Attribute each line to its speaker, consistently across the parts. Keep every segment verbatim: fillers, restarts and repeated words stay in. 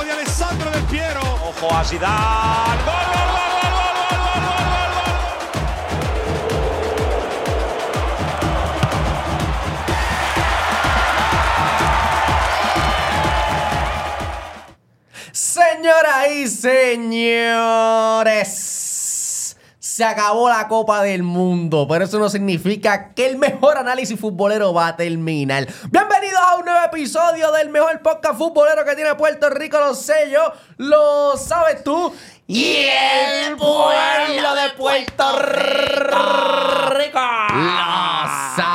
Speaker 1: di Alessandro Del Piero.
Speaker 2: Ojo a Zidane. ¡Gol, gol, gol, gol, gol, gol, gol, gol, gol!
Speaker 3: Señoras y señores, se acabó la Copa del Mundo, pero eso no significa que el mejor análisis futbolero va a terminar. Bienvenidos a un nuevo episodio del mejor podcast futbolero que tiene Puerto Rico. Lo sé yo, lo sabes tú y el pueblo de Puerto Rico lo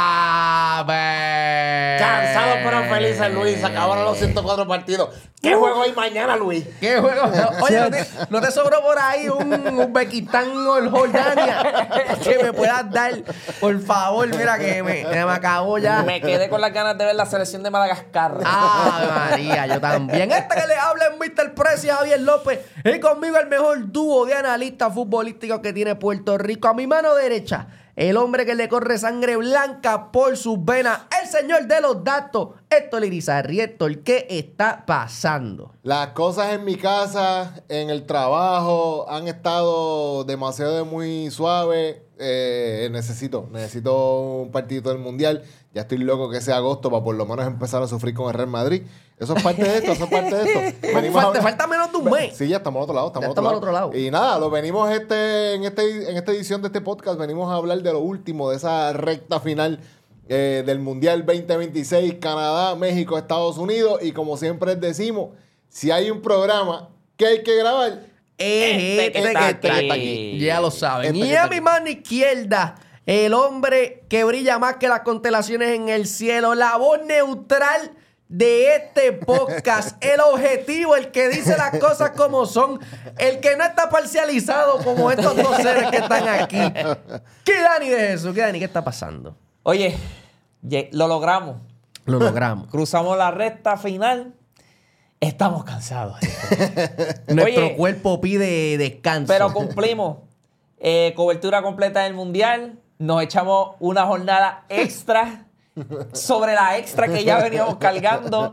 Speaker 3: sabe.
Speaker 4: Cansados pero felices, Luis. Acabaron los ciento cuatro partidos. ¿Qué uh, juego hay mañana, Luis?
Speaker 3: ¿Qué juego? Oye, ¿no te, ¿no te sobró por ahí un Uzbekistán o el Jordania que me puedas dar? Por favor, mira que me, que me acabó ya.
Speaker 4: Me quedé con las ganas de ver la selección de Madagascar.
Speaker 3: Ah, María, yo también. Este que le habla es míster Preci, Javier López. Y conmigo el mejor dúo de analistas futbolísticos que tiene Puerto Rico. A mi mano derecha, el hombre que le corre sangre blanca por sus venas, el señor de los datos, Héctor Irizarry. Héctor, ¿qué está pasando?
Speaker 5: Las cosas en mi casa, en el trabajo, han estado demasiado de muy suave. Eh, necesito, necesito un partidito del Mundial. Ya estoy loco que sea agosto para por lo menos empezar a sufrir con el Real Madrid. Eso es parte de esto, eso es parte de esto.
Speaker 3: Venimos falta, a... falta menos de un mes.
Speaker 5: Sí, ya estamos al otro lado. Estamos,
Speaker 3: ya estamos al otro lado.
Speaker 5: Y nada, lo venimos este, en, este, en esta edición de este podcast, venimos a hablar de lo último, de esa recta final eh, del Mundial veinte veintiséis, Canadá, México, Estados Unidos. Y como siempre decimos, si hay un programa que hay que grabar,
Speaker 3: este, este que, está que está aquí. Ya lo saben. Este y a mi mano izquierda, el hombre que brilla más que las constelaciones en el cielo, la voz neutral de este podcast, el objetivo, el que dice las cosas como son, el que no está parcializado como estos dos seres que están aquí. ¿Qué Dani de Jesús? ¿Qué Dani? ¿Qué está pasando?
Speaker 4: Oye, lo logramos.
Speaker 3: Lo logramos.
Speaker 4: Cruzamos la recta final. Estamos cansados.
Speaker 3: Nuestro
Speaker 4: Oye,
Speaker 3: cuerpo pide descanso.
Speaker 4: Pero cumplimos. Eh, cobertura completa del Mundial. Nos echamos una jornada extra sobre la extra que ya veníamos cargando.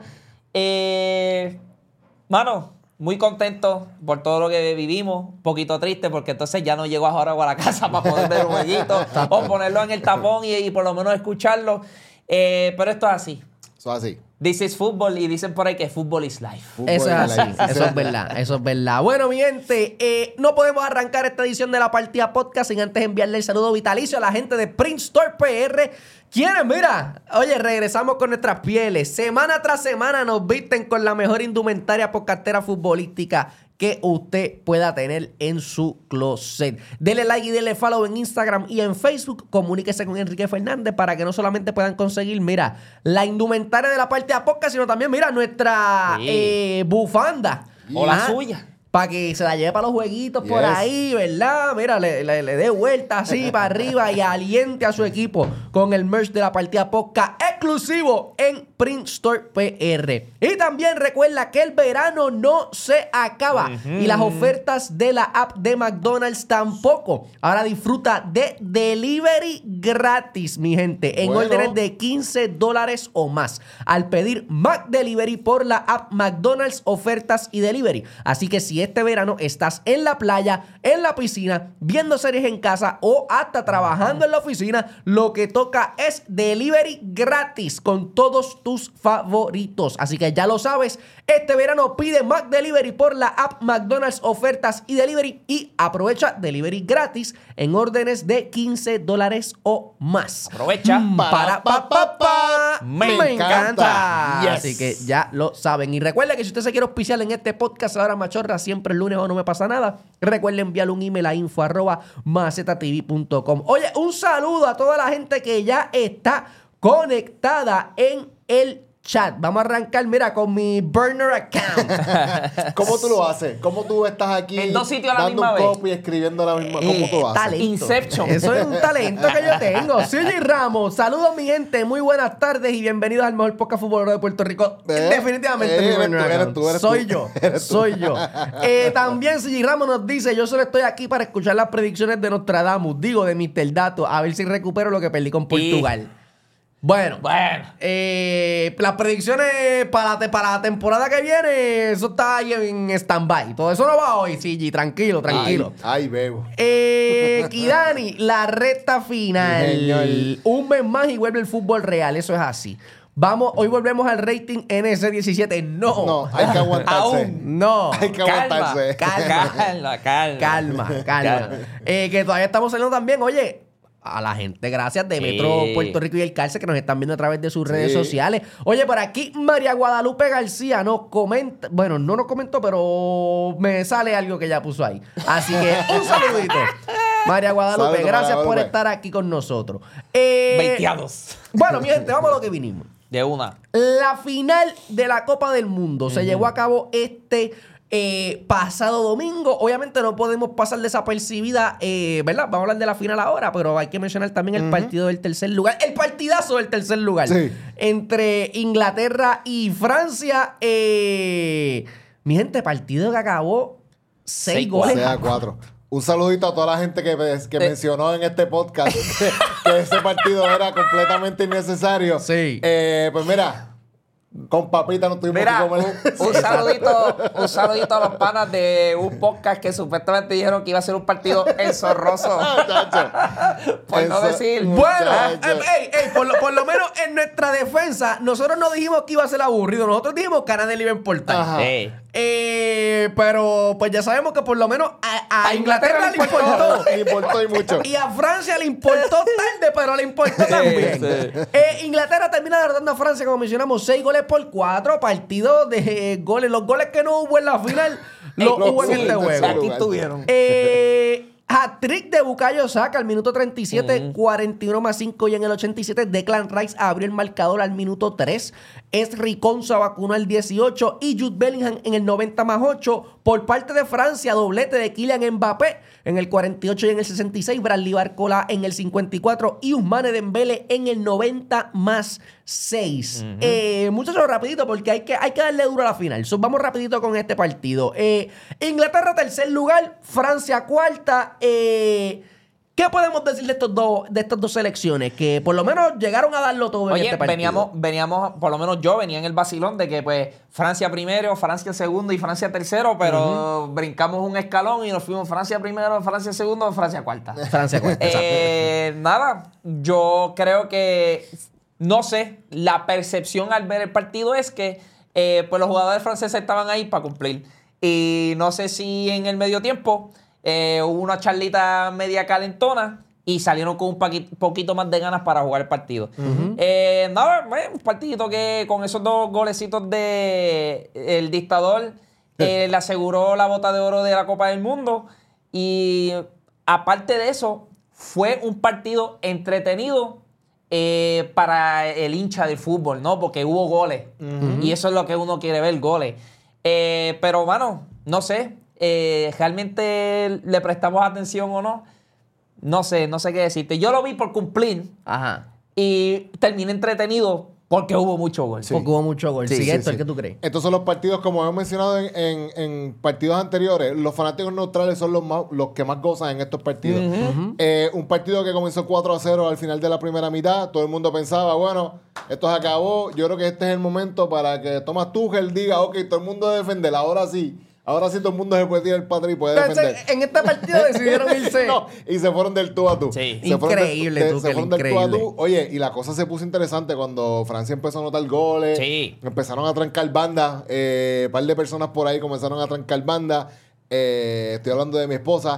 Speaker 4: Eh, mano, muy contento por todo lo que vivimos. Un poquito triste porque entonces ya no llego ahora a la casa para poder ver un jueguito o ponerlo en el tapón y, y por lo menos escucharlo. Eh, pero esto es así.
Speaker 5: Eso es así.
Speaker 4: This is football y dicen por ahí que fútbol is life.
Speaker 5: Fútbol
Speaker 3: eso es así,
Speaker 5: life.
Speaker 3: eso es verdad, eso es verdad. Bueno, mi gente, eh, no podemos arrancar esta edición de La Partida Podcast sin antes enviarle el saludo vitalicio a la gente de Print Store P R, quienes, mira, oye, regresamos con nuestras pieles. Semana tras semana nos visten con la mejor indumentaria podcastera futbolística que usted pueda tener en su closet. Dele like y dele follow en Instagram y en Facebook. Comuníquese con Enrique Fernández para que no solamente puedan conseguir, mira, la indumentaria de La Partida Podcast, sino también, mira, nuestra sí. eh, bufanda.
Speaker 4: O la suya.
Speaker 3: Para que se la lleve para los jueguitos yes. por ahí, ¿verdad? Mira, le, le, le dé vuelta así para arriba y aliente a su equipo con el merch de La Partida Podcast exclusivo en Print Store P R. Y también recuerda que el verano no se acaba uh-huh. y las ofertas de la app de McDonald's tampoco. Ahora disfruta de delivery gratis, mi gente, en bueno. órdenes de quince dólares o más al pedir McDelivery por la app McDonald's Ofertas y Delivery. Así que si este verano estás en la playa, en la piscina, viendo series en casa o hasta trabajando en la oficina, lo que toca es delivery gratis con todos tus favoritos. Así que ya lo sabes, este verano pide McDelivery por la app McDonald's Ofertas y Delivery y aprovecha delivery gratis en órdenes de quince dólares o más.
Speaker 4: Aprovecha.
Speaker 3: Mm, para, pa, pa, pa.
Speaker 5: Me,
Speaker 3: Me
Speaker 5: encanta.
Speaker 3: encanta.
Speaker 5: Yes.
Speaker 3: Así que ya lo saben. Y recuerda que si usted se quiere auspiciar en este podcast, La Hora Machorra, siempre el lunes o no me pasa nada, recuerden enviarle un email a info arroba macetatv punto com. Oye, un saludo a toda la gente que ya está conectada en el chat. Vamos a arrancar, mira, con mi burner account.
Speaker 5: ¿Cómo tú lo haces? ¿Cómo tú estás aquí
Speaker 4: en dos sitios a la
Speaker 5: dando
Speaker 4: misma
Speaker 5: un
Speaker 4: vez?
Speaker 5: copy y escribiendo a la misma vez?
Speaker 3: Eh,
Speaker 5: ¿Cómo tú lo haces?
Speaker 3: talento.
Speaker 4: Inception.
Speaker 3: Eso es un talento que yo tengo. C J Ramos, saludos mi gente, muy buenas tardes y bienvenidos al mejor podcast futbolero de Puerto Rico.
Speaker 5: ¿Eh?
Speaker 3: Definitivamente
Speaker 5: Eh,
Speaker 3: mi
Speaker 5: eres
Speaker 3: burner
Speaker 5: tú, eres
Speaker 3: account.
Speaker 5: tú, eres
Speaker 3: soy
Speaker 5: tú.
Speaker 3: yo,
Speaker 5: Eres tú.
Speaker 3: soy yo. Eh, también C J Ramos nos dice, yo solo estoy aquí para escuchar las predicciones de Nostradamus, digo de mister Dato, a ver si recupero lo que perdí con Portugal.
Speaker 4: Y...
Speaker 3: Bueno,
Speaker 4: Bueno.
Speaker 3: eh, las predicciones para la, te- para la temporada que viene, eso está ahí en stand-by. Todo eso no va hoy, C G. Tranquilo, tranquilo.
Speaker 5: Ay, ay, bebo.
Speaker 3: Eh, Kidani, la recta final.
Speaker 5: Sí, señor.
Speaker 3: Un mes más y vuelve el fútbol real. Eso es así. Vamos, hoy volvemos al rating N S diecisiete. No.
Speaker 5: No, hay que aguantarse.
Speaker 4: Aún.
Speaker 3: No.
Speaker 5: Hay que
Speaker 4: Calma,
Speaker 5: aguantarse.
Speaker 3: calma.
Speaker 4: calma, calma.
Speaker 3: Calma, calma. Eh, que todavía estamos saliendo también, oye, a la gente, gracias de
Speaker 4: Sí.
Speaker 3: Metro Puerto Rico y el Cárcel que nos están viendo a través de sus redes
Speaker 5: Sí.
Speaker 3: sociales. Oye, por aquí María Guadalupe García nos comenta, bueno, no nos comentó, pero me sale algo que ella puso ahí. Así que un saludito. María Guadalupe,
Speaker 5: Saludos,
Speaker 3: gracias
Speaker 5: María
Speaker 3: por
Speaker 5: Guadalupe.
Speaker 3: estar aquí con nosotros. Eh,
Speaker 4: Veiteados.
Speaker 3: bueno, mi gente, vamos a lo que vinimos.
Speaker 4: De una.
Speaker 3: La final de la Copa del Mundo se llevó a cabo este eh, pasado domingo. Obviamente no podemos pasar desapercibida, eh, ¿verdad? Vamos a hablar de la final ahora, pero hay que mencionar también el partido del tercer lugar. El partidazo del tercer lugar.
Speaker 5: Sí.
Speaker 3: Entre Inglaterra y Francia. Eh, mi gente, partido que acabó seis,
Speaker 4: Seis,
Speaker 3: goles.
Speaker 5: Sea cuatro. Un saludito a toda la gente que, que
Speaker 4: Eh.
Speaker 5: mencionó en este podcast que, que ese partido era completamente innecesario.
Speaker 3: Sí.
Speaker 5: Eh, pues mira, con papita no tuvimos
Speaker 4: Mira,
Speaker 5: que
Speaker 4: un,
Speaker 5: comer.
Speaker 4: un saludito, un saludito a los panas de un podcast que supuestamente dijeron que iba a ser un partido enzorroso.
Speaker 5: Chacho.
Speaker 4: Por no
Speaker 5: Eso-
Speaker 4: decir.
Speaker 3: Bueno,
Speaker 5: Muchacho.
Speaker 3: eh, ey, ey, por, lo, por lo menos en nuestra defensa, nosotros no dijimos que iba a ser aburrido. Nosotros dijimos que a nadie le iba a importar.
Speaker 5: Ajá.
Speaker 4: Sí.
Speaker 3: Eh, pero pues ya sabemos que por lo menos a, a Inglaterra le importó.
Speaker 5: Le importó y mucho.
Speaker 3: Y a Francia le importó tarde, pero le importó también.
Speaker 4: sí.
Speaker 3: Eh, Inglaterra termina derrotando a Francia, como mencionamos, seis goles por cuatro. Partido de eh, goles. Los goles que no hubo en la final, los
Speaker 5: Los
Speaker 3: hubo en
Speaker 5: hubo
Speaker 3: este
Speaker 5: en
Speaker 3: juego.
Speaker 5: tercer
Speaker 4: Aquí
Speaker 5: lugar.
Speaker 4: estuvieron.
Speaker 3: Eh, hat-trick de Bukayo Saka al minuto treinta y siete, cuarenta y uno más cinco y en el ochenta y siete Declan Rice abrió el marcador al minuto tres. Esri Konsa vacunó al dieciocho y Jude Bellingham en el noventa más ocho. Por parte de Francia, doblete de Kylian Mbappé en el cuarenta y ocho y en el sesenta y seis. Bradley Barcola en el cincuenta y cuatro y Ousmane Dembélé en el noventa más seis. Eh, muchachos, rapidito porque hay que, hay que darle duro a la final. So, vamos rapidito con este partido. Eh, Inglaterra tercer lugar, Francia cuarta. Eh, ¿Qué podemos decir de estos dos, de estas dos selecciones? Que por lo menos llegaron a darlo todo en
Speaker 4: Oye,
Speaker 3: este partido.
Speaker 4: veníamos, veníamos, por lo menos yo venía en el vacilón de que pues Francia primero, Francia segundo y Francia tercero, pero brincamos un escalón y nos fuimos Francia primero, Francia segundo, Francia cuarta.
Speaker 3: Francia cuarta.
Speaker 4: Eh, nada, yo creo que, no sé, la percepción al ver el partido es que eh, pues los jugadores franceses estaban ahí para cumplir. Y no sé si en el medio tiempo eh, hubo una charlita media calentona y salieron con un paqui- poquito más de ganas para jugar el partido. Eh, nada, eh, un partidito que con esos dos golecitos de el dictador eh, le aseguró la bota de oro de la Copa del Mundo. Y aparte de eso, fue un partido entretenido eh, para el hincha del fútbol, ¿no? Porque hubo goles. Y eso es lo que uno quiere ver, goles. Eh, pero, mano, no sé. Eh, ¿Realmente le prestamos atención o no? No sé, no sé qué decirte. Yo lo vi por cumplir
Speaker 3: Ajá.
Speaker 4: y terminé entretenido porque hubo mucho gol.
Speaker 3: Porque hubo mucho gol.
Speaker 5: Sí,
Speaker 3: Sí,
Speaker 5: sí,
Speaker 3: Héctor,
Speaker 5: sí.
Speaker 3: ¿qué tú crees?
Speaker 5: Estos son los partidos, como hemos mencionado en, en- en partidos anteriores, los fanáticos neutrales son los, más, los que más gozan en estos partidos. Eh, un partido que comenzó cuatro a cero al final de la primera mitad, todo el mundo pensaba, bueno, esto se acabó, yo creo que este es el momento para que Thomas Tuchel diga, ok, todo el mundo debe defender, ahora sí. Ahora sí todo el mundo se puede tirar el patri y puede defender.
Speaker 3: Entonces, en este partido decidieron irse.
Speaker 5: No, y se fueron del tú a tú.
Speaker 4: Sí.
Speaker 5: Se fueron del-
Speaker 3: Increíble,
Speaker 5: de-
Speaker 3: Tuchel,
Speaker 5: Se fueron del tú a
Speaker 3: increíble.
Speaker 5: tú. Oye, y la cosa se puso interesante cuando Francia empezó a anotar goles.
Speaker 4: Sí.
Speaker 5: Empezaron a trancar bandas. Eh, un par de personas por ahí comenzaron a trancar bandas. Eh, estoy hablando de mi esposa.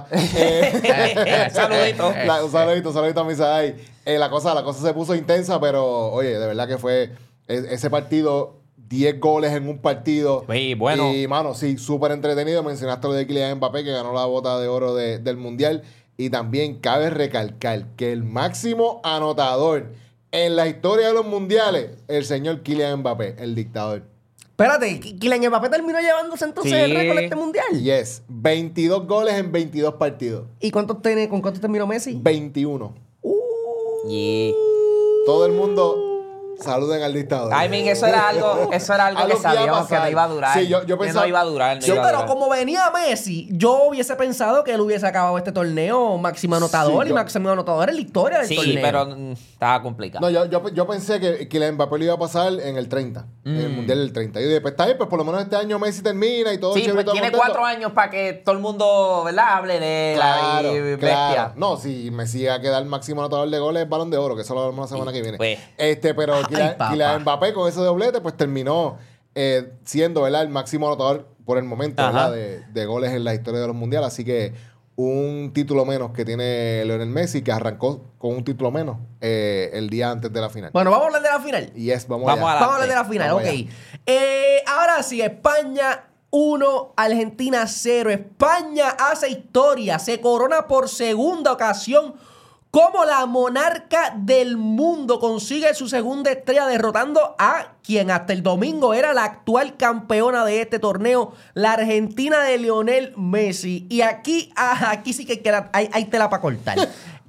Speaker 5: Eh,
Speaker 4: Saludito.
Speaker 5: la- un saludito, un saludito a mi Saday. Eh, la, cosa, la cosa se puso intensa, pero oye, de verdad que fue e- ese partido. diez goles en un partido.
Speaker 4: Sí, bueno.
Speaker 5: Y, mano, sí, súper entretenido. Mencionaste lo de Kylian Mbappé, que ganó la bota de oro de- del Mundial. Y también cabe recalcar que el máximo anotador en la historia de los mundiales, el señor Kylian Mbappé, el dictador.
Speaker 3: Espérate, Kylian Mbappé terminó llevándose entonces
Speaker 4: Sí.
Speaker 3: el récord de este mundial.
Speaker 5: Yes, veintidós goles en veintidós partidos.
Speaker 3: ¿Y cuántos tiene, con cuántos terminó Messi?
Speaker 5: veintiuno.
Speaker 4: Yeah.
Speaker 5: Todo el mundo... Saluden al dictador.
Speaker 4: I mean, eso era algo, eso era algo,
Speaker 5: Algo
Speaker 4: que
Speaker 5: que iba a
Speaker 4: sabíamos que
Speaker 5: pasar.
Speaker 4: no iba a durar.
Speaker 5: Sí, yo- yo
Speaker 4: que
Speaker 5: pensaba-
Speaker 4: no iba a durar. No
Speaker 3: Sí,
Speaker 4: iba a
Speaker 3: pero
Speaker 4: durar.
Speaker 3: como venía Messi, yo hubiese pensado que él hubiese acabado este torneo máximo anotador
Speaker 5: Sí,
Speaker 3: y
Speaker 5: yo-
Speaker 3: máximo anotador en la historia del
Speaker 4: Sí,
Speaker 3: torneo.
Speaker 4: pero mm, estaba complicado.
Speaker 5: No, yo, yo, yo pensé que, que la Mbappé lo iba a pasar en el treinta, en el
Speaker 4: Mm.
Speaker 5: Mundial del treinta. Y yo dije, pues está bien, pues por lo menos este año Messi termina y todo
Speaker 4: Sí,
Speaker 5: chévere,
Speaker 4: pues
Speaker 5: todo
Speaker 4: tiene
Speaker 5: contento.
Speaker 4: cuatro años para que todo el mundo, ¿verdad? Hable de
Speaker 5: Claro,
Speaker 4: la y- bestia.
Speaker 5: claro. No, si Messi va a quedar máximo anotador de goles, es Balón de Oro, que eso lo vemos la semana que viene.
Speaker 4: Pues.
Speaker 5: Este, pero
Speaker 3: Ay,
Speaker 5: Kylian
Speaker 3: papá.
Speaker 5: Kylian Mbappé con ese doblete, pues terminó eh, siendo, ¿verdad? El máximo anotador por el momento,
Speaker 4: Ajá.
Speaker 5: ¿verdad? De, de goles en la historia de los mundiales. Así que un título menos que tiene Lionel Messi, que arrancó con un título menos eh, el día antes de la final.
Speaker 3: Bueno, vamos a hablar de la final.
Speaker 5: Y es, vamos,
Speaker 4: Vamos
Speaker 5: allá.
Speaker 4: a
Speaker 3: Vamos a hablar de la final,
Speaker 5: Vamos
Speaker 3: ok.
Speaker 5: allá.
Speaker 3: Eh, ahora sí, España uno, Argentina cero. España hace historia, se corona por segunda ocasión como la monarca del mundo. Consigue su segunda estrella derrotando a quien hasta el domingo era la actual campeona de este torneo, la Argentina de Lionel Messi. Y aquí, ah, aquí sí que queda, hay, hay tela para cortar.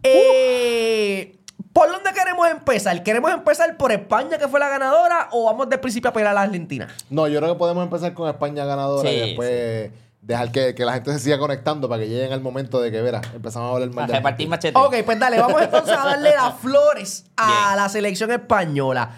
Speaker 3: eh... ¿Por dónde queremos empezar? ¿Queremos empezar por España, que fue la ganadora, o vamos de principio a pegar a la Argentina?
Speaker 5: No, yo creo que podemos empezar con España ganadora
Speaker 4: Sí,
Speaker 5: y después dejar que, que la gente se siga conectando para que lleguen al momento de que, verá, empezamos a hablar mal
Speaker 4: Para
Speaker 5: de
Speaker 4: repartir
Speaker 5: Argentina.
Speaker 4: machete.
Speaker 3: Ok, pues dale, vamos entonces a darle las flores a
Speaker 4: Bien.
Speaker 3: la selección española.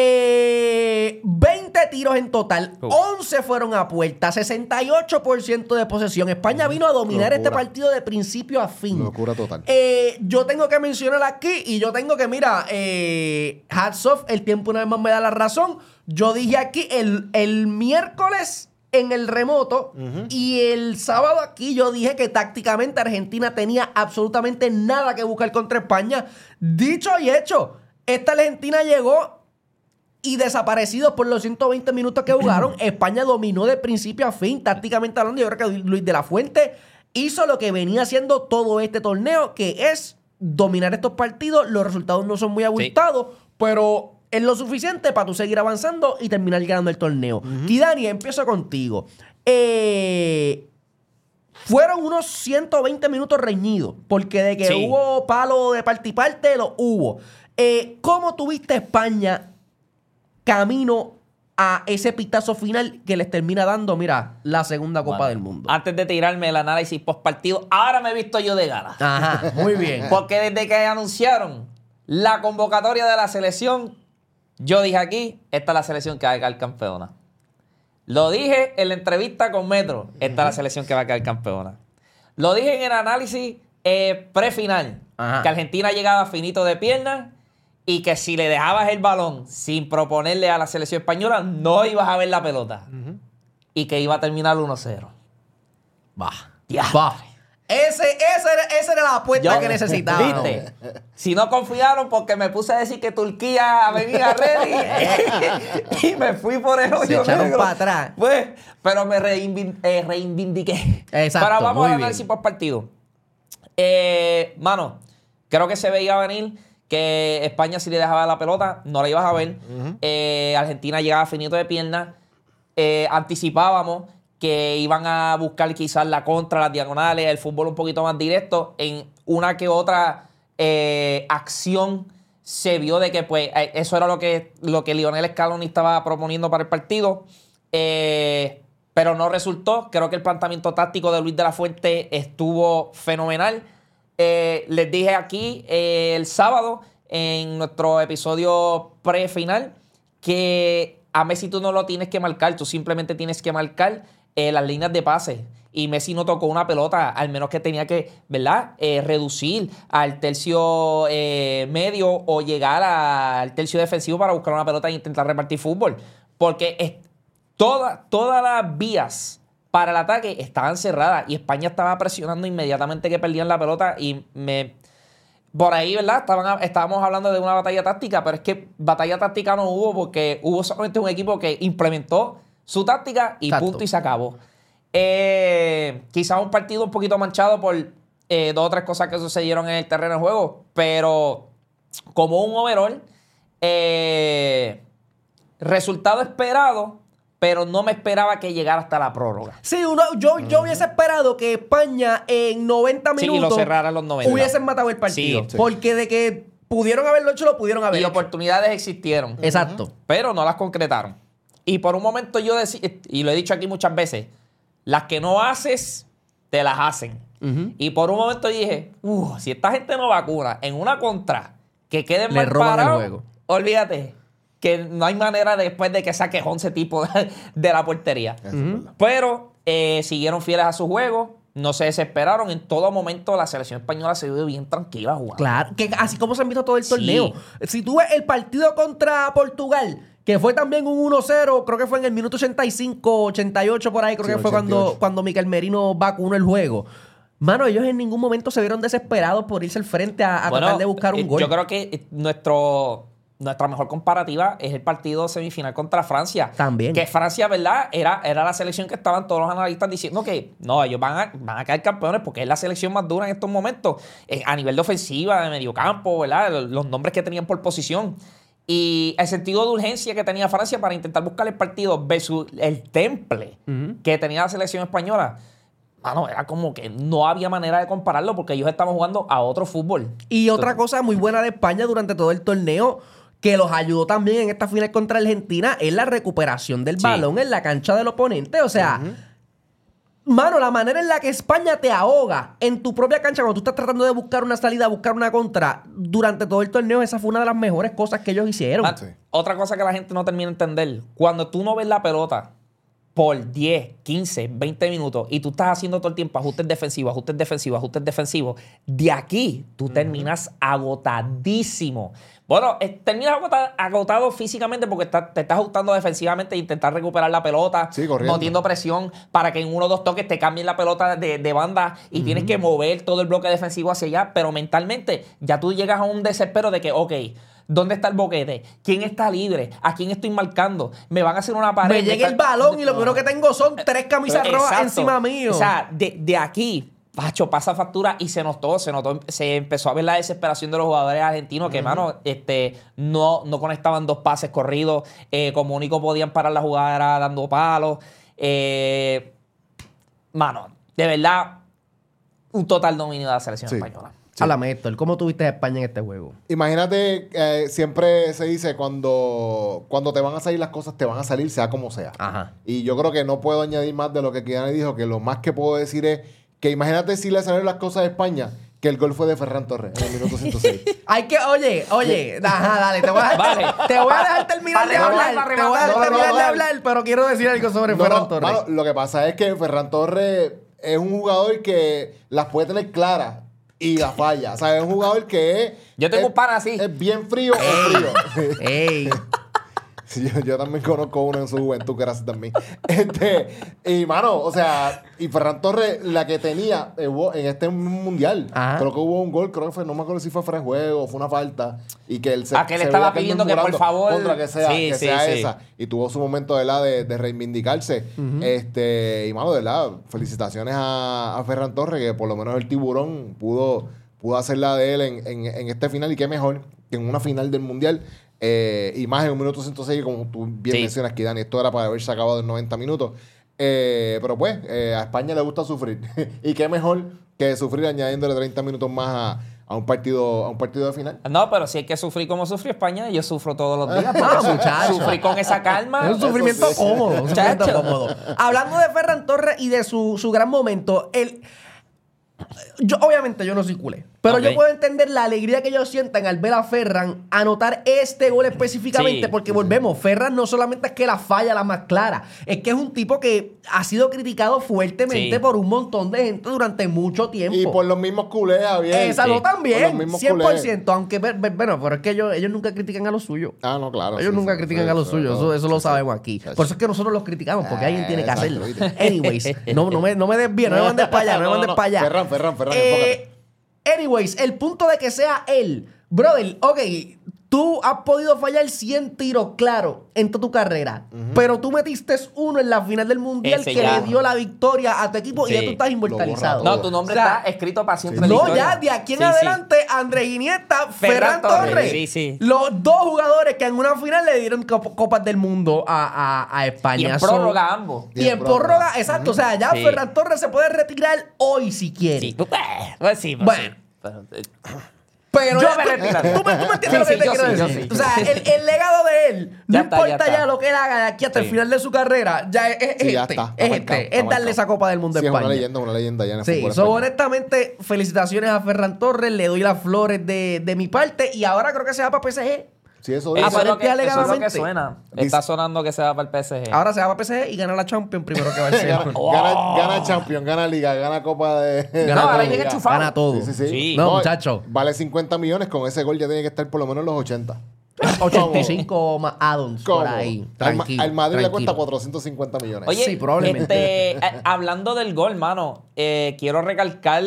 Speaker 3: Eh, veinte tiros en total,
Speaker 4: Uf.
Speaker 3: once fueron a puerta, sesenta y ocho por ciento de posesión. España vino a dominar
Speaker 5: Locura.
Speaker 3: este partido de principio a fin.
Speaker 5: Locura total.
Speaker 3: Eh, yo tengo que mencionar aquí y yo tengo que, mira, eh, hats off, el tiempo una vez más me da la razón. Yo dije aquí el, el miércoles en el remoto y el sábado aquí yo dije que tácticamente Argentina tenía absolutamente nada que buscar contra España. Dicho y hecho, esta Argentina llegó y desaparecidos por los ciento veinte minutos que jugaron. España dominó de principio a fin, tácticamente hablando. Yo creo que Luis de la Fuente hizo lo que venía haciendo todo este torneo, que es dominar estos partidos. Los resultados no son muy abultados, pero es lo suficiente para tú seguir avanzando y terminar ganando el torneo. Y Dani, empiezo contigo. Eh... Fueron unos ciento veinte minutos reñidos, porque de que
Speaker 4: Sí.
Speaker 3: hubo palo de parte y parte, lo hubo. Eh, ¿Cómo tuviste España camino a ese pitazo final que les termina dando, mira, la segunda Copa
Speaker 4: Bueno,
Speaker 3: del Mundo?
Speaker 4: Antes de tirarme el análisis post partido, ahora me he visto yo de gala.
Speaker 3: Ajá, muy bien.
Speaker 4: Porque desde que anunciaron la convocatoria de la selección, yo dije aquí, esta es la selección que va a quedar campeona. Lo dije en la entrevista con Metro, esta es la selección que va a quedar campeona. Lo dije en el análisis eh, prefinal,
Speaker 3: Ajá.
Speaker 4: que Argentina llegaba finito de piernas y que si le dejabas el balón sin proponerle a la selección española, no ibas a ver la pelota. Y que iba a terminar uno cero.
Speaker 3: Va.
Speaker 4: Ya.
Speaker 3: Va. Ese, esa, era, esa era la apuesta
Speaker 4: Yo-
Speaker 3: que necesitábamos.
Speaker 4: ¿Viste? Si no confiaron porque me puse a decir que Turquía venía ready y me fui por el hoyo
Speaker 3: Se echaron
Speaker 4: negro.
Speaker 3: para atrás.
Speaker 4: Pues, pero me reivin- eh, reivindiqué.
Speaker 3: Exacto,
Speaker 4: Pero vamos
Speaker 3: muy
Speaker 4: a
Speaker 3: bien.
Speaker 4: análisis por partido. Eh, mano, creo que se veía venir que España, si le dejaba la pelota, no la ibas a ver. Eh, Argentina llegaba finito de piernas. Eh, anticipábamos que iban a buscar quizás la contra, las diagonales, el fútbol un poquito más directo. En una que otra eh, acción se vio de que pues eh, eso era lo que, lo que Lionel Scaloni estaba proponiendo para el partido. Eh, pero no resultó. Creo que el planteamiento táctico de Luis de la Fuente estuvo fenomenal. Eh, les dije aquí eh, el sábado en nuestro episodio pre-final que a Messi tú no lo tienes que marcar, tú simplemente tienes que marcar eh, las líneas de pase. Y Messi no tocó una pelota, al menos que tenía que, ¿verdad? Eh, reducir al tercio eh, medio o llegar a- al tercio defensivo para buscar una pelota e intentar repartir fútbol. Porque es, toda- todas las vías para el ataque estaban cerradas y España estaba presionando inmediatamente que perdían la pelota y me... Por ahí, ¿verdad? Estaban, estábamos hablando de una batalla táctica, pero es que batalla táctica no hubo porque hubo solamente un equipo que implementó su táctica y
Speaker 3: Exacto.
Speaker 4: punto y se acabó. Eh, quizás un partido un poquito manchado por eh, dos o tres cosas que sucedieron en el terreno de juego, pero como un overall, eh, resultado esperado, pero no me esperaba que llegara hasta la prórroga.
Speaker 3: Sí, uno, yo, yo hubiese esperado que España en noventa
Speaker 4: Sí,
Speaker 3: minutos
Speaker 4: lo cerrara a los noventa.
Speaker 3: hubiesen matado el partido.
Speaker 5: Sí, sí.
Speaker 3: Porque de que pudieron haberlo hecho, lo pudieron haber
Speaker 4: Y
Speaker 3: hecho.
Speaker 4: oportunidades existieron.
Speaker 3: Exacto.
Speaker 4: Pero no las concretaron. Y por un momento yo decía, y lo he dicho aquí muchas veces, las que no haces, te las hacen.
Speaker 3: Ujú.
Speaker 4: Y por un momento dije, uh, si esta gente no vacuna en una contra que quede
Speaker 3: Le
Speaker 4: mal
Speaker 3: roban el
Speaker 4: parado,
Speaker 3: juego.
Speaker 4: olvídate que no hay manera después de que saque once tipos de la portería.
Speaker 5: Eso es verdad.
Speaker 4: Pero eh, siguieron fieles a su juego, no se desesperaron. En todo momento la selección española se vio bien tranquila jugando.
Speaker 3: Claro, que así como se han visto todo el
Speaker 4: Sí.
Speaker 3: torneo. Si tú ves el partido contra Portugal, que fue también un uno cero, creo que fue en el minuto ochenta y cinco, ochenta y ocho por ahí, creo
Speaker 5: Sí,
Speaker 3: que fue
Speaker 5: ochenta y ocho.
Speaker 3: cuando, cuando Mikel Merino vacunó el juego. Mano, ellos en ningún momento se vieron desesperados por irse al frente a, a
Speaker 4: Bueno,
Speaker 3: tratar de buscar un
Speaker 4: eh,
Speaker 3: gol.
Speaker 4: Yo creo que eh, nuestro, nuestra mejor comparativa es el partido semifinal contra Francia.
Speaker 3: También.
Speaker 4: Que Francia, ¿verdad? Era, era la selección que estaban todos los analistas diciendo que no, ellos van a, van a caer campeones porque es la selección más dura en estos momentos. Eh, a nivel de ofensiva, de mediocampo, ¿verdad? Los, los nombres que tenían por posición. Y el sentido de urgencia que tenía Francia para intentar buscar el partido versus el temple
Speaker 3: Ujú.
Speaker 4: que tenía la selección española. Mano, era como que no había manera de compararlo porque ellos estaban jugando a otro fútbol.
Speaker 3: Y otra cosa muy buena de España durante todo el torneo, que los ayudó también en esta final contra Argentina, es la recuperación del
Speaker 4: Sí.
Speaker 3: balón en la cancha del oponente. O sea, mano, la manera en la que España te ahoga en tu propia cancha cuando tú estás tratando de buscar una salida, buscar una contra, durante todo el torneo, esa fue una de las mejores cosas que ellos hicieron.
Speaker 4: Man,
Speaker 5: Sí.
Speaker 4: Otra cosa que la gente no termina de entender. Cuando tú no ves la pelota por diez, quince, veinte minutos y tú estás haciendo todo el tiempo ajustes defensivos, ajustes defensivos, ajustes defensivos, de aquí tú terminas agotadísimo. Bueno, eh, terminas agota- agotado físicamente porque está- te estás ajustando defensivamente e intentar recuperar la pelota,
Speaker 5: Sí, corriendo.
Speaker 4: metiendo presión para que en uno o dos toques te cambien la pelota de, de banda y tienes que mover todo el bloque defensivo hacia allá, pero mentalmente ya tú llegas a un desespero de que, ok, ¿dónde está el boquete? ¿Quién está libre? ¿A quién estoy marcando? Me van a hacer una pared.
Speaker 3: Me llega el
Speaker 4: está-
Speaker 3: balón y lo primero que tengo son tres camisas rojas
Speaker 4: Exacto.
Speaker 3: encima mío.
Speaker 4: O sea, de, de aquí, Pacho, pasa factura y se notó, se notó, se empezó a ver la desesperación de los jugadores argentinos que, mano, este, no, no conectaban dos pases corridos, eh, como único podían parar la jugada era dando palos. Eh, mano, de verdad, un total dominio de la selección
Speaker 5: Sí.
Speaker 4: española.
Speaker 5: Sí.
Speaker 3: Háblame, Héctor, ¿cómo tuviste a España en este juego?
Speaker 5: Imagínate, eh, siempre se dice cuando, cuando te van a salir las cosas, te van a salir sea como sea.
Speaker 3: Ajá.
Speaker 5: Y yo creo que no puedo añadir más de lo que Kiana dijo, que lo más que puedo decir es que imagínate si le salieron las cosas a España, que el gol fue de Ferran Torres en el minuto ciento seis.
Speaker 3: Hay que, oye, oye, ajá, dale, te voy a dejar,
Speaker 4: Vale.
Speaker 3: te voy a dejar terminar de
Speaker 4: Para
Speaker 3: hablar,
Speaker 4: rematar,
Speaker 3: te voy a dejar
Speaker 5: no, no,
Speaker 3: terminar
Speaker 5: no,
Speaker 3: de
Speaker 5: no.
Speaker 3: hablar, pero quiero decir algo sobre
Speaker 5: No,
Speaker 3: Ferran
Speaker 5: no,
Speaker 3: Torres.
Speaker 5: mano, lo que pasa es que Ferran Torres es un jugador que las puede tener claras y las falla. O sea, es un jugador que es...
Speaker 4: Yo tengo
Speaker 5: es-
Speaker 4: un pana así.
Speaker 5: Es bien frío o frío.
Speaker 3: Ey,
Speaker 5: Sí, yo, yo también conozco uno en su juventud que era así también. Este, y mano, o sea, y Ferran Torres, la que tenía eh, hubo en este mundial,
Speaker 3: Ajá.
Speaker 5: creo que hubo un gol, creo que fue, no me acuerdo si fue fuera de juego o fue una falta, y que él se,
Speaker 4: Ah, que él
Speaker 5: se
Speaker 4: estaba
Speaker 5: veía
Speaker 4: pidiendo que, por
Speaker 5: murmurando
Speaker 4: favor-
Speaker 5: contra que sea,
Speaker 4: Sí,
Speaker 5: que
Speaker 4: sí,
Speaker 5: sea
Speaker 4: sí.
Speaker 5: esa. Y tuvo su momento de la de, de reivindicarse. Este, y mano, de verdad, felicitaciones a, a Ferran Torres, que por lo menos el tiburón pudo, pudo hacer la de él en, en, en este final, y qué mejor que en una final del mundial. Eh, y más en un minuto ciento seis, como tú bien
Speaker 4: Sí.
Speaker 5: mencionas, que Dani, esto era para haberse acabado en noventa minutos. Eh, pero pues, eh, a España le gusta sufrir. Y qué mejor que sufrir añadiéndole treinta minutos más a, a un partido a un partido de final.
Speaker 4: No, pero si hay que sufrir como sufrió España, yo sufro todos los días. Porque
Speaker 3: Ah,
Speaker 4: su-
Speaker 3: muchacho.
Speaker 4: sufrí con esa calma.
Speaker 3: es un sufrimiento
Speaker 5: sí.
Speaker 3: cómodo, un sufrimiento
Speaker 4: Chacho.
Speaker 3: cómodo. Hablando de Ferran Torres y de su, su gran momento, el... Yo, obviamente, yo no soy culé. Pero
Speaker 4: Ok.
Speaker 3: yo puedo entender la alegría que ellos sientan al ver a Ferran anotar este gol específicamente.
Speaker 4: Sí.
Speaker 3: Porque volvemos, Ferran no solamente es que la falla la más clara, es que es un tipo que ha sido criticado fuertemente
Speaker 4: Sí.
Speaker 3: por un montón de gente durante mucho tiempo.
Speaker 5: Y por los mismos culés, Javier.
Speaker 3: Esa
Speaker 4: sí.
Speaker 3: no
Speaker 5: Por los
Speaker 3: también,
Speaker 5: mismos
Speaker 3: cien por
Speaker 5: culés.
Speaker 3: ciento. Aunque, ver- ver- bueno, pero es que ellos, ellos nunca critican a los suyos.
Speaker 5: Ah, no, claro.
Speaker 3: Ellos
Speaker 5: sí,
Speaker 3: nunca
Speaker 5: sí,
Speaker 3: critican
Speaker 5: sí,
Speaker 3: a los
Speaker 5: sí,
Speaker 3: suyos,
Speaker 5: no,
Speaker 3: eso, eso lo
Speaker 5: sí,
Speaker 3: sabemos
Speaker 5: sí.
Speaker 3: aquí.
Speaker 5: Sí,
Speaker 3: Por
Speaker 5: sí.
Speaker 3: eso es que nosotros los criticamos, porque
Speaker 5: Ah,
Speaker 3: alguien tiene que
Speaker 5: exacto,
Speaker 3: hacerlo.
Speaker 5: ¿viste?
Speaker 3: Anyways, no, no, me, no me desvíes, no me mandes para allá, no me
Speaker 5: No, no,
Speaker 3: mandes
Speaker 5: no.
Speaker 3: para allá.
Speaker 5: Ferran, Ferran, Ferran,
Speaker 3: Eh, anyways, el punto de que sea él, brother, ok, tú has podido fallar cien tiros, claro, en toda tu carrera, pero tú metiste uno en la final del Mundial
Speaker 4: Ese
Speaker 3: que
Speaker 4: ya.
Speaker 3: le dio la victoria a tu equipo y ya
Speaker 4: Sí.
Speaker 3: tú estás inmortalizado.
Speaker 5: Lo
Speaker 4: No, tu nombre
Speaker 3: O sea,
Speaker 4: está escrito para siempre. en la
Speaker 3: no,
Speaker 4: historia.
Speaker 3: ya, de aquí en
Speaker 4: Sí, sí.
Speaker 3: adelante, Andrés Iniesta, Ferran
Speaker 4: Ferran
Speaker 3: Torres.
Speaker 4: Torres, sí, sí.
Speaker 3: Los dos jugadores que en una final le dieron cop- Copas del Mundo a, a, a España.
Speaker 4: Y en
Speaker 3: Son-
Speaker 4: prórroga ambos.
Speaker 3: Y en prórroga, exacto. O sea, ya
Speaker 4: Sí.
Speaker 3: Ferran Torres se puede retirar hoy si quiere.
Speaker 4: Sí. Eh, Pues sí, pues
Speaker 3: Bueno.
Speaker 4: sí. Pero, eh,
Speaker 3: Pero
Speaker 4: Yo
Speaker 3: ya-
Speaker 4: me
Speaker 3: tú-
Speaker 4: retiro.
Speaker 3: Tú, me- tú me entiendes
Speaker 4: Sí,
Speaker 3: lo que
Speaker 4: sí,
Speaker 3: te
Speaker 4: yo
Speaker 3: quiero
Speaker 4: sí, yo
Speaker 3: decir.
Speaker 4: sí.
Speaker 3: O sea, el, el legado de él, no
Speaker 4: Ya está, ya
Speaker 3: importa ya,
Speaker 4: está.
Speaker 3: lo que él haga de aquí hasta el
Speaker 4: Sí.
Speaker 3: final de su carrera, ya es, es
Speaker 5: Sí, ya
Speaker 3: este.
Speaker 5: está, está
Speaker 3: es
Speaker 5: marcado,
Speaker 3: este.
Speaker 5: está
Speaker 3: Es darle
Speaker 5: marcado.
Speaker 3: esa Copa del Mundo a
Speaker 5: Sí, es
Speaker 3: España.
Speaker 5: una leyenda, una leyenda ya en el
Speaker 3: Sí,
Speaker 5: fútbol
Speaker 3: so,
Speaker 5: español.
Speaker 3: honestamente, felicitaciones a Ferran Torres, le doy las flores de, de mi parte y ahora creo que se va para P S G.
Speaker 5: Sí, eso
Speaker 4: Eso
Speaker 5: dice.
Speaker 4: es lo que, eso es lo que
Speaker 3: alegadamente.
Speaker 4: suena.
Speaker 5: Dice-
Speaker 4: Está sonando que se va para el P S G.
Speaker 3: Ahora se va para P S G y gana la Champions primero que
Speaker 5: Gana,
Speaker 3: Barcelona.
Speaker 5: gana, gana Champions, gana Liga, gana Copa de.
Speaker 3: Gana
Speaker 4: No, ahora
Speaker 3: todo.
Speaker 4: viene enchufado.
Speaker 3: Gana todo.
Speaker 5: Sí, sí, sí.
Speaker 4: Sí.
Speaker 3: No, muchacho.
Speaker 5: Vale cincuenta millones, con ese gol ya tiene que estar por lo menos en los ochenta.
Speaker 3: ochenta y cinco más add-ons por
Speaker 5: ¿Cómo?
Speaker 3: ahí.
Speaker 5: Al, Ma-
Speaker 3: Tranquilo,
Speaker 5: al Madrid le
Speaker 3: tranquilo.
Speaker 5: cuesta cuatrocientos cincuenta millones.
Speaker 4: Oye,
Speaker 3: Sí, probablemente.
Speaker 4: este, eh, hablando del gol, mano, eh, quiero recalcar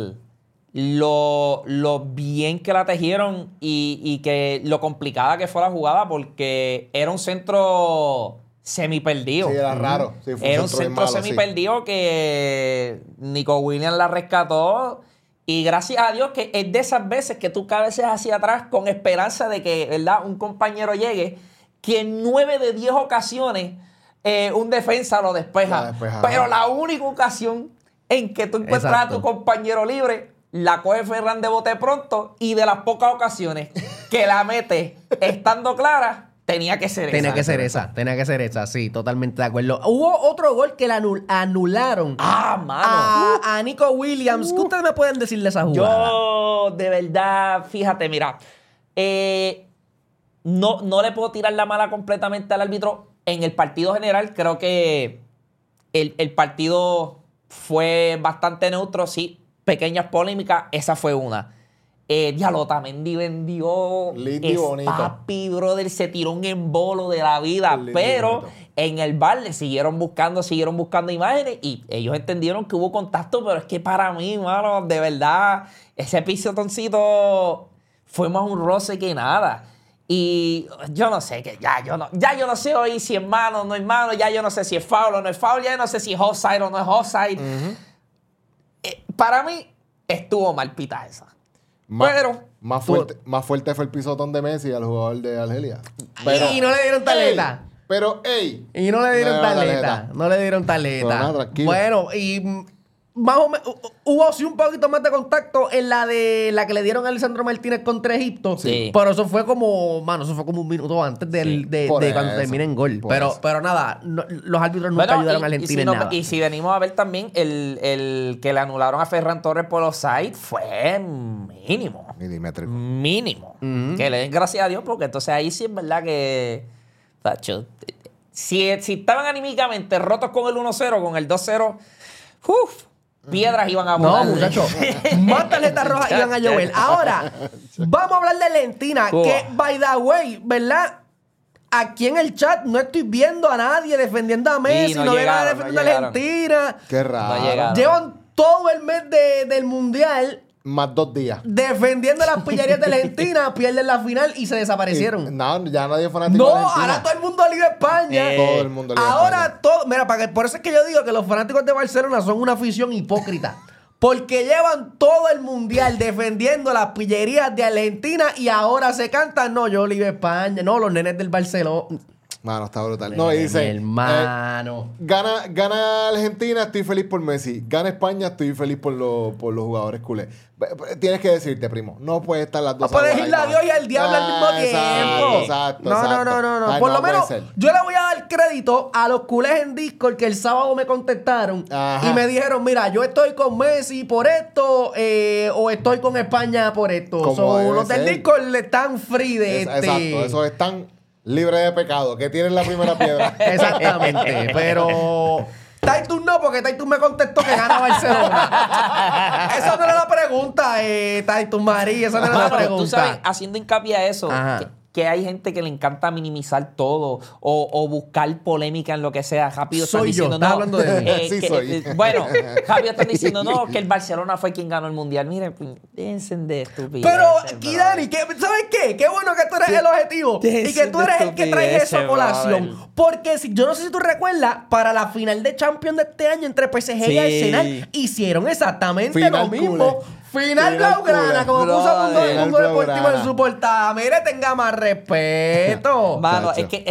Speaker 4: lo, lo bien que la tejieron y, y que lo complicada que fue la jugada porque era un centro semi perdido.
Speaker 5: Sí, era raro. Sí, fue
Speaker 4: Era un
Speaker 5: bien
Speaker 4: centro
Speaker 5: malo,
Speaker 4: semi
Speaker 5: sí.
Speaker 4: perdido que Nico Williams la rescató. Y gracias a Dios que es de esas veces que tú cabeceas hacia atrás con esperanza de que, ¿verdad?, un compañero llegue, que en nueve de diez ocasiones eh, un defensa lo despeja.
Speaker 5: La despeja,
Speaker 4: Pero
Speaker 5: ajá.
Speaker 4: la única ocasión en que tú encuentras
Speaker 3: Exacto.
Speaker 4: a tu compañero libre, la coge Ferran de bote pronto y de las pocas ocasiones que la mete estando clara, tenía que ser
Speaker 3: Tenía
Speaker 4: esa.
Speaker 3: que ser esa, tenía que ser esa, sí, totalmente de acuerdo. Hubo otro gol que le anul- anularon
Speaker 4: Ah, mano.
Speaker 3: a, a Nico Williams. ¿Qué ustedes me pueden decir de esa jugada?
Speaker 4: Yo, de verdad, fíjate, mira, eh, no, no le puedo tirar la mala completamente al árbitro. En el partido general, creo que el, el partido fue bastante neutro, sí, pequeñas polémicas, esa fue una. Eh, Diablo, Otamendi vendió.
Speaker 5: Lindo y
Speaker 4: es
Speaker 5: bonito.
Speaker 4: Papi, brother, se tiró un embolo de la vida.
Speaker 5: Lindo y
Speaker 4: Pero
Speaker 5: bonito.
Speaker 4: en el bar le siguieron buscando, siguieron buscando imágenes y ellos entendieron que hubo contacto, pero es que para mí, mano, de verdad, ese pisotoncito fue más un roce que nada. Y yo no sé, que ya yo no, ya yo no sé hoy si es mano o no es mano, ya yo no sé si es foul o no es foul, ya yo no sé si es offside o no es offside. Eh, para mí, estuvo mal pita esa.
Speaker 5: Más,
Speaker 4: Pero-
Speaker 5: más, fuerte, más fuerte fue el pisotón de Messi al jugador de Argelia.
Speaker 3: Y no le dieron tarjeta.
Speaker 5: Ey, pero, ey.
Speaker 3: Y no le dieron
Speaker 5: No,
Speaker 3: tarjeta. No le dieron tarjeta.
Speaker 5: Pero nada, tranquilo.
Speaker 3: Bueno, y mm, más o menos hubo sí un poquito más de contacto en la de la que le dieron a Alessandro Martínez contra Egipto.
Speaker 4: Sí.
Speaker 3: Pero eso fue como, mano, eso fue como un minuto antes del,
Speaker 4: Sí.
Speaker 3: de,
Speaker 5: Por
Speaker 3: de cuando
Speaker 5: eso,
Speaker 3: termina en gol.
Speaker 5: por
Speaker 3: Pero,
Speaker 5: eso.
Speaker 3: pero nada, no- los árbitros nunca
Speaker 4: Bueno,
Speaker 3: ayudaron
Speaker 4: y-
Speaker 3: a
Speaker 4: y
Speaker 3: Argentina
Speaker 4: si
Speaker 3: en
Speaker 4: no-
Speaker 3: nada.
Speaker 4: Y si venimos a ver también, el, el que le anularon a Ferran Torres por offside fue mínimo.
Speaker 5: Milimétrico.
Speaker 4: Mínimo. Que le den gracias a Dios, porque entonces ahí sí es verdad que. Tacho, si, si estaban anímicamente rotos con el uno cero, con el dos cero, uf, piedras iban a
Speaker 3: No,
Speaker 4: volar.
Speaker 3: muchachos. Más tarjetas rojas iban a llover. Ahora, vamos a hablar de Argentina.
Speaker 4: Uah.
Speaker 3: Que, by the way, ¿verdad? Aquí en el chat no estoy viendo a nadie defendiendo a Messi,
Speaker 4: no
Speaker 3: no, veo a nadie
Speaker 4: llegaron, no
Speaker 3: defendiendo a
Speaker 4: llegaron.
Speaker 3: Argentina.
Speaker 5: Qué raro.
Speaker 4: No llegaron.
Speaker 3: Llevan todo el mes de- del Mundial
Speaker 5: Más dos días.
Speaker 3: defendiendo las pillerías de Argentina, pierden la final y se
Speaker 5: Y-
Speaker 3: desaparecieron.
Speaker 5: no, ya nadie es fanático
Speaker 3: No,
Speaker 5: de Argentina.
Speaker 3: ahora todo el mundo liga España.
Speaker 4: Eh,
Speaker 5: Todo el mundo liga
Speaker 3: Ahora
Speaker 5: España.
Speaker 3: todo, mira, para que, por eso es que yo digo que los fanáticos de Barcelona son una afición hipócrita. Porque llevan todo el mundial defendiendo las pillerías de Argentina y ahora se cantan, no, yo liga España, no, los nenes del Barcelona.
Speaker 5: Mano, está brutal. No, y
Speaker 3: Mi
Speaker 5: dice. eh,
Speaker 3: hermano.
Speaker 5: Gana, gana Argentina, estoy feliz por Messi. Gana España, estoy feliz por, los por los jugadores culés. P- p- Tienes que decirte, primo, no puedes estar las
Speaker 3: No
Speaker 5: dos.
Speaker 3: puedes
Speaker 5: a la
Speaker 3: irle a
Speaker 5: vez.
Speaker 3: Dios y al diablo al mismo
Speaker 5: Ah,
Speaker 3: tiempo.
Speaker 5: Exacto, exacto.
Speaker 3: no, no,
Speaker 5: exacto.
Speaker 3: no, no, no.
Speaker 5: Ay,
Speaker 3: Por lo
Speaker 5: puede
Speaker 3: menos,
Speaker 5: ser.
Speaker 3: yo le voy a dar crédito a los culés en Discord que el sábado me contestaron
Speaker 5: Ajá.
Speaker 3: y me dijeron, mira, yo estoy con Messi por esto eh, o estoy con España por esto.
Speaker 5: Como
Speaker 3: So,
Speaker 5: debe
Speaker 3: los del
Speaker 5: ser.
Speaker 3: Discord le están free de
Speaker 5: Es-
Speaker 3: este.
Speaker 5: Exacto, esos están libres de pecado, que tienen la primera piedra.
Speaker 3: Exactamente, pero Titus no, porque Titus me contestó que gana Barcelona. Esa no era la pregunta, eh, Titus María, esa no era la
Speaker 4: Mano,
Speaker 3: pregunta.
Speaker 4: tú sabes, haciendo hincapié a eso,
Speaker 3: Ajá.
Speaker 4: que, que hay gente que le encanta minimizar todo o, o buscar polémica en lo que sea. Rápido están
Speaker 3: Soy yo,
Speaker 4: diciendo,
Speaker 3: estás
Speaker 4: no.
Speaker 3: hablando de mí.
Speaker 5: Sí,
Speaker 4: que-
Speaker 5: soy.
Speaker 4: eh, bueno, rápido están diciendo, no, que el Barcelona fue quien ganó el Mundial. Miren, déjense de estupidez.
Speaker 3: Pero, Kidani, ¿qué- ¿sabes qué? Qué bueno que tú eres el objetivo y que tú eres el que trae eso a colación.
Speaker 4: brother.
Speaker 3: Porque si, yo no sé si tú recuerdas, para la final de Champions de este año entre P S G y
Speaker 4: Sí.
Speaker 3: Arsenal, hicieron exactamente
Speaker 5: Final
Speaker 3: lo mismo.
Speaker 5: culé.
Speaker 3: Final
Speaker 5: Final
Speaker 3: blaugrana,
Speaker 5: culé.
Speaker 3: como puso
Speaker 4: Brother.
Speaker 3: Mundo, el
Speaker 5: Final
Speaker 3: mundo deportivo en
Speaker 5: blaugrana.
Speaker 3: su portada. Mire, tenga más respeto.
Speaker 4: Mano,
Speaker 5: Chacho.
Speaker 4: es que es-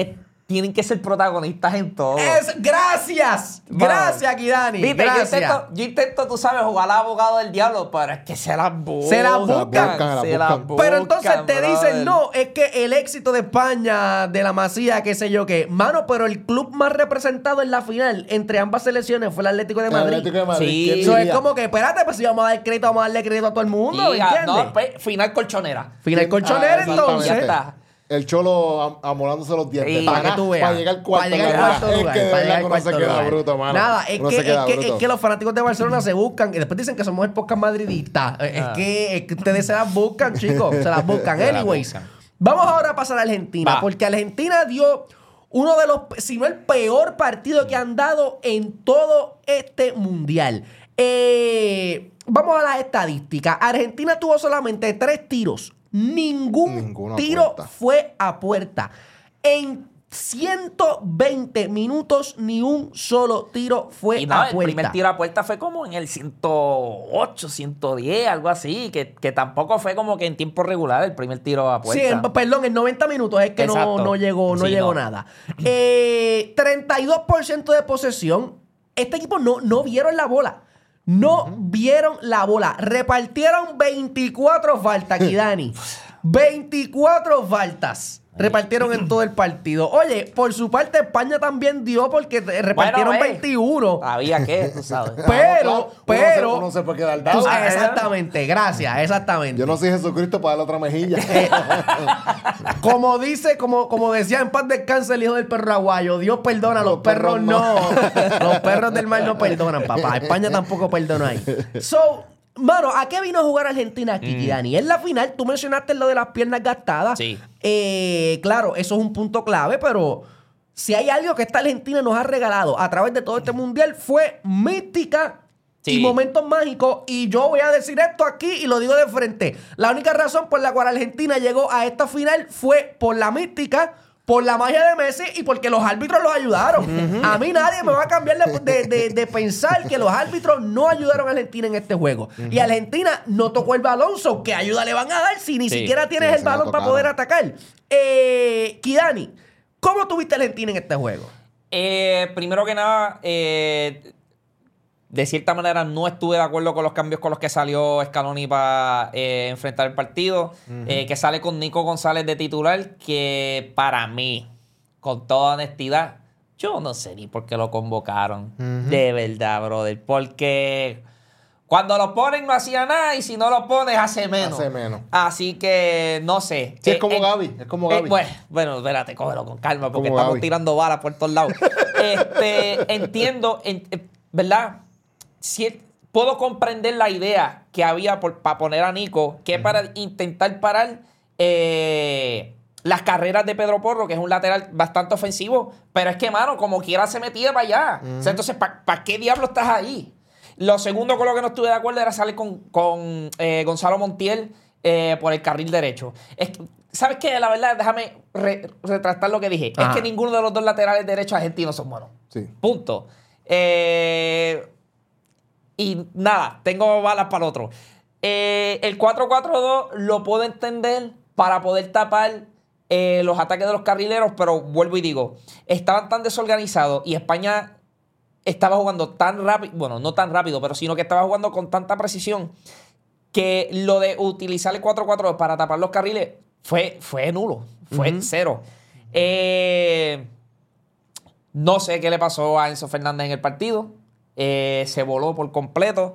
Speaker 4: tienen que ser protagonistas en todo.
Speaker 3: Es, gracias,
Speaker 4: Mano.
Speaker 3: gracias, Kidani.
Speaker 4: Viste,
Speaker 3: Gracias.
Speaker 4: Yo, intento, yo intento, tú sabes, jugar al abogado del diablo, pero es que se las buscan.
Speaker 3: Se las buscan,
Speaker 4: se las
Speaker 5: buscan.
Speaker 4: buscan.
Speaker 3: Pero entonces te
Speaker 4: brother.
Speaker 3: dicen, no, es que el éxito de España, de la Masía, qué sé yo qué. Mano, pero el club más representado en la final entre ambas selecciones fue el Atlético de
Speaker 5: El
Speaker 3: Madrid.
Speaker 5: Atlético de Madrid.
Speaker 4: Sí.
Speaker 5: ¿quién
Speaker 3: Eso es
Speaker 5: diría?
Speaker 3: como que, espérate, pues si vamos a dar crédito, vamos a darle crédito a todo el mundo, ¿me
Speaker 4: Y, ah,
Speaker 3: entiendes?
Speaker 4: no, pues, final colchonera.
Speaker 3: Final colchonera,
Speaker 5: Ah,
Speaker 3: entonces.
Speaker 4: Ya está.
Speaker 5: El Cholo am- amolándose los dientes.
Speaker 4: Sí.
Speaker 3: Para que tú veas.
Speaker 5: Para llegar al cuarto.
Speaker 3: Para llegar al
Speaker 5: lugar.
Speaker 3: cuarto
Speaker 5: Es
Speaker 3: lugar.
Speaker 5: que de
Speaker 3: para
Speaker 5: verdad
Speaker 3: llegar al
Speaker 5: que uno se
Speaker 3: cuarto
Speaker 5: queda
Speaker 3: lugar.
Speaker 5: bruto, mano.
Speaker 3: Nada, es
Speaker 5: Uno
Speaker 3: que,
Speaker 5: se
Speaker 3: es,
Speaker 5: queda
Speaker 3: que,
Speaker 5: bruto.
Speaker 3: es que los fanáticos de Barcelona se buscan. Y después dicen que somos el podcast madridista. Es,
Speaker 4: Ah.
Speaker 3: que, es que ustedes se las buscan, chicos. Se las buscan.
Speaker 4: Se las
Speaker 3: Anyways.
Speaker 4: buscan.
Speaker 3: Vamos ahora a pasar a Argentina.
Speaker 4: Va.
Speaker 3: Porque Argentina dio uno de los, si no el peor partido que han dado en todo este mundial. Eh, vamos a las estadísticas. Argentina tuvo solamente tres tiros. Ningún
Speaker 5: Ninguno a
Speaker 3: tiro
Speaker 5: puerta.
Speaker 3: fue a puerta. En ciento veinte minutos, ni un solo tiro fue
Speaker 4: Y no,
Speaker 3: a
Speaker 4: el
Speaker 3: puerta.
Speaker 4: primer tiro a puerta fue como en el ciento ocho, ciento diez, algo así, que, que tampoco fue como que en tiempo regular el primer tiro a puerta.
Speaker 3: Sí, en- perdón, en noventa minutos es que no,
Speaker 4: Exacto.
Speaker 3: no llegó, no
Speaker 4: Sí,
Speaker 3: llegó
Speaker 4: no.
Speaker 3: nada. Eh, treinta y dos por ciento de posesión. Este equipo no, no vieron la bola. No vieron la bola. Repartieron veinticuatro faltas, Kidani. veinticuatro faltas. Repartieron en todo el partido. Oye, por su parte, España también dio porque te- repartieron
Speaker 4: Bueno, eh,
Speaker 3: veintiuno.
Speaker 4: Había que, tú sabes.
Speaker 3: Pero,
Speaker 5: Ah, no, claro.
Speaker 3: pero.
Speaker 5: Uno se, uno se puede quedar
Speaker 3: Tú-
Speaker 5: dado.
Speaker 4: Ah,
Speaker 3: exactamente, gracias, exactamente.
Speaker 5: Yo no soy Jesucristo para darle otra mejilla.
Speaker 3: Como dice, como, como decía en paz descanse el hijo del perro aguayo, Dios perdona, los,
Speaker 5: Los
Speaker 3: perros,
Speaker 5: perros
Speaker 3: no. Los perros del mar no perdonan, papá. España tampoco perdona ahí. So, mano, ¿a qué vino a jugar Argentina aquí, Kidani? En la final, tú mencionaste lo de las piernas gastadas.
Speaker 4: Sí.
Speaker 3: Eh, claro, eso es un punto clave, pero si hay algo que esta Argentina nos ha regalado a través de todo este mundial fue mística.
Speaker 4: Sí.
Speaker 3: Y momentos mágicos. Y yo voy a decir esto aquí y lo digo de frente. La única razón por la cual Argentina llegó a esta final fue por la mística, por la magia de Messi y porque los árbitros los ayudaron. A mí nadie me va a cambiar de, de- de- de pensar que los árbitros no ayudaron a Argentina en este juego. Y Argentina no tocó el balón, so ¿qué ayuda le van a dar si ni
Speaker 4: Sí.
Speaker 3: siquiera tienes
Speaker 5: Sí,
Speaker 3: el
Speaker 5: se la
Speaker 3: balón para
Speaker 5: tocaron.
Speaker 3: poder atacar? Eh, Kidani, ¿cómo tuviste a Argentina en este juego?
Speaker 4: Eh, primero que nada, eh, de cierta manera no estuve de acuerdo con los cambios con los que salió Scaloni para eh, enfrentar el partido. Eh, que sale con Nico González de titular, que para mí, con toda honestidad, yo no sé ni por qué lo convocaron. De verdad, brother. Porque cuando lo ponen no hacía nada y si no lo pones hace menos.
Speaker 5: Hace menos.
Speaker 4: Así que no sé.
Speaker 5: Sí, es
Speaker 4: Eh,
Speaker 5: como
Speaker 4: eh,
Speaker 5: Gaby, es como
Speaker 4: eh,
Speaker 5: Gaby.
Speaker 4: bueno, bueno, espérate, cógelo con calma porque
Speaker 5: Como
Speaker 4: estamos
Speaker 5: Gaby.
Speaker 4: tirando balas por todos lados. este, entiendo, en- eh, ¿verdad? Si, puedo comprender la idea que había para poner a Nico, que es para intentar parar eh, las carreras de Pedro Porro, que es un lateral bastante ofensivo, pero es que, mano, como quiera se metía para allá. O sea, entonces, ¿para qué diablo estás ahí? Lo segundo con lo que no estuve de acuerdo era salir con, con eh, Gonzalo Montiel eh, por el carril derecho. Es que, ¿sabes qué? La verdad, déjame re- retractar lo que dije.
Speaker 3: Ajá.
Speaker 4: Es que ninguno de los dos laterales derechos argentinos son buenos.
Speaker 5: Sí.
Speaker 4: Punto. Eh, y nada, tengo balas para el otro. Eh, el cuatro cuatro dos lo puedo entender para poder tapar eh, los ataques de los carrileros, pero vuelvo y digo, estaban tan desorganizados y España estaba jugando tan rápido, bueno, no tan rápido, pero sino que estaba jugando con tanta precisión que lo de utilizar el cuatro cuatro dos para tapar los carriles fue, fue nulo, fue
Speaker 3: Ujú.
Speaker 4: cero. Eh, no sé qué le pasó a Enzo Fernández en el partido. Eh, se voló por completo.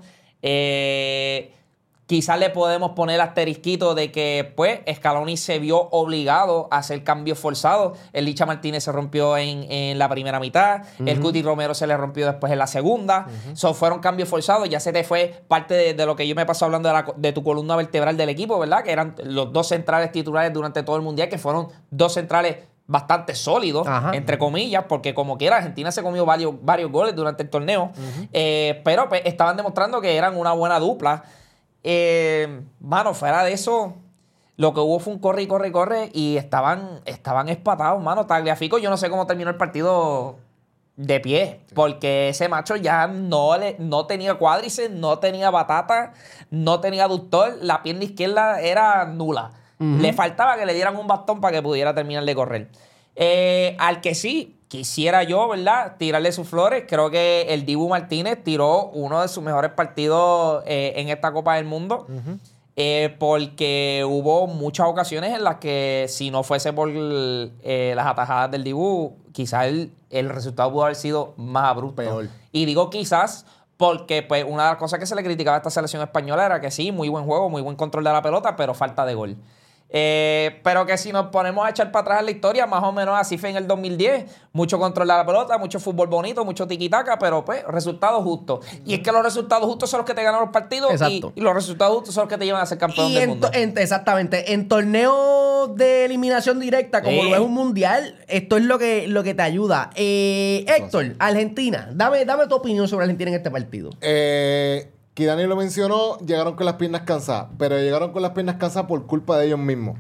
Speaker 4: Eh, quizás le podemos poner asterisquito de que, pues, Scaloni se vio obligado a hacer cambios forzados. El Licha Martínez se rompió en, en la primera mitad. El Cuti Romero se le rompió después en la segunda. So, fueron cambios forzados. Ya se te fue parte de, de lo que yo me pasé hablando de, la, de tu columna vertebral del equipo, ¿verdad? Que eran los dos centrales titulares durante todo el Mundial, que fueron dos centrales bastante sólidos,
Speaker 3: Ajá.
Speaker 4: entre comillas, porque como quiera, Argentina se comió varios, varios goles durante el torneo, eh, pero pues, estaban demostrando que eran una buena dupla. Eh, mano, fuera de eso, lo que hubo fue un corre y corre y corre y estaban, estaban espatados, mano. Tagliafico, yo no sé cómo terminó el partido de pie, porque ese macho ya no, le, no tenía cuádriceps, no tenía batata, no tenía aductor, la pierna izquierda era nula. Le faltaba que le dieran un bastón para que pudiera terminar de correr. Eh, al que sí, quisiera yo, ¿verdad? Tirarle sus flores. Creo que el Dibu Martínez tiró uno de sus mejores partidos eh, en esta Copa del Mundo. Uh-huh. eh, porque hubo muchas ocasiones en las que si no fuese por eh, las atajadas del Dibu, quizás el, el resultado pudo haber sido más abrupto.
Speaker 5: Peor.
Speaker 4: Y digo quizás porque pues, una de las cosas que se le criticaba a esta selección española era que sí, muy buen juego, muy buen control de la pelota, pero falta de gol. Eh, pero que si nos ponemos a echar para atrás en la historia, más o menos así fue en el dos mil diez. Mucho control de la pelota, mucho fútbol bonito, mucho tiquitaca, pero pues resultados justos. Y es que los resultados justos son los que te ganan los partidos y, y los resultados justos son los que te llevan a ser campeón
Speaker 3: y
Speaker 4: del
Speaker 3: en
Speaker 4: mundo.
Speaker 3: To- en, exactamente. En torneos de eliminación directa, como
Speaker 4: Sí.
Speaker 3: lo es un mundial, esto es lo que, lo que te ayuda. Eh, Héctor, Argentina. Dame, dame tu opinión sobre Argentina en este partido.
Speaker 5: Eh... Que Dani lo mencionó, llegaron con las piernas cansadas, pero llegaron con las piernas cansadas por culpa de ellos mismos.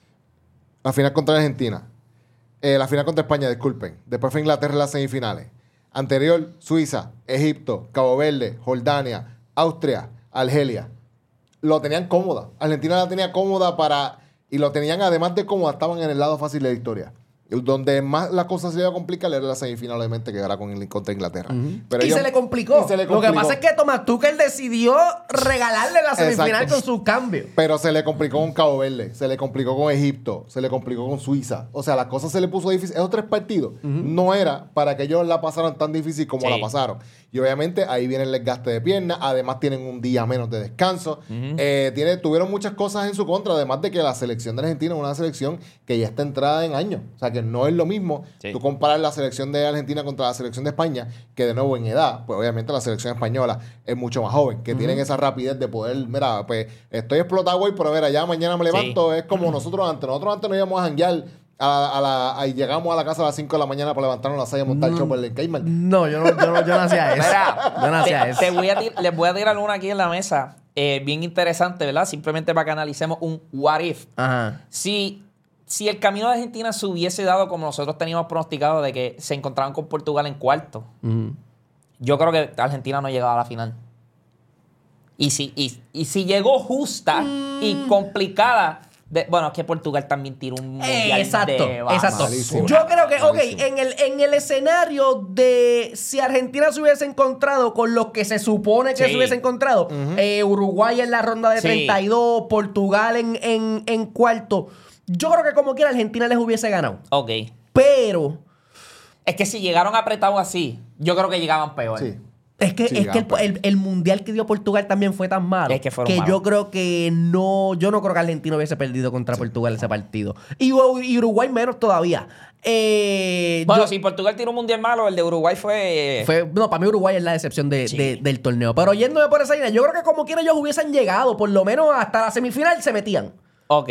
Speaker 5: La final contra Argentina. Eh, la final contra España, disculpen. Después fue Inglaterra en las semifinales. Anterior, Suiza, Egipto, Cabo Verde, Jordania, Austria, Argelia. Lo tenían cómoda. Argentina la tenía cómoda para... Y lo tenían, además de cómoda, estaban en el lado fácil de la historia. Donde más la cosa se iba a complicar era la semifinal, obviamente, que era con, contra Inglaterra. Uh-huh. Pero
Speaker 3: y,
Speaker 5: ellos,
Speaker 3: se le complicó.
Speaker 5: y se le
Speaker 3: Lo
Speaker 5: complicó.
Speaker 3: que pasa es que Thomas Tuchel decidió regalarle la semifinal
Speaker 5: Exacto.
Speaker 3: con sus cambios.
Speaker 5: Pero se le complicó con Cabo Verde, se le complicó con Egipto, se le complicó con Suiza. O sea, las cosas se le puso difícil. Esos tres partidos uh-huh. no era para que ellos la pasaran tan difícil como sí. la pasaron. Y obviamente ahí viene el desgaste de piernas. Además tienen un día menos de descanso. Uh-huh. Eh, tiene, tuvieron muchas cosas en su contra. Además de que la selección de Argentina es una selección que ya está entrada en años. O sea, que no es lo mismo sí. tú comparar la selección de Argentina contra la selección de España, que de nuevo en edad, pues obviamente la selección española es mucho más joven, que uh-huh. tienen esa rapidez de poder, mira, pues estoy explotado hoy, pero mira, ya mañana me levanto. Sí. Es como nosotros antes. Nosotros antes nos íbamos a janguear a, a la, a, y llegamos a la casa a las cinco de la mañana para levantarnos a las seis y montar el chopper en Cayman.
Speaker 3: No, yo no, yo no, yo no hacía eso.
Speaker 4: Mira,
Speaker 3: yo no hacía
Speaker 4: te,
Speaker 3: eso.
Speaker 4: Te voy a tir- les voy a tirar una aquí en la mesa, eh, bien interesante, ¿verdad? Simplemente para que analicemos un what if.
Speaker 3: Ajá.
Speaker 4: Si, si el camino de Argentina se hubiese dado como nosotros teníamos pronosticado de que se encontraban con Portugal en cuarto, uh-huh. yo creo que Argentina no llegaba a la final. Y si, y, y si llegó justa mm. y complicada... De, bueno, es que Portugal también tiró un mundial
Speaker 3: eh, exacto,
Speaker 4: de
Speaker 3: exacto.
Speaker 5: Malísimo.
Speaker 3: Yo creo que, ok,
Speaker 5: Malísimo.
Speaker 3: en el, en el escenario de si Argentina se hubiese encontrado con los que se supone que
Speaker 4: sí.
Speaker 3: se hubiese encontrado, uh-huh. eh, Uruguay en la ronda de sí. treinta y dos, Portugal en, en, en cuarto, yo creo que como quiera Argentina les hubiese ganado.
Speaker 4: Ok.
Speaker 3: Pero...
Speaker 4: Es que si llegaron apretados así, yo creo que llegaban peor.
Speaker 5: Sí.
Speaker 3: Es que,
Speaker 5: Sí,
Speaker 3: es que el, el, el mundial que dio Portugal también fue tan malo
Speaker 4: es que,
Speaker 3: que
Speaker 4: malos.
Speaker 3: yo creo que no, yo no creo que Argentina hubiese perdido contra sí. Portugal ese partido. Y, y Uruguay menos todavía. Eh,
Speaker 4: bueno,
Speaker 3: yo,
Speaker 4: si Portugal tiró un mundial malo, el de Uruguay fue...
Speaker 3: fue no, para mí Uruguay es la decepción de, sí. de, del torneo. Pero yéndome por esa línea, yo creo que como quiera ellos hubiesen llegado, por lo menos hasta la semifinal se metían.
Speaker 4: Ok.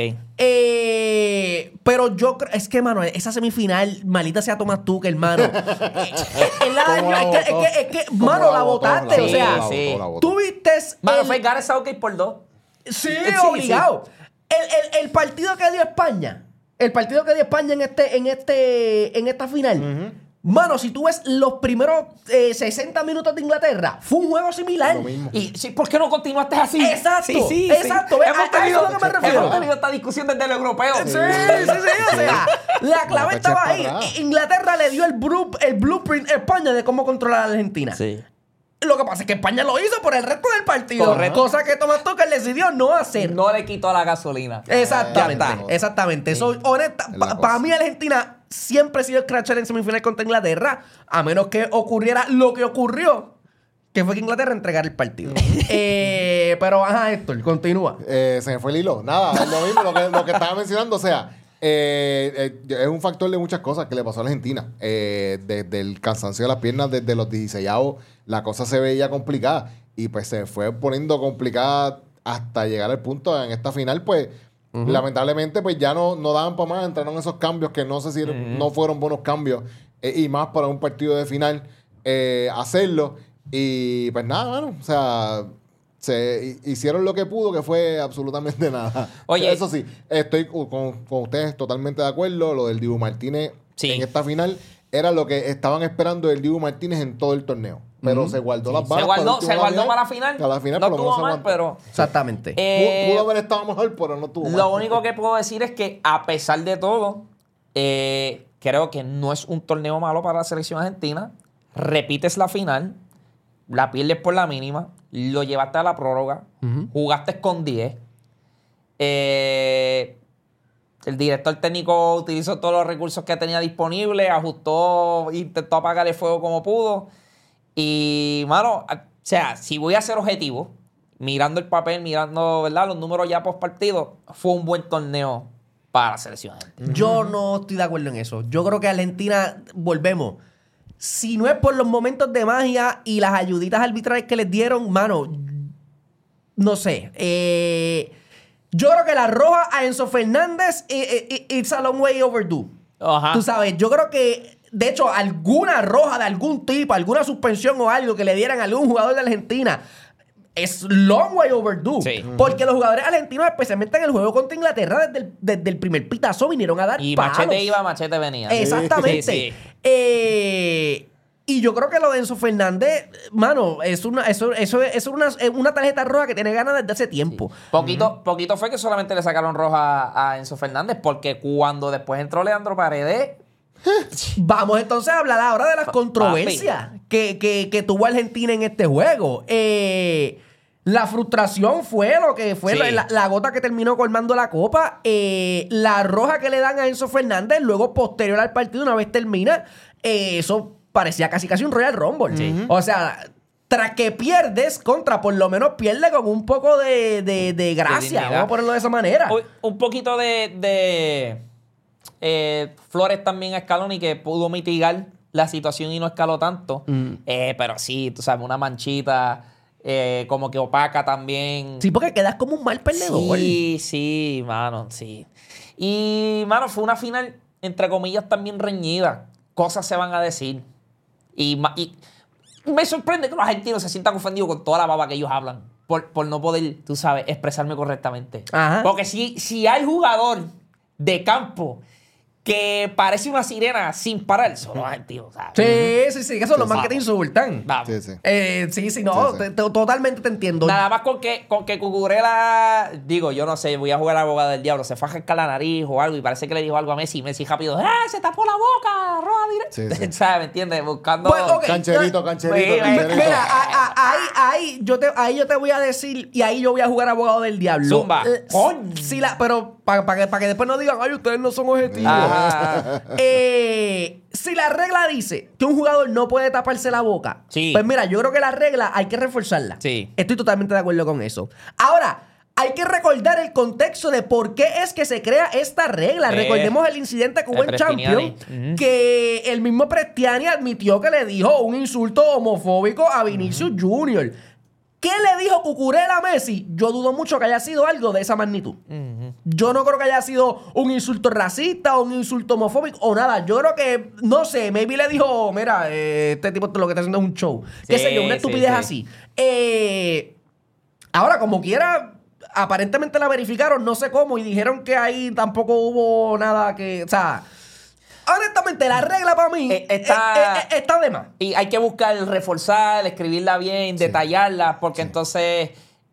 Speaker 3: Eh, pero yo creo... Es que, mano, esa semifinal, malita sea Thomas Tuchel, hermano. eh, el año, es que, es que, es que mano, la votaste. O sea,
Speaker 4: sí.
Speaker 3: tú viste...
Speaker 4: Mano, fue Gareth Southgate por dos.
Speaker 3: Sí,
Speaker 4: sí
Speaker 3: obligado.
Speaker 4: Sí.
Speaker 3: El, el, el partido que dio España, el partido que dio España en este, en este, en esta final... Uh-huh. Mano, si tú ves los primeros eh, sesenta minutos de Inglaterra, fue un juego similar.
Speaker 5: Lo mismo.
Speaker 4: Y sí, ¿por qué no continuaste así?
Speaker 3: Exacto,
Speaker 4: sí, sí,
Speaker 3: exacto.
Speaker 4: Sí.
Speaker 3: Ve,
Speaker 4: Hemos
Speaker 3: a,
Speaker 4: tenido,
Speaker 3: a eso es lo que me refiero.
Speaker 4: Hemos tenido esta discusión desde el europeo.
Speaker 3: Sí, sí, sí. sí. O sea, la clave
Speaker 5: no,
Speaker 3: estaba ahí. Inglaterra le dio el, blu, el blueprint a España de cómo controlar a la Argentina.
Speaker 4: Sí.
Speaker 3: Lo que pasa es que España lo hizo por el resto del partido.
Speaker 4: Correcto.
Speaker 3: Cosa que Thomas Tuchel decidió no hacer.
Speaker 4: No le quitó la gasolina.
Speaker 3: Exactamente.
Speaker 4: Ya está.
Speaker 3: Exactamente. Sí. Soy honesta. Para pa mí, Argentina siempre ha sido el crasher en semifinal contra Inglaterra. A menos que ocurriera lo que ocurrió, que fue que Inglaterra entregara el partido. eh, pero, ajá, Héctor, continúa.
Speaker 5: Eh, se me fue el hilo. Nada, es lo mismo, lo que, lo que estaba mencionando. O sea, eh, eh, es un factor de muchas cosas que le pasó a Argentina. Eh, desde el cansancio de las piernas, desde los dieciseisavos, la cosa se veía complicada. Y pues se fue poniendo complicada hasta llegar al punto en esta final, pues... Uh-huh. Lamentablemente, pues ya no, no daban para más, entraron esos cambios que no sé si uh-huh. no fueron buenos cambios, eh, y más para un partido de final eh, hacerlo. Y pues nada, bueno, o sea, se hicieron lo que pudo, que fue absolutamente nada.
Speaker 4: Oye,
Speaker 5: eso sí, estoy con, con ustedes totalmente de acuerdo. Lo del Dibu Martínez sí. en esta final era lo que estaban esperando del Dibu Martínez en todo el torneo. Pero uh-huh. se guardó
Speaker 4: sí.
Speaker 5: las balas.
Speaker 4: Se guardó, se guardó para la final.
Speaker 5: Para la final,
Speaker 4: no
Speaker 5: pero
Speaker 4: estuvo
Speaker 5: no
Speaker 4: mal, pero...
Speaker 3: Exactamente.
Speaker 4: Eh,
Speaker 5: pudo, pudo haber estado mejor, pero no estuvo mal.
Speaker 4: Lo único que puedo decir es que, a pesar de todo, Eh, creo que no es un torneo malo para la selección argentina. Repites la final, la pierdes por la mínima, lo llevaste a la prórroga, uh-huh. jugaste con diez. Eh, el director técnico utilizó todos los recursos que tenía disponibles, ajustó, intentó apagar el fuego como pudo. Y, mano, o sea, si voy a ser objetivo, mirando el papel, mirando, ¿verdad?, los números ya post partido, fue un buen torneo para la selección argentina.
Speaker 3: Yo no estoy de acuerdo en eso. Yo creo que Argentina, volvemos, si no es por los momentos de magia y las ayuditas arbitrales que les dieron, mano, no sé. Eh, yo creo que la roja a Enzo Fernández, it, it, it's a long way overdue. Ajá. Tú sabes, yo creo que, de hecho, alguna roja de algún tipo, alguna suspensión o algo que le dieran a algún jugador de Argentina, es long way overdue. Sí. Porque los jugadores argentinos, especialmente en el juego contra Inglaterra, desde el, desde el primer pitazo vinieron a dar
Speaker 4: y
Speaker 3: palos.
Speaker 4: Machete iba, Machete venía.
Speaker 3: Exactamente. Sí, sí. Eh, y yo creo que lo de Enzo Fernández, mano, es una, eso, eso, eso es una, es una tarjeta roja que tiene ganas desde hace tiempo.
Speaker 4: Sí. Poquito, uh-huh. poquito fue que solamente le sacaron roja a Enzo Fernández, porque cuando después entró Leandro Paredes...
Speaker 3: Vamos entonces a hablar ahora de las controversias que, que, que tuvo Argentina en este juego. Eh... La frustración fue lo que fue sí. la, la gota que terminó colmando la copa. Eh, la roja que le dan a Enzo Fernández, luego posterior al partido, una vez termina, eh, eso parecía casi casi un Royal Rumble. Sí. O sea, tras que pierdes, contra por lo menos pierde con un poco de, de, de gracia. De Vamos a ponerlo de esa manera.
Speaker 4: Un poquito de, de eh, flores también a Scaloni, que pudo mitigar la situación y no escaló tanto. Mm. Eh, pero sí, tú sabes, una manchita... Eh, como que opaca también.
Speaker 3: Sí, porque quedas como un mal perdedor.
Speaker 4: Sí, sí, mano, sí. Y, mano, fue una final, entre comillas, también reñida. Cosas se van a decir. Y, y me sorprende que los argentinos se sientan ofendidos con toda la baba que ellos hablan. Por, por no poder, tú sabes, expresarme correctamente. Ajá. Porque si, si hay jugador de campo que parece una sirena sin parar, son los argentinos, ¿sabes?
Speaker 3: Sí, sí, sí, que son los más que te insultan.
Speaker 4: Vamos.
Speaker 3: Sí, sí. Eh, sí, sí, no, sí, sí. Te, te, totalmente te entiendo.
Speaker 4: Nada más con que, con que Cucurella, digo, yo no sé, voy a jugar a la abogada del diablo, se fue a jascar la nariz o algo y parece que le dijo algo a Messi, Messi rápido, ¡ah, se tapó la boca! ¡Roja directa! Sí, sí. ¿Sabes? ¿Me entiendes? Buscando...
Speaker 3: Pues, okay.
Speaker 5: Cancherito, cancherito,
Speaker 3: sí,
Speaker 5: cancherito.
Speaker 3: Mira, a, a, ahí, ahí, yo te, ahí yo te voy a decir, y ahí yo voy a jugar abogado del diablo.
Speaker 4: Zumba.
Speaker 3: Eh, sí, la, pero para pa que, pa que después no digan, ay, ustedes no son objetivos. Ah. Eh, si la regla dice que un jugador no puede taparse la boca, sí. pues mira, yo creo que la regla hay que reforzarla. Sí. Estoy totalmente de acuerdo con eso. Ahora, hay que recordar el contexto de por qué es que se crea esta regla. Eh, Recordemos el incidente que hubo en Champions, uh-huh. que el mismo Prestiani admitió que le dijo un insulto homofóbico a Vinicius uh-huh. Junior ¿Qué le dijo Cucurella a Messi? Yo dudo mucho que haya sido algo de esa magnitud. Uh-huh. Yo no creo que haya sido un insulto racista o un insulto homofóbico o nada. Yo creo que, no sé, maybe le dijo, mira, eh, este tipo lo que está haciendo es un show. Sí, Qué sé yo, una estupidez sí, sí. así. Eh, ahora, como quiera, aparentemente la verificaron, no sé cómo, y dijeron que ahí tampoco hubo nada que, o sea... Honestamente, la regla para mí eh, está, eh, eh, está de más.
Speaker 4: Y hay que buscar reforzar, escribirla bien, sí. detallarla, porque sí. entonces,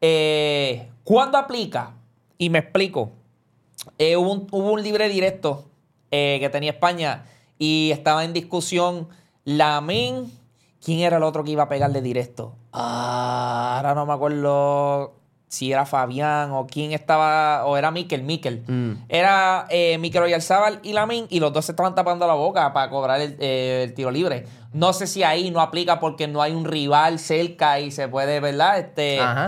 Speaker 4: eh, ¿cuándo aplica? Y me explico. Eh, hubo, un, hubo un libre directo eh, que tenía España y estaba en discusión Lamine. ¿Quién era el otro que iba a pegarle directo? Ah, ahora no me acuerdo... si era Fabián o quién estaba, o era Mikel, Mikel. Mm. Era eh, Mikel Oyarzabal y Lamine, y los dos se estaban tapando la boca para cobrar el, eh, el tiro libre. No sé si ahí no aplica porque no hay un rival cerca y se puede, ¿verdad? Este, Ajá.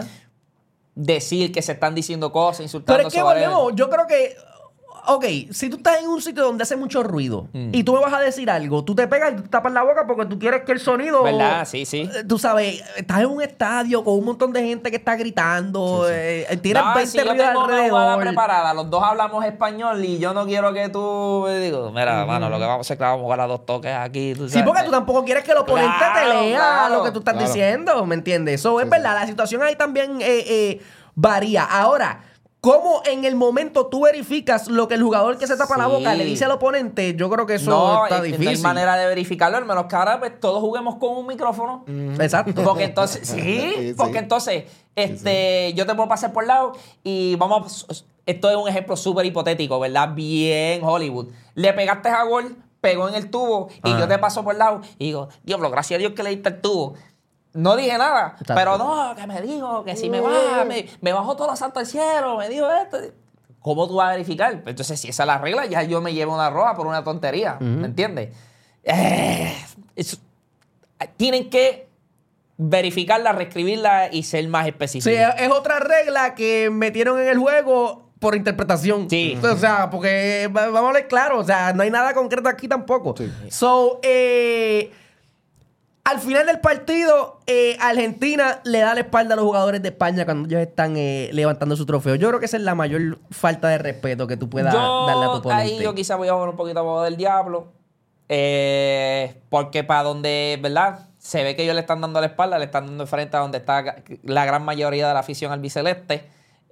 Speaker 4: decir que se están diciendo cosas, insultando.
Speaker 3: Pero es que volvemos, yo creo que... Ok, si tú estás en un sitio donde hace mucho ruido mm. y tú me vas a decir algo, tú te pegas y te tapas la boca porque tú quieres que el sonido...
Speaker 4: ¿Verdad? Sí, sí.
Speaker 3: Tú sabes, estás en un estadio con un montón de gente que está gritando, sí, sí. Eh, tienes
Speaker 4: no,
Speaker 3: veinte
Speaker 4: si
Speaker 3: ruidos
Speaker 4: yo tengo
Speaker 3: alrededor.
Speaker 4: Una jugada preparada, los dos hablamos español y yo no quiero que tú... Digo, mira, mm. mano, lo que vamos a hacer es que vamos a jugar a dos toques aquí. ¿Tú sabes?
Speaker 3: Sí, porque tú tampoco quieres que el oponente
Speaker 4: claro,
Speaker 3: te lea
Speaker 4: claro,
Speaker 3: lo que tú estás
Speaker 5: claro.
Speaker 3: diciendo, ¿me entiendes? Eso sí, es verdad, sí. La situación ahí también eh, eh, varía. Ahora... ¿Cómo en el momento tú verificas lo que el jugador que se tapa sí. la boca le dice al oponente? Yo creo que eso
Speaker 4: no,
Speaker 3: está
Speaker 4: es,
Speaker 3: difícil.
Speaker 4: No hay manera de verificarlo, al menos que ahora pues, todos juguemos con un micrófono.
Speaker 3: Mm. Exacto.
Speaker 4: Porque entonces, sí, sí porque entonces este, sí, sí. yo te puedo pasar por lado y vamos esto es un ejemplo súper hipotético, ¿verdad? Bien Hollywood. Le pegaste a gol, pegó en el tubo y
Speaker 3: Ah.
Speaker 4: yo te paso por el lado y digo, diablo, gracias a Dios que le diste el tubo. No dije nada,
Speaker 3: Exacto.
Speaker 4: pero no, que me dijo que si me baja, me, me bajó todo los santos del cielo, me dijo esto. ¿Cómo tú vas a verificar? Entonces, si esa es la regla, ya yo me llevo una roja por una tontería, ¿me entiendes? Eh, es- tienen que verificarla, reescribirla y ser más específicos.
Speaker 3: Sí, es, es otra regla que metieron en el juego por interpretación.
Speaker 4: Sí.
Speaker 3: O sea, porque va- vamos a hablar claro, o sea, no hay nada concreto aquí tampoco.
Speaker 5: Sí.
Speaker 3: So, eh, al final del partido, eh, Argentina le da la espalda a los jugadores de España cuando ellos están eh, levantando su trofeo. Yo creo que esa es la mayor falta de respeto que tú puedas
Speaker 4: Yo,
Speaker 3: darle a tu oponente.
Speaker 4: ahí yo quizá voy a jugar un poquito a abogado del diablo. eh, porque para donde, ¿verdad? Se ve que ellos le están dando la espalda, le están dando frente a donde está la gran mayoría de la afición albiceleste.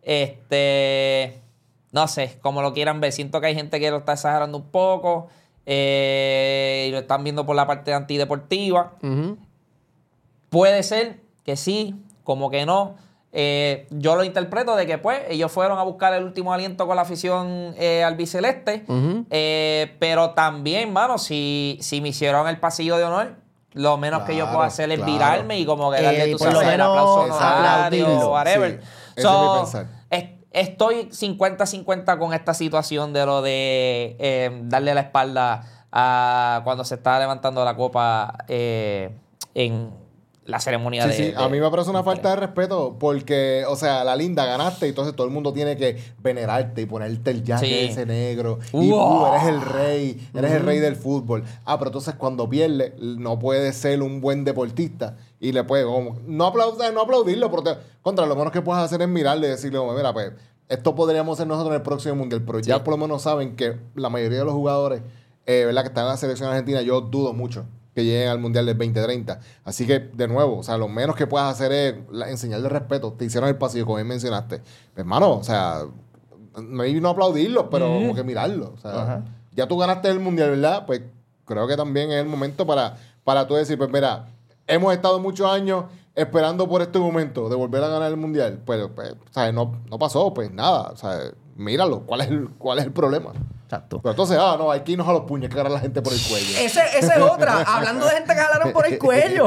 Speaker 4: Este, no sé, como lo quieran ver. Siento que hay gente que lo está exagerando un poco. eh, y lo están viendo por la parte antideportiva.
Speaker 3: Ujú.
Speaker 4: Puede ser que sí, como que no. Eh, yo lo interpreto de que, pues, ellos fueron a buscar el último aliento con la afición eh, albiceleste.
Speaker 3: Ujú.
Speaker 4: Eh, pero también, mano, si, si me hicieron el pasillo de honor, lo menos que yo
Speaker 5: Claro,
Speaker 4: puedo hacer es
Speaker 5: claro.
Speaker 4: virarme y como que darle,
Speaker 3: Eh,
Speaker 4: tú
Speaker 3: por lo
Speaker 4: sabes, el
Speaker 3: menos
Speaker 4: aplauso
Speaker 3: aplaudirlo.
Speaker 4: honorario o whatever.
Speaker 5: Sí, ese es mi pensar.
Speaker 4: es- estoy cincuenta cincuenta con esta situación de lo de eh, darle la espalda a cuando se está levantando la copa eh, en la ceremonia
Speaker 5: Sí,
Speaker 4: de,
Speaker 5: sí,
Speaker 4: de-
Speaker 5: a mí me parece una falta de respeto porque, o sea, la linda ganaste y entonces todo el mundo tiene que venerarte y ponerte el jacket
Speaker 4: Sí.
Speaker 5: ese negro y
Speaker 4: Wow.
Speaker 5: tú eres el rey, eres el rey del fútbol. Ah, pero entonces cuando pierde no puedes ser un buen deportista y le puedes, como, no, aplaud- no aplaudirlo, pero te- contra lo menos que puedes hacer es mirarle y decirle, como, mira, pues, esto podríamos ser nosotros en el próximo mundial, pero ya
Speaker 4: Sí.
Speaker 5: por lo menos saben que la mayoría de los jugadores, eh, ¿verdad? Que están en la selección argentina, yo dudo mucho que lleguen al Mundial del veinte treinta. Así que, de nuevo, o sea, lo menos que puedas hacer es la- enseñarle respeto. Te hicieron el pasillo, como bien mencionaste. Hermano, o sea, no no aplaudirlos, pero como que mirarlos. O sea,
Speaker 3: Ajá.
Speaker 5: ya tú ganaste el Mundial, ¿verdad? Pues creo que también es el momento para, para tú decir, pues mira, hemos estado muchos años esperando por este momento de volver a ganar el Mundial. Pues, pues o sea, no, no pasó, pues nada. O sea, míralo. ¿Cuál es el, cuál es el problema?
Speaker 3: Exacto.
Speaker 5: Pero entonces, ah, no, hay que irnos a los puños, hay que agarrar a la gente por el cuello.
Speaker 3: Ese, esa es otra. Hablando de gente que jalaron por el cuello.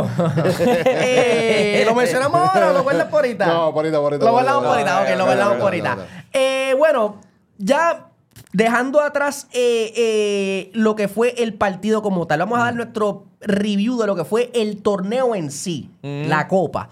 Speaker 3: Eh, ¿Lo mencionamos ahora o lo guardas por ahorita?
Speaker 5: No, por ahorita, por ahorita,
Speaker 3: Lo
Speaker 5: por
Speaker 3: guardamos por
Speaker 5: ahorita.
Speaker 3: ahorita. Ok, lo
Speaker 5: No,
Speaker 3: guardamos
Speaker 5: no,
Speaker 3: por
Speaker 5: no, no,
Speaker 3: ahorita.
Speaker 5: no.
Speaker 3: Eh, bueno, ya dejando atrás eh, eh, lo que fue el partido como tal, vamos a dar nuestro review de lo que fue el torneo en sí,
Speaker 4: Mm.
Speaker 3: la Copa.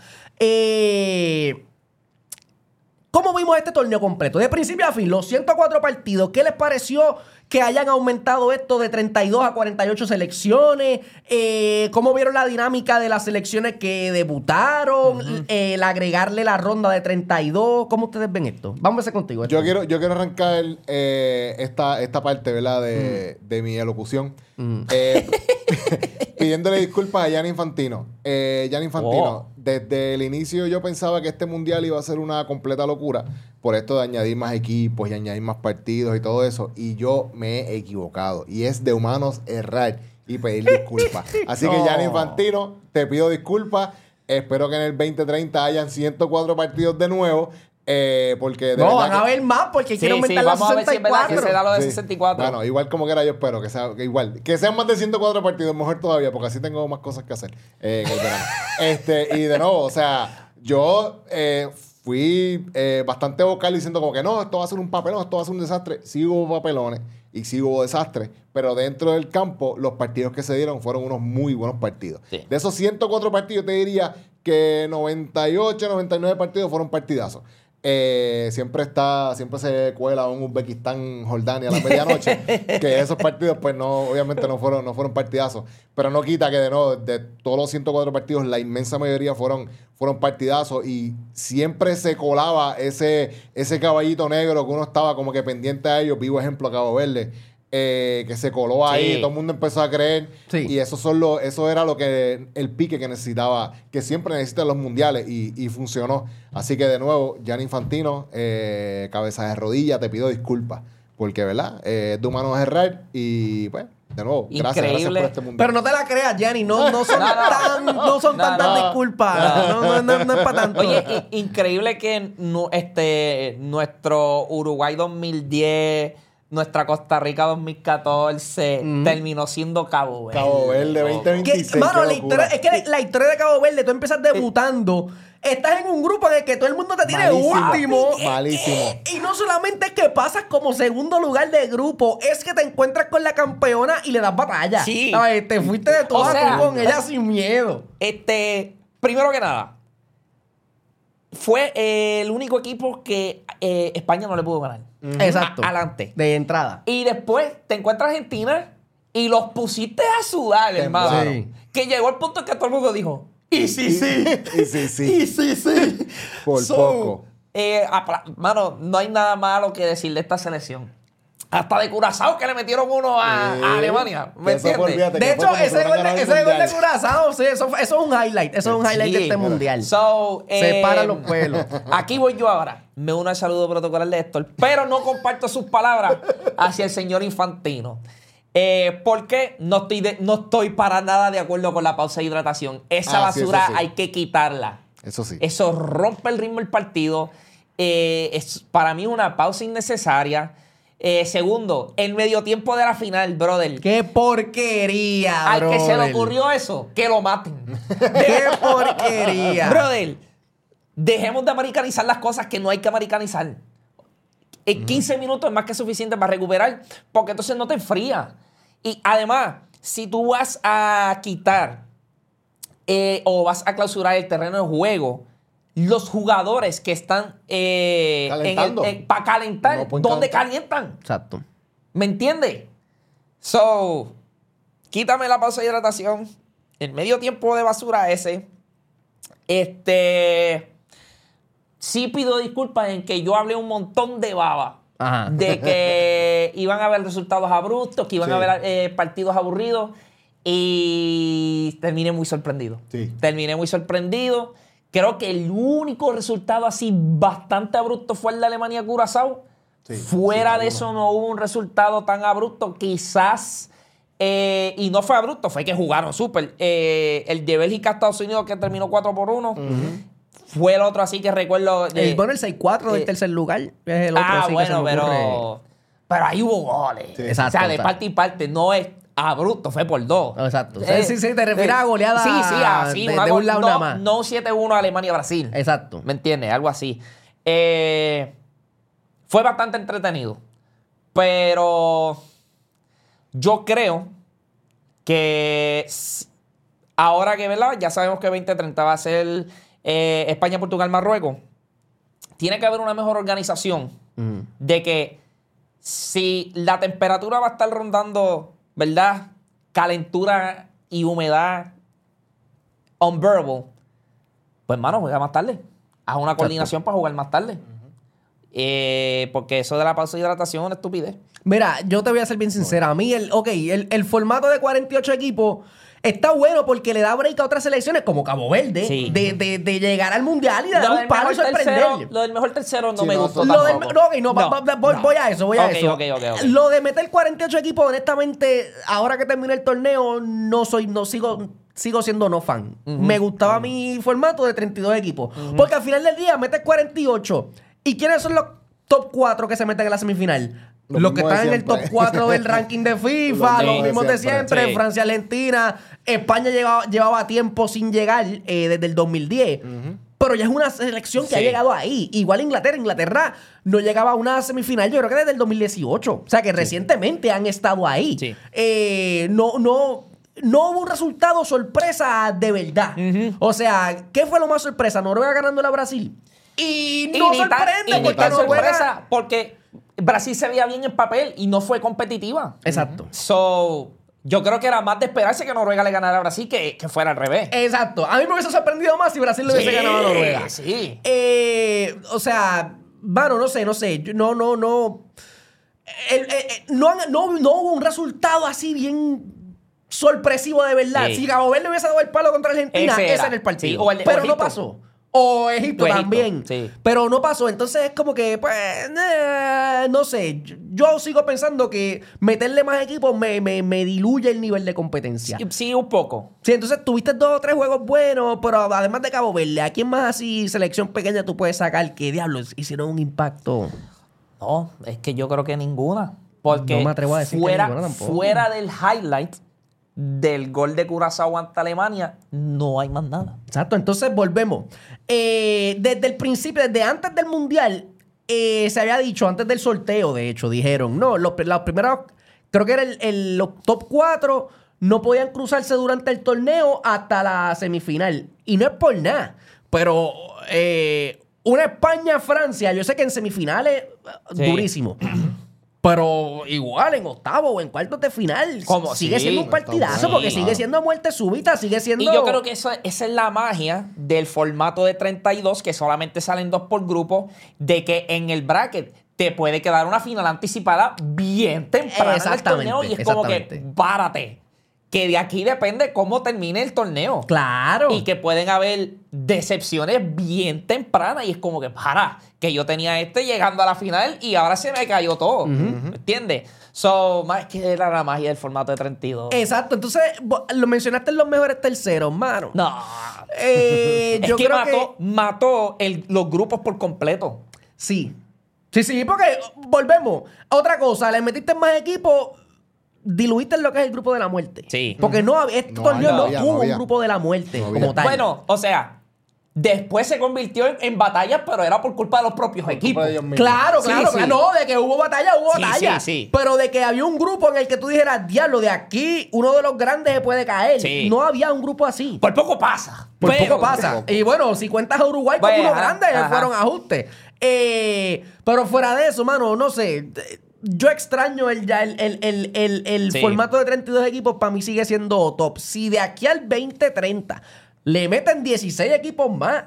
Speaker 3: Eh, ¿Cómo vimos este torneo completo? De principio a fin, los ciento cuatro partidos, ¿qué les pareció que hayan aumentado esto de treinta y dos a cuarenta y ocho selecciones? Eh, ¿Cómo vieron la dinámica de las selecciones que debutaron? Eh, el agregarle la ronda de treinta y dos. ¿Cómo ustedes ven esto? Vamos a empezar contigo.
Speaker 5: Yo
Speaker 3: Héctor.
Speaker 5: quiero, yo quiero arrancar eh, esta, esta parte, ¿verdad? De, de mi elocución. Eh, pidiéndole disculpas a Gianni Infantino. Eh, Gianni Infantino,
Speaker 4: Oh.
Speaker 5: desde el inicio yo pensaba que este mundial iba a ser una completa locura por esto de añadir más equipos y añadir más partidos y todo eso. Y yo me he equivocado. Y es de humanos errar y pedir disculpas. Así que
Speaker 3: No.
Speaker 5: Gianni Infantino, te pido disculpas. Espero que en el veinte treinta hayan ciento cuatro partidos de nuevo. Eh, porque de
Speaker 3: No,
Speaker 5: verdad
Speaker 3: van a
Speaker 5: que-
Speaker 3: ver más porque
Speaker 4: Sí,
Speaker 3: quieren
Speaker 4: sí,
Speaker 3: aumentar las
Speaker 4: vamos a ver si es verdad que se da lo de
Speaker 5: Sí.
Speaker 4: sesenta y cuatro.
Speaker 5: Bueno, igual como quiera yo espero que sea que igual. Que sean más de ciento cuatro partidos, mejor todavía, porque así tengo más cosas que hacer eh, en el verano. este, y de nuevo, o sea, yo eh, fui eh, bastante vocal diciendo como que no, esto va a ser un papelón, esto va a ser un desastre. Sí hubo papelones y sí hubo desastres, pero dentro del campo, los partidos que se dieron fueron unos muy buenos partidos.
Speaker 4: Sí.
Speaker 5: De esos ciento cuatro partidos, te diría que noventa y ocho, noventa y nueve partidos fueron partidazos. Eh, siempre está, siempre se cuela un Uzbekistán, Jordania a la medianoche, que esos partidos, pues no, obviamente no fueron, no fueron partidazos. Pero no quita que de nuevo, de todos los ciento cuatro partidos, la inmensa mayoría fueron, fueron partidazos y siempre se colaba ese, ese caballito negro que uno estaba como que pendiente a ellos. Vivo ejemplo a Cabo Verde. Eh, que se coló ahí,
Speaker 4: Sí.
Speaker 5: todo el mundo empezó a creer.
Speaker 3: Sí.
Speaker 5: Y eso, son lo, eso era lo que el pique que necesitaba, que siempre necesitan los mundiales y, y funcionó. Así que de nuevo, Gianni Infantino, eh, cabeza de rodilla, te pido disculpas. Porque, ¿verdad? Eh, es de humanos errar y pues De nuevo, gracias,
Speaker 4: Increíble.
Speaker 5: gracias por este mundial.
Speaker 3: Pero no te la creas, Gianni. No, no son,
Speaker 4: No, no.
Speaker 3: tan, no son
Speaker 4: No,
Speaker 3: tantas
Speaker 4: no.
Speaker 3: disculpas. No, no, no, no es para tanto.
Speaker 4: Oye, i- increíble que nu- este, nuestro Uruguay dos mil diez, nuestra Costa Rica dos mil catorce, terminó siendo Cabo Verde.
Speaker 5: Cabo Verde veinte veintiséis.
Speaker 3: Que, mano,
Speaker 5: qué
Speaker 3: la
Speaker 5: locura.
Speaker 3: historia, es que la historia de Cabo Verde, tú empiezas debutando, estás en un grupo en el que todo el mundo te tiene
Speaker 5: Malísimo,
Speaker 3: último.
Speaker 5: malísimo.
Speaker 3: Eh, Y no solamente es que pasas como segundo lugar de grupo, es que te encuentras con la campeona y le das batalla.
Speaker 4: Sí.
Speaker 3: ¿Sabes? Te fuiste de toda
Speaker 4: O sea,
Speaker 3: tú con ella sin miedo.
Speaker 4: Este, primero que nada, fue eh, el único equipo que eh, España no le pudo ganar.
Speaker 3: Exacto.
Speaker 4: A- adelante.
Speaker 3: De entrada.
Speaker 4: Y después te encuentras Argentina y los pusiste a sudar, hermano.
Speaker 5: Temblaron.
Speaker 3: Sí.
Speaker 4: Que llegó el punto en que todo el mundo dijo, y sí, sí.
Speaker 5: Y sí, sí.
Speaker 4: Y sí, sí.
Speaker 5: Por poco.
Speaker 4: eh, apla- mano, no hay nada malo que decir de esta selección. Hasta de Curazao que le metieron uno a,
Speaker 5: Sí.
Speaker 4: a Alemania. ¿Me
Speaker 5: Eso fue,
Speaker 4: entiendes?
Speaker 5: olvídate,
Speaker 3: De
Speaker 5: que fue
Speaker 3: hecho,
Speaker 5: como
Speaker 3: ese
Speaker 5: si
Speaker 3: gol
Speaker 5: fueran
Speaker 3: de,
Speaker 5: a ganar
Speaker 3: ese
Speaker 5: el
Speaker 3: gol de
Speaker 5: mundial.
Speaker 3: Curazao, sí, eso, fue- eso es un highlight. Eso es un highlight
Speaker 4: Sí.
Speaker 3: de este mundial.
Speaker 4: So,
Speaker 3: Se
Speaker 4: eh,
Speaker 3: paran los pelos.
Speaker 4: Aquí voy yo ahora. Me uno al saludo protocolar de Héctor, pero no comparto sus palabras hacia el señor Infantino. Eh, porque no estoy, de- no estoy para nada de acuerdo con la pausa de hidratación. Esa
Speaker 5: Ah, sí, eso
Speaker 4: basura
Speaker 5: sí.
Speaker 4: hay que quitarla.
Speaker 5: Eso sí.
Speaker 4: Eso rompe el ritmo del partido. Eh, es para mí una pausa innecesaria. Eh, segundo, el medio tiempo de la final, brother.
Speaker 3: ¡Qué porquería,
Speaker 4: Al que se le
Speaker 3: brother!
Speaker 4: ocurrió eso, que lo maten.
Speaker 3: ¡Qué porquería!
Speaker 4: Brother, dejemos de americanizar las cosas que no hay que americanizar. En quince minutos es más que suficiente para recuperar, porque entonces no te enfrías. Y además, si tú vas a quitar eh, o vas a clausurar el terreno de juego, los jugadores que están eh,
Speaker 5: Calentando.
Speaker 4: para calentar,
Speaker 5: No pueden
Speaker 4: ¿dónde
Speaker 5: calentar.
Speaker 4: calientan?
Speaker 3: Exacto.
Speaker 4: ¿Me entiendes? So, quítame la pausa de hidratación. El medio tiempo de basura ese. Este. Sí pido disculpas en que yo hablé un montón de baba.
Speaker 3: Ajá.
Speaker 4: De que iban a haber resultados abruptos, que iban
Speaker 5: Sí.
Speaker 4: a haber eh, partidos aburridos. Y terminé muy sorprendido.
Speaker 5: Sí.
Speaker 4: Terminé muy sorprendido. Creo que el único resultado así bastante abrupto fue el de Alemania-Curazao.
Speaker 5: Sí,
Speaker 4: Fuera
Speaker 5: sí,
Speaker 4: de
Speaker 5: uno.
Speaker 4: eso no hubo un resultado tan abrupto. Quizás, eh, y no fue abrupto, fue que jugaron súper. Eh, el de Bélgica-Estados Unidos que terminó cuatro por uno. Fue el otro así que recuerdo. eh,
Speaker 3: El, bueno, el seis cuatro del
Speaker 4: eh,
Speaker 3: tercer lugar es el otro.
Speaker 4: ah,
Speaker 3: sí que se
Speaker 4: bueno,
Speaker 3: me
Speaker 4: pero.
Speaker 3: ocurre.
Speaker 4: Pero ahí hubo goles.
Speaker 5: Sí.
Speaker 3: Exacto,
Speaker 4: O sea, de
Speaker 3: exacto.
Speaker 4: parte y parte. No es abrupto, fue por dos.
Speaker 3: Exacto.
Speaker 4: Eh,
Speaker 3: Sí, sí, te refieres a goleada
Speaker 4: Sí, sí, así.
Speaker 3: de-
Speaker 4: una
Speaker 3: de
Speaker 4: go-
Speaker 3: un lado
Speaker 4: no,
Speaker 3: nada más.
Speaker 4: No siete uno Alemania-Brasil.
Speaker 3: Exacto.
Speaker 4: ¿Me entiendes? Algo así. Eh, fue bastante entretenido. Pero yo creo que s- ahora que, ¿verdad? Ya sabemos que veinte treinta va a ser eh, España, Portugal, Marruecos. Tiene que haber una mejor organización
Speaker 3: Ujú.
Speaker 4: de que si la temperatura va a estar rondando, ¿verdad? Calentura y humedad unbearable, pues, mano, juega más tarde. Haz una coordinación para jugar más tarde. Eh, porque eso de la pausa de hidratación es una estupidez.
Speaker 3: Mira, yo te voy a ser bien sincera. A mí, el, ok, el, el formato de cuarenta y ocho equipos está bueno porque le da break a otras selecciones como Cabo Verde
Speaker 4: Sí.
Speaker 3: de, de, de llegar al mundial y de dar
Speaker 4: Lo
Speaker 3: un
Speaker 4: del,
Speaker 3: palo y
Speaker 4: mejor tercero,
Speaker 3: sorprender.
Speaker 4: lo del mejor tercero no
Speaker 5: Sí,
Speaker 4: me
Speaker 5: no,
Speaker 4: gustó
Speaker 3: Lo del,
Speaker 4: tampoco.
Speaker 3: no, ok, no, va- va- voy,
Speaker 4: no.
Speaker 3: voy a eso, voy a
Speaker 4: Ok,
Speaker 3: eso.
Speaker 4: ok, ok, ok.
Speaker 3: Lo de meter cuarenta y ocho equipos, honestamente, ahora que terminé el torneo, no soy, no sigo, sigo siendo no fan. Me gustaba mi formato de treinta y dos equipos. Porque al final del día metes cuarenta y ocho. ¿Y quiénes son los top cuatro que se meten en la semifinal?
Speaker 5: Los
Speaker 3: Los que
Speaker 5: mismos de
Speaker 3: están en el top
Speaker 5: siempre.
Speaker 3: cuatro del ranking de FIFA,
Speaker 5: Los
Speaker 3: los
Speaker 5: mismos
Speaker 3: mismos
Speaker 5: de
Speaker 3: de
Speaker 5: siempre.
Speaker 3: siempre,
Speaker 4: Sí.
Speaker 3: Francia, Argentina. España llevaba, llevaba tiempo sin llegar eh, desde el dos mil diez. Pero ya es una selección que
Speaker 4: Sí.
Speaker 3: ha llegado ahí. Igual Inglaterra. Inglaterra no llegaba a una semifinal, yo creo que desde el dos mil dieciocho. O sea que recientemente han estado ahí.
Speaker 4: Sí.
Speaker 3: Eh, no, no, no hubo un resultado sorpresa de verdad. O sea, ¿qué fue lo más sorpresa? Noruega ganando a Brasil. Y
Speaker 4: Y
Speaker 3: no
Speaker 4: ni tan-
Speaker 3: sorprende
Speaker 4: y ni
Speaker 3: porque
Speaker 4: tan
Speaker 3: Noruega...
Speaker 4: sorpresa, porque Brasil se veía bien en papel y no fue competitiva.
Speaker 3: Exacto.
Speaker 4: So, yo creo que era más de esperarse que Noruega le ganara a Brasil que, que fuera al revés.
Speaker 3: Exacto. A mí me hubiese sorprendido más si Brasil le hubiese
Speaker 4: Sí,
Speaker 3: ganado a Noruega.
Speaker 4: sí.
Speaker 3: Eh, o sea, bueno, no sé, no sé. Yo- No, no, no. El- el- el- no, han- no, no hubo un resultado así bien sorpresivo de verdad.
Speaker 4: Sí.
Speaker 3: Si Cabo Verde hubiese dado el palo contra Argentina,
Speaker 4: Ese
Speaker 3: ese
Speaker 4: era.
Speaker 3: era el partido.
Speaker 4: Sí, o el de-
Speaker 3: Pero
Speaker 4: o
Speaker 3: no
Speaker 4: Egipto.
Speaker 3: pasó. o Egipto,
Speaker 4: O Egipto,
Speaker 3: también.
Speaker 4: sí.
Speaker 3: Pero no pasó. Entonces es como que, pues, eh, no sé. Yo sigo pensando que meterle más equipos me, me, me diluye el nivel de competencia.
Speaker 4: Sí, sí, un poco.
Speaker 3: Sí, entonces tuviste dos o tres juegos buenos, pero además de Cabo Verde, ¿a quién más así selección pequeña tú puedes sacar que, diablos, hicieron un impacto?
Speaker 4: No, es que yo creo que ninguna. Porque
Speaker 3: No me atrevo a decir que
Speaker 4: fuera,
Speaker 3: ninguna tampoco.
Speaker 4: fuera del highlight del gol de Curazao ante Alemania, no hay más nada.
Speaker 3: Exacto, entonces volvemos. Eh, desde el principio, desde antes del Mundial, eh, se había dicho, antes del sorteo, de hecho, dijeron, no, los, los primeros, creo que era el, el- los top cuatro, no podían cruzarse durante el torneo hasta la semifinal. Y no es por nada, pero eh, una España-Francia, yo sé que en semifinales, eh,
Speaker 4: Sí.
Speaker 3: durísimo. Pero igual en octavo o en cuartos de final
Speaker 4: Como
Speaker 3: sigue
Speaker 4: sí,
Speaker 3: siendo un
Speaker 5: está
Speaker 3: partidazo
Speaker 5: bueno,
Speaker 3: porque
Speaker 5: claro.
Speaker 3: sigue siendo muerte súbita, sigue siendo...
Speaker 4: Y yo creo que eso, esa es la magia del formato de treinta y dos, que solamente salen dos por grupo, de que en el bracket te puede quedar una final anticipada bien temprano en el
Speaker 3: Exactamente,
Speaker 4: torneo. Y es como que,
Speaker 3: exactamente.
Speaker 4: párate, que de aquí depende cómo termine el torneo.
Speaker 3: Claro.
Speaker 4: Y que pueden haber decepciones bien tempranas. Y es como que, para, que yo tenía este llegando a la final y ahora se me cayó todo. ¿Me entiendes? So, más que era la magia del formato de treinta y dos.
Speaker 3: Exacto. Entonces, vo- lo mencionaste en los mejores terceros, mano.
Speaker 4: No.
Speaker 3: Eh,
Speaker 4: Es
Speaker 3: yo
Speaker 4: que
Speaker 3: creo
Speaker 4: mató,
Speaker 3: que...
Speaker 4: mató el- los grupos por completo.
Speaker 3: Sí. Sí, sí, porque volvemos. Otra cosa, le metiste más equipos, diluiste lo que es el grupo de la muerte.
Speaker 4: Sí.
Speaker 3: Porque no había, este
Speaker 5: No,
Speaker 3: torneo
Speaker 5: no
Speaker 3: no,
Speaker 5: había, no
Speaker 3: tuvo un
Speaker 5: había.
Speaker 3: grupo de la muerte
Speaker 5: No había.
Speaker 3: como tal.
Speaker 4: Bueno, o sea, después se convirtió en, en batallas, pero era por culpa de los propios equipos.
Speaker 5: de ellos mismos.
Speaker 3: Claro,
Speaker 4: Sí,
Speaker 3: claro,
Speaker 4: sí.
Speaker 3: claro. No, de que hubo batalla, hubo
Speaker 4: Sí,
Speaker 3: batalla.
Speaker 4: sí, sí.
Speaker 3: Pero de que había un grupo en el que tú dijeras, diablo, de aquí uno de los grandes se puede caer.
Speaker 4: Sí.
Speaker 3: No había un grupo así.
Speaker 4: Por poco pasa.
Speaker 3: Por
Speaker 4: pero-
Speaker 3: poco pasa. Y bueno, si cuentas a Uruguay como
Speaker 4: Bueno,
Speaker 3: uno grande,
Speaker 4: ajá.
Speaker 3: fueron ajustes. Eh, pero fuera de eso, mano, no sé. Yo extraño el, ya el, el, el, el, el
Speaker 4: Sí.
Speaker 3: formato de treinta y dos equipos, para mí sigue siendo top. Si de aquí al veinte treinta le meten dieciséis equipos más,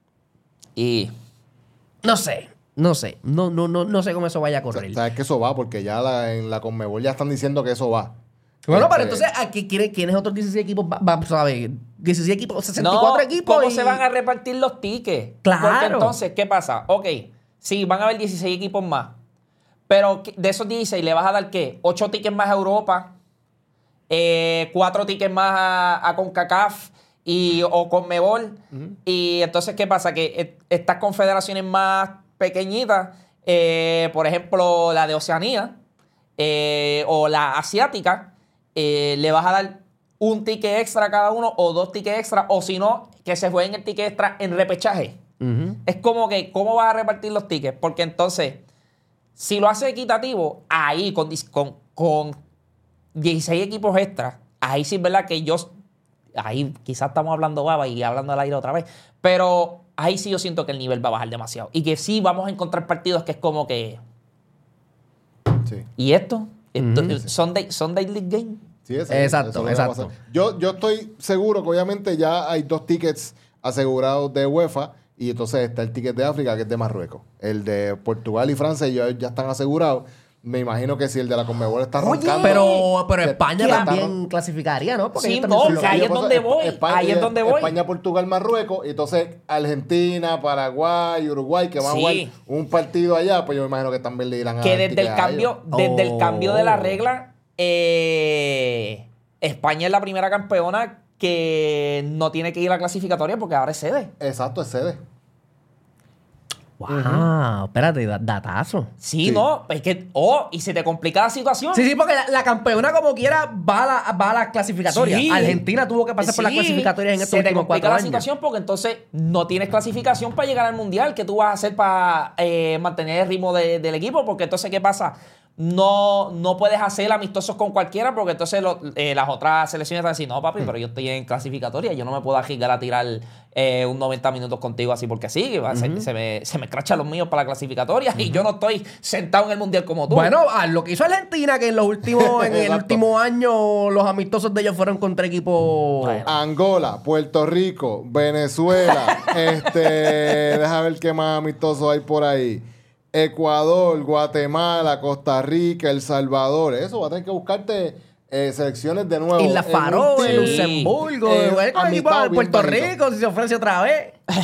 Speaker 4: Y
Speaker 3: no sé. No sé. No, no, no, no sé cómo eso vaya a correr.
Speaker 5: Sabes que eso va, porque ya la- en la Conmebol ya están diciendo que eso va.
Speaker 3: Bueno, pero
Speaker 5: Este,
Speaker 3: entonces, ¿aquí quiénes, quiénes otros dieciséis equipos? Va, va, ¿sabes? dieciséis equipos, sesenta y cuatro
Speaker 4: no,
Speaker 3: equipos.
Speaker 4: ¿cómo
Speaker 3: y-
Speaker 4: se van a repartir los tickets?
Speaker 3: Claro.
Speaker 4: Porque entonces, ¿qué pasa? Ok, sí, van a haber dieciséis equipos más. Pero de esos dieciséis, ¿le vas a dar qué? ocho tickets más a Europa, eh, cuatro tickets más a, a CONCACAF y, o CONMEBOL. Y entonces, ¿qué pasa? Que eh, estas confederaciones más pequeñitas, eh, por ejemplo, la de Oceanía eh, o la asiática, eh, le vas a dar un ticket extra a cada uno o dos tickets extra, o si no, que se jueguen el ticket extra en repechaje.
Speaker 3: Ujú.
Speaker 4: Es como que, ¿cómo vas a repartir los tickets? Porque entonces, si lo haces equitativo, ahí con, dis- con, con dieciséis equipos extra, ahí sí es verdad que yo, ahí quizás estamos hablando baba y hablando al aire otra vez, pero ahí sí yo siento que el nivel va a bajar demasiado. Y que sí vamos a encontrar partidos que es como que,
Speaker 5: Sí.
Speaker 4: ¿y esto? Esto-
Speaker 3: Ujú.
Speaker 4: Sunday, Sunday League Game.
Speaker 5: Sí, eso-
Speaker 3: Exacto,
Speaker 5: eso es lo que va a
Speaker 3: exacto.
Speaker 5: pasar. Yo, yo estoy seguro que obviamente ya hay dos tickets asegurados de UEFA y entonces está el ticket de África que es de Marruecos. El de Portugal y Francia ya, ya están asegurados. Me imagino que si el de la Conmebol está
Speaker 4: Oye,
Speaker 5: roncando...
Speaker 3: Pero, pero
Speaker 5: que-
Speaker 3: España
Speaker 5: que
Speaker 3: también
Speaker 5: está-
Speaker 3: clasificaría, ¿no? Porque
Speaker 4: Sí,
Speaker 3: ellos también
Speaker 4: no,
Speaker 3: son
Speaker 4: que
Speaker 3: locales.
Speaker 4: ahí es
Speaker 5: Yo
Speaker 4: donde
Speaker 5: pienso,
Speaker 4: voy,
Speaker 5: España,
Speaker 4: ahí es donde voy.
Speaker 5: España, Portugal, Marruecos. Y entonces Argentina, Paraguay, Uruguay, que van a
Speaker 4: Sí.
Speaker 5: jugar un partido allá, pues yo me imagino que también le irán a
Speaker 4: Que
Speaker 5: dar
Speaker 4: desde
Speaker 5: tickets
Speaker 4: el
Speaker 5: a
Speaker 4: cambio,
Speaker 5: ellos.
Speaker 4: desde el cambio de la
Speaker 3: Oh.
Speaker 4: regla, eh, España es la primera campeona que no tiene que ir a la clasificatoria porque ahora es sede.
Speaker 5: Exacto, es sede.
Speaker 3: Wow, espérate, da- datazo.
Speaker 4: Sí,
Speaker 5: Sí.
Speaker 4: no, es que, oh, y se te complica la situación.
Speaker 3: Sí, sí, porque la, la campeona como quiera va a la, va a la clasificatoria.
Speaker 4: Sí.
Speaker 3: Argentina tuvo que pasar por las
Speaker 4: Sí,
Speaker 3: clasificatorias en estos
Speaker 4: se te
Speaker 3: últimos
Speaker 4: complica
Speaker 3: cuatro
Speaker 4: la
Speaker 3: años.
Speaker 4: situación porque entonces no tienes clasificación para llegar al mundial. ¿Qué tú vas a hacer para eh, mantener el ritmo de- del equipo? Porque entonces, ¿qué pasa? No, no puedes hacer amistosos con cualquiera porque entonces lo- eh, las otras selecciones van a decir, no, papi, pero yo estoy en clasificatoria, yo no me puedo arriesgar a tirar eh, un noventa minutos contigo así porque sí, va a ser- se, me, se me escrachan los míos para la clasificatoria y yo no estoy sentado en el mundial como tú.
Speaker 3: Bueno, a lo que hizo Argentina, que en los últimos, en el
Speaker 5: Exacto.
Speaker 3: último año, los amistosos de ellos fueron contra equipos.
Speaker 4: Bueno.
Speaker 5: Angola, Puerto Rico, Venezuela, este, deja ver qué más amistosos hay por ahí. Ecuador, Guatemala, Costa Rica, El Salvador. Eso va a tener que buscarte eh, selecciones de nuevo.
Speaker 3: Islas
Speaker 5: en un
Speaker 3: Faroe,
Speaker 5: team.
Speaker 3: Luxemburgo,
Speaker 5: Eh,
Speaker 3: igual con
Speaker 5: a
Speaker 3: equipos
Speaker 5: mitad,
Speaker 3: de
Speaker 5: bien
Speaker 3: Puerto
Speaker 5: bajito.
Speaker 3: Rico, si se ofrece otra vez.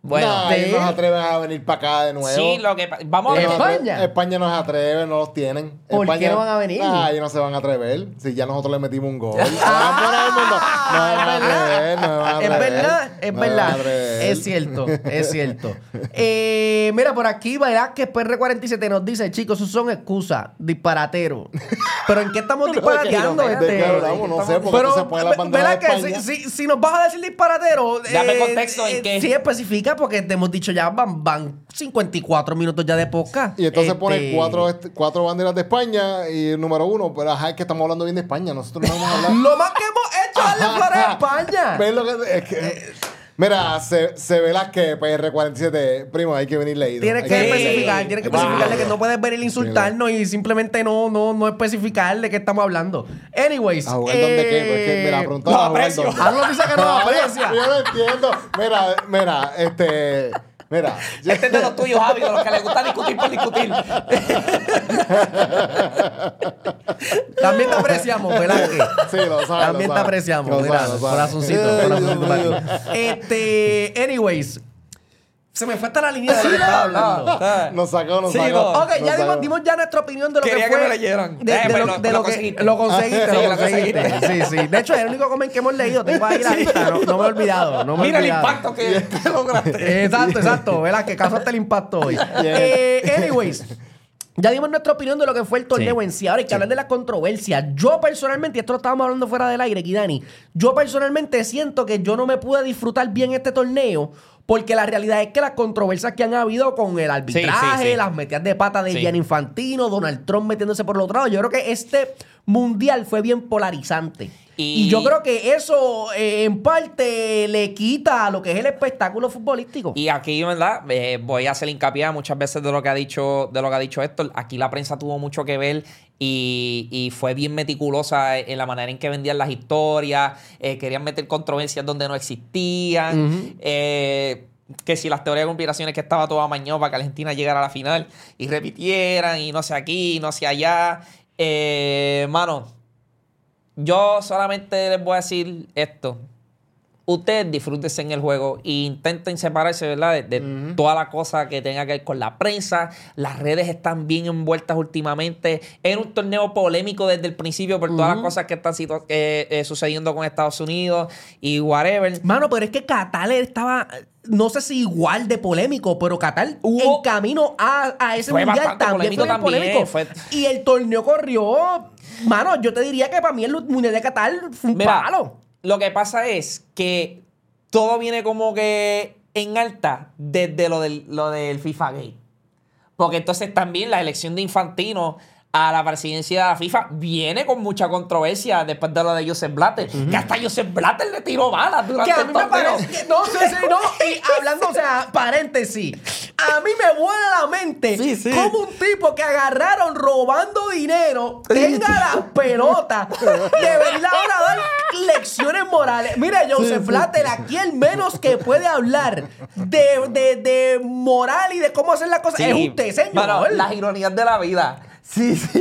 Speaker 4: Bueno,
Speaker 5: nah,
Speaker 3: ¿sí?
Speaker 5: ellos no se atreven a venir para acá de nuevo.
Speaker 4: sí, lo que pa- vamos a
Speaker 3: ¿En
Speaker 4: ver.
Speaker 3: España?
Speaker 5: España no se atreve, no los tienen.
Speaker 3: ¿Por
Speaker 5: España,
Speaker 3: qué no van a venir?
Speaker 5: Ah, ellos no se van a atrever. Si ya nosotros le metimos un gol. Ah, bueno, el mundo. No se van a atrever, no se van a
Speaker 3: Es
Speaker 5: atrever.
Speaker 3: verdad, es
Speaker 5: No se van a
Speaker 3: verdad.
Speaker 5: atrever.
Speaker 3: Es cierto, es cierto. Eh, mira, por aquí, ¿verdad? Que P R cuarenta y siete nos dice, chicos, eso son excusas, disparateros. ¿Pero en qué estamos disparateando?
Speaker 4: ¿De
Speaker 5: ¿De qué
Speaker 3: este?
Speaker 5: hablamos? No sé, porque
Speaker 3: Pero,
Speaker 5: entonces pone la bandera de
Speaker 3: ¿verdad que
Speaker 5: España.
Speaker 3: si, si, si nos vas a decir disparatero,
Speaker 4: Dame contexto, ¿en qué?
Speaker 3: sí especifica, porque te hemos dicho ya van, van cincuenta y cuatro minutos ya de podcast.
Speaker 5: Y entonces
Speaker 3: Este,
Speaker 5: pone cuatro, est- cuatro banderas de España y el número uno. Pero ajá, es que estamos hablando bien de España. Nosotros no vamos a hablar.
Speaker 3: Lo más que hemos hecho es darle flores a España.
Speaker 5: ¿Ves lo que es que- Mira, se, se ve las que P R cuarenta y siete, primo, hay que venir leído.
Speaker 3: Tienes
Speaker 5: Hay
Speaker 3: que
Speaker 4: Sí.
Speaker 3: especificar, tienes que especificarle que no puedes venir a insultarnos y simplemente no, no, no especificar de qué estamos hablando. Anyways.
Speaker 5: ¿A jugar dónde qué? Pues que, mira, preguntar
Speaker 4: lo
Speaker 5: a jugar
Speaker 4: aprecio.
Speaker 5: dónde.
Speaker 3: Arnold dice que no lo aprecia.
Speaker 5: Yo no entiendo. Mira, mira, este... Mira. yo-
Speaker 4: Este es de los tuyos, Javi, de los que les gusta discutir por discutir.
Speaker 3: También te apreciamos, ¿verdad?
Speaker 5: Sí, lo sabes.
Speaker 3: También
Speaker 5: lo
Speaker 3: te
Speaker 5: sabes.
Speaker 3: apreciamos,
Speaker 5: Lo
Speaker 3: mira,
Speaker 5: sabes, lo sabes.
Speaker 3: corazoncito,
Speaker 5: Ay,
Speaker 3: corazoncito
Speaker 5: Dios
Speaker 3: para
Speaker 5: mío.
Speaker 3: ti. Este, anyways, se me fue hasta la línea de lo que estaba hablando.
Speaker 5: Nos sacó, nos
Speaker 4: Sí,
Speaker 5: sacó.
Speaker 4: no.
Speaker 3: Ok,
Speaker 5: nos
Speaker 3: ya
Speaker 5: sacó.
Speaker 3: dimos, dimos ya nuestra opinión de lo
Speaker 4: Quería
Speaker 3: que fue.
Speaker 4: que me leyeran.
Speaker 3: De,
Speaker 4: Eh,
Speaker 3: de
Speaker 4: pues
Speaker 3: lo,
Speaker 4: lo-
Speaker 3: de
Speaker 4: lo
Speaker 3: lo que
Speaker 4: conseguiste.
Speaker 3: lo conseguiste,
Speaker 4: Sí,
Speaker 3: lo
Speaker 4: lo
Speaker 3: conseguiste.
Speaker 4: conseguiste.
Speaker 3: Sí, sí. De hecho, es el único comment que hemos leído. Tengo ahí la lista. No, no me he olvidado. No me he
Speaker 4: Mira el
Speaker 3: olvidado.
Speaker 4: impacto que, que lograste.
Speaker 3: Exacto, exacto. ¿Verdad? Que causaste el impacto hoy. Eh, anyways. Ya dimos nuestra opinión de lo que fue el torneo
Speaker 4: Sí.
Speaker 3: en sí. Ahora hay que hablar de la controversia. Yo personalmente, y esto lo estábamos hablando fuera del aire, Kidani, yo personalmente siento que yo no me pude disfrutar bien este torneo porque la realidad es que las controversias que han habido con el arbitraje,
Speaker 4: Sí, sí, sí.
Speaker 3: las metidas de pata de
Speaker 4: Sí.
Speaker 3: Gianni Infantino, Donald Trump metiéndose por el otro lado, yo creo que este mundial fue bien polarizante. Y,
Speaker 4: Y-
Speaker 3: yo creo que eso eh, en parte le quita a lo que es el espectáculo futbolístico.
Speaker 4: Y aquí, ¿verdad? Eh, voy a hacer hincapié a muchas veces de lo que ha dicho, de lo que ha dicho Héctor. Aquí la prensa tuvo mucho que ver y, y fue bien meticulosa en la manera en que vendían las historias. Eh, querían meter controversias donde no existían. Eh, que si las teorías de conspiraciones que estaba todo amañado para que Argentina llegara a la final y repitieran y no sé aquí, y no sé allá. Eh, mano, yo solamente les voy a decir esto. Ustedes disfrútense en el juego e intenten separarse, ¿verdad? De, de toda la cosa que tenga que ver con la prensa. Las redes están bien envueltas últimamente. Era un torneo polémico desde el principio por todas las cosas que están situ- eh, eh, sucediendo con Estados Unidos y whatever.
Speaker 3: Mano, pero es que Qatar estaba, no sé si igual de polémico, pero Qatar
Speaker 4: Hubo-
Speaker 3: en camino a, a ese
Speaker 4: Fue
Speaker 3: mundial
Speaker 4: bastante
Speaker 3: también
Speaker 4: polémico
Speaker 3: fue bien
Speaker 4: también,
Speaker 3: polémico.
Speaker 4: fue-
Speaker 3: Y el torneo corrió, mano, yo te diría que para mí el mundial de Qatar fue un
Speaker 4: Mira,
Speaker 3: palo.
Speaker 4: lo que pasa es que todo viene como que en alta desde lo del, lo del FIFA Gate. Porque entonces también la elección de Infantino a la presidencia de la FIFA viene con mucha controversia después de lo de Joseph Blatter. Que hasta Joseph Blatter le tiró balas durante
Speaker 3: Que a
Speaker 4: el
Speaker 3: mí me
Speaker 4: torneo.
Speaker 3: parece que, no sé si no, y hablando, o sea, paréntesis, a mí me vuela la mente
Speaker 4: Sí, sí.
Speaker 3: como un tipo que agarraron robando dinero tenga las pelotas de venir ahora a dar lecciones morales. Mira, Joseph Blatter, aquí el menos que puede hablar de, de, de moral y de cómo hacer las cosas
Speaker 4: Sí.
Speaker 3: es usted, señor.
Speaker 4: Mano, las ironías de la vida. Sí, sí.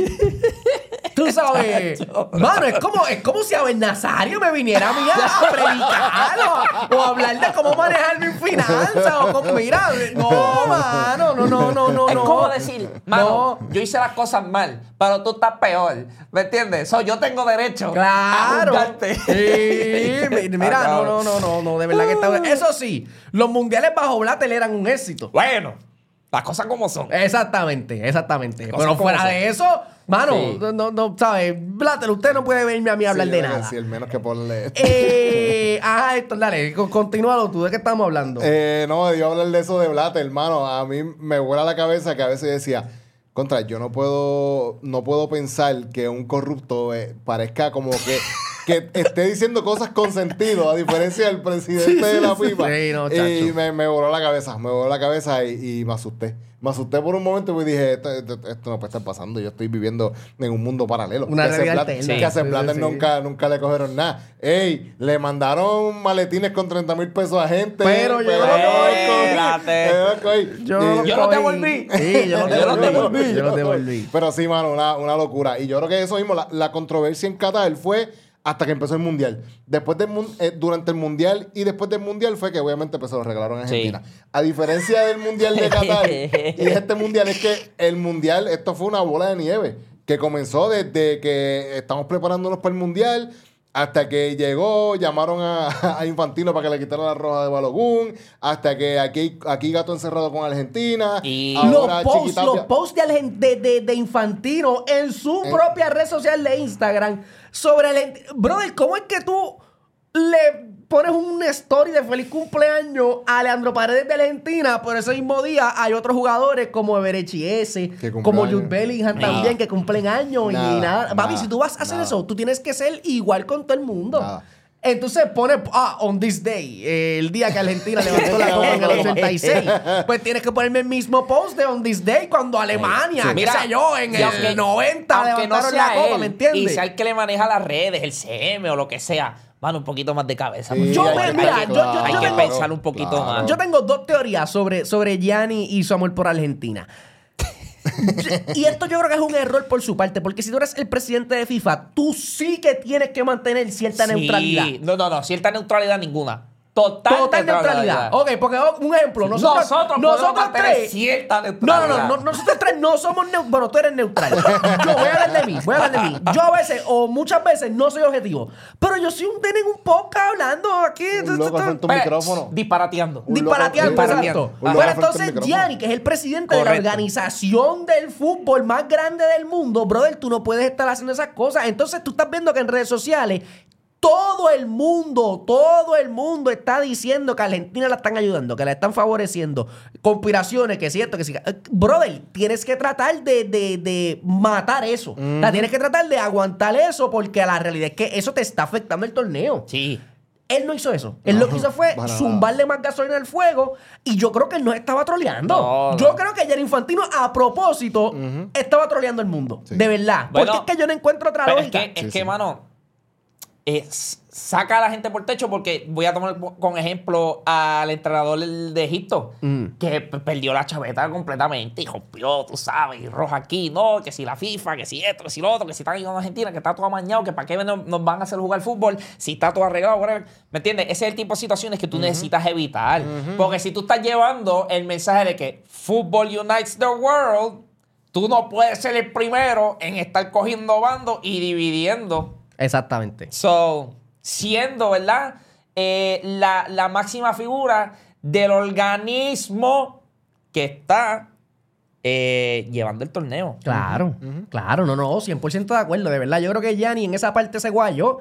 Speaker 3: Tú sabes, mano, es como, es como si Abel Nazario me viniera a mí a predicar o, o hablar de cómo manejar mis finanzas o cómo, mira, no, mano, no, no, no, no,
Speaker 4: Es
Speaker 3: no.
Speaker 4: como decir, mano,
Speaker 3: No.
Speaker 4: yo hice las cosas mal, pero tú estás peor. ¿Me entiendes? So, yo tengo derecho a
Speaker 3: Claro.
Speaker 4: juzgarte.
Speaker 3: Sí, mi- mira,
Speaker 4: Ah,
Speaker 3: no,
Speaker 4: cabrón.
Speaker 3: no, no, no, no, de verdad que está. Eso sí, los mundiales bajo Blatter eran un éxito.
Speaker 4: Bueno, las cosas como son.
Speaker 3: Exactamente, exactamente.
Speaker 4: Cosas
Speaker 3: Pero
Speaker 4: como
Speaker 3: fuera
Speaker 4: son.
Speaker 3: de eso, mano,
Speaker 4: Sí.
Speaker 3: no, no, no, ¿sabes? Blatter, usted no puede venirme a mí a hablar
Speaker 5: Sí,
Speaker 3: de
Speaker 5: yo creo que
Speaker 3: nada.
Speaker 5: Sí, el menos que ponle.
Speaker 3: Eh, ajá, esto, dale, con- continúalo tú, ¿de qué estamos hablando?
Speaker 5: Eh, no, yo hablar de eso de Blatter, hermano. A mí me vuela la cabeza que a veces decía, contra, yo no puedo, no puedo pensar que un corrupto eh, parezca como que, que esté diciendo cosas con sentido, a diferencia del presidente de la FIFA.
Speaker 3: Sí, no,
Speaker 5: y
Speaker 3: chacho.
Speaker 5: me, me voló la cabeza, me voló la cabeza y, y me asusté. Me asusté por un momento y dije, esto, esto- esto no puede estar pasando. Yo estoy viviendo en un mundo paralelo.
Speaker 3: Una
Speaker 5: que a ese
Speaker 3: realidad
Speaker 5: Blatter-
Speaker 3: alterna.
Speaker 5: que a ese
Speaker 3: Sí,
Speaker 5: Blatter
Speaker 3: sí.
Speaker 5: nunca, nunca le cogieron nada. Ey, le mandaron maletines con treinta mil pesos a gente.
Speaker 3: Pero yo no lo
Speaker 4: Espérate.
Speaker 5: cogí.
Speaker 3: Yo,
Speaker 5: Eh,
Speaker 4: Yo no te
Speaker 3: cogí-
Speaker 4: volví.
Speaker 3: Sí, yo no te
Speaker 4: Yo no te
Speaker 3: volví.
Speaker 4: volví.
Speaker 3: Yo no te volví.
Speaker 5: Pero sí, mano, una, una locura. Y yo creo que eso mismo, la, la controversia en Qatar fue hasta que empezó el Mundial. Después del mun- eh, durante el Mundial y después del Mundial fue que obviamente pues, se lo regalaron a Argentina.
Speaker 4: Sí.
Speaker 5: A diferencia del Mundial de Qatar y de este Mundial, es que el Mundial, esto fue una bola de nieve que comenzó desde que estamos preparándonos para el Mundial hasta que llegó, llamaron a, a Infantino para que le quitara la roja de Balogun, hasta que aquí, aquí Gato encerrado con Argentina.
Speaker 4: Y-
Speaker 5: ahora
Speaker 3: Los posts,
Speaker 5: Chiquitapia-
Speaker 3: los posts de, Argen- de, de, de Infantino en su
Speaker 5: En-
Speaker 3: propia red social de Instagram sobre el... Brother, ¿cómo es que tú le pones un story de feliz cumpleaños a Leandro Paredes de Argentina, pero ese mismo día hay otros jugadores como Everechi S,
Speaker 5: Que cumplen
Speaker 3: como
Speaker 5: años.
Speaker 3: Jude Bellingham
Speaker 4: Nada.
Speaker 3: también, que cumplen años
Speaker 5: Nada,
Speaker 3: y nada. Papi,
Speaker 5: nada,
Speaker 3: si tú vas a hacer
Speaker 5: nada.
Speaker 3: eso, tú tienes que ser igual con todo el mundo.
Speaker 5: Nada.
Speaker 3: Entonces pone, ah, on this day, eh, el día que Argentina levantó la copa en el ochenta y seis. Pues tienes que ponerme el mismo post de on this day cuando Alemania,
Speaker 5: Sí.
Speaker 3: qué
Speaker 4: Mira,
Speaker 3: sé yo, en
Speaker 4: y
Speaker 3: el
Speaker 4: aunque-
Speaker 3: noventa
Speaker 4: aunque no
Speaker 3: levantaron
Speaker 4: sea
Speaker 3: la copa,
Speaker 4: él,
Speaker 3: ¿me entiendes?
Speaker 4: Y sea el que le maneja las redes, el C M o lo que sea, mano, un poquito más de cabeza.
Speaker 5: Sí,
Speaker 4: porque
Speaker 3: Yo,
Speaker 4: hay
Speaker 3: me-
Speaker 4: que-
Speaker 3: mira,
Speaker 4: hay que,
Speaker 3: yo- yo-
Speaker 4: hay
Speaker 3: yo
Speaker 4: que
Speaker 3: tengo-
Speaker 4: pensar un poquito
Speaker 5: Claro.
Speaker 4: más.
Speaker 3: Yo tengo dos teorías sobre, sobre Gianni y su amor por Argentina. Y esto yo creo que es un error por su parte, porque si tú eres el presidente de FIFA, tú sí que tienes que mantener cierta
Speaker 4: Sí.
Speaker 3: neutralidad.
Speaker 4: No, no, no, cierta neutralidad ninguna. Total,
Speaker 3: Total neutralidad. Ok, porque oh, un ejemplo, nosotros,
Speaker 4: Nosotros,
Speaker 3: nosotros
Speaker 4: podemos mantener
Speaker 3: tres.
Speaker 4: cierta
Speaker 3: No, no,
Speaker 4: neutralidad.
Speaker 3: no, no, nosotros tres no somos neutral. Bueno, tú eres neutral. Yo voy a hablar de mí, voy a hablar de mí. Yo a veces, o muchas veces, no soy objetivo. Pero yo soy un tienen un podcast hablando aquí.
Speaker 5: Un loco frente a un
Speaker 4: Pues,
Speaker 5: micrófono.
Speaker 4: Disparateando.
Speaker 5: Un
Speaker 3: Disparateando,
Speaker 5: loco-
Speaker 3: exacto.
Speaker 5: Un loco
Speaker 3: Pero
Speaker 5: frente al
Speaker 3: entonces
Speaker 5: micrófono.
Speaker 3: Gianni, que es el presidente de la
Speaker 4: Correcto.
Speaker 3: organización del fútbol más grande del mundo, brother, tú no puedes estar haciendo esas cosas. Entonces tú estás viendo que en redes sociales todo el mundo, todo el mundo está diciendo que a Argentina la están ayudando, que la están favoreciendo. Conspiraciones, que es cierto, que sí. Eh, Brother, tienes que tratar de, de, de matar eso. O sea, tienes que tratar de aguantar eso porque la realidad es que eso te está afectando el torneo.
Speaker 4: Sí.
Speaker 3: Él no hizo eso. Él lo que hizo fue
Speaker 5: para nada.
Speaker 3: zumbarle más gasolina al fuego y yo creo que él no estaba troleando.
Speaker 4: No, no.
Speaker 3: Yo creo que Gianni Infantino a propósito estaba troleando el mundo.
Speaker 5: Sí.
Speaker 3: De verdad.
Speaker 4: Bueno,
Speaker 3: porque es que yo no encuentro otra
Speaker 4: Pero es
Speaker 3: lógica.
Speaker 4: que, es
Speaker 5: Sí,
Speaker 4: que
Speaker 5: sí.
Speaker 4: mano, eh, s- saca a la gente por techo porque voy a tomar con ejemplo al entrenador de Egipto,
Speaker 3: Mm.
Speaker 4: que p- perdió la chaveta completamente y rompió, tú sabes, y roja aquí, no, que si la FIFA, que si esto, que si lo otro, que si están ayudando a Argentina, que está todo amañado, que para qué nos, nos van a hacer jugar fútbol, si está todo arreglado, whatever. ¿Me entiendes? Ese es el tipo de situaciones que tú necesitas evitar. Porque si tú estás llevando el mensaje de que Football unites the world, tú no puedes ser el primero en estar cogiendo bandos y dividiendo.
Speaker 3: Exactamente.
Speaker 4: So, siendo, ¿verdad? Eh, la, la máxima figura del organismo que está eh, llevando el torneo.
Speaker 3: Claro, claro, no, no, cien por ciento de acuerdo, de verdad. Yo creo que Gianni en esa parte se guayó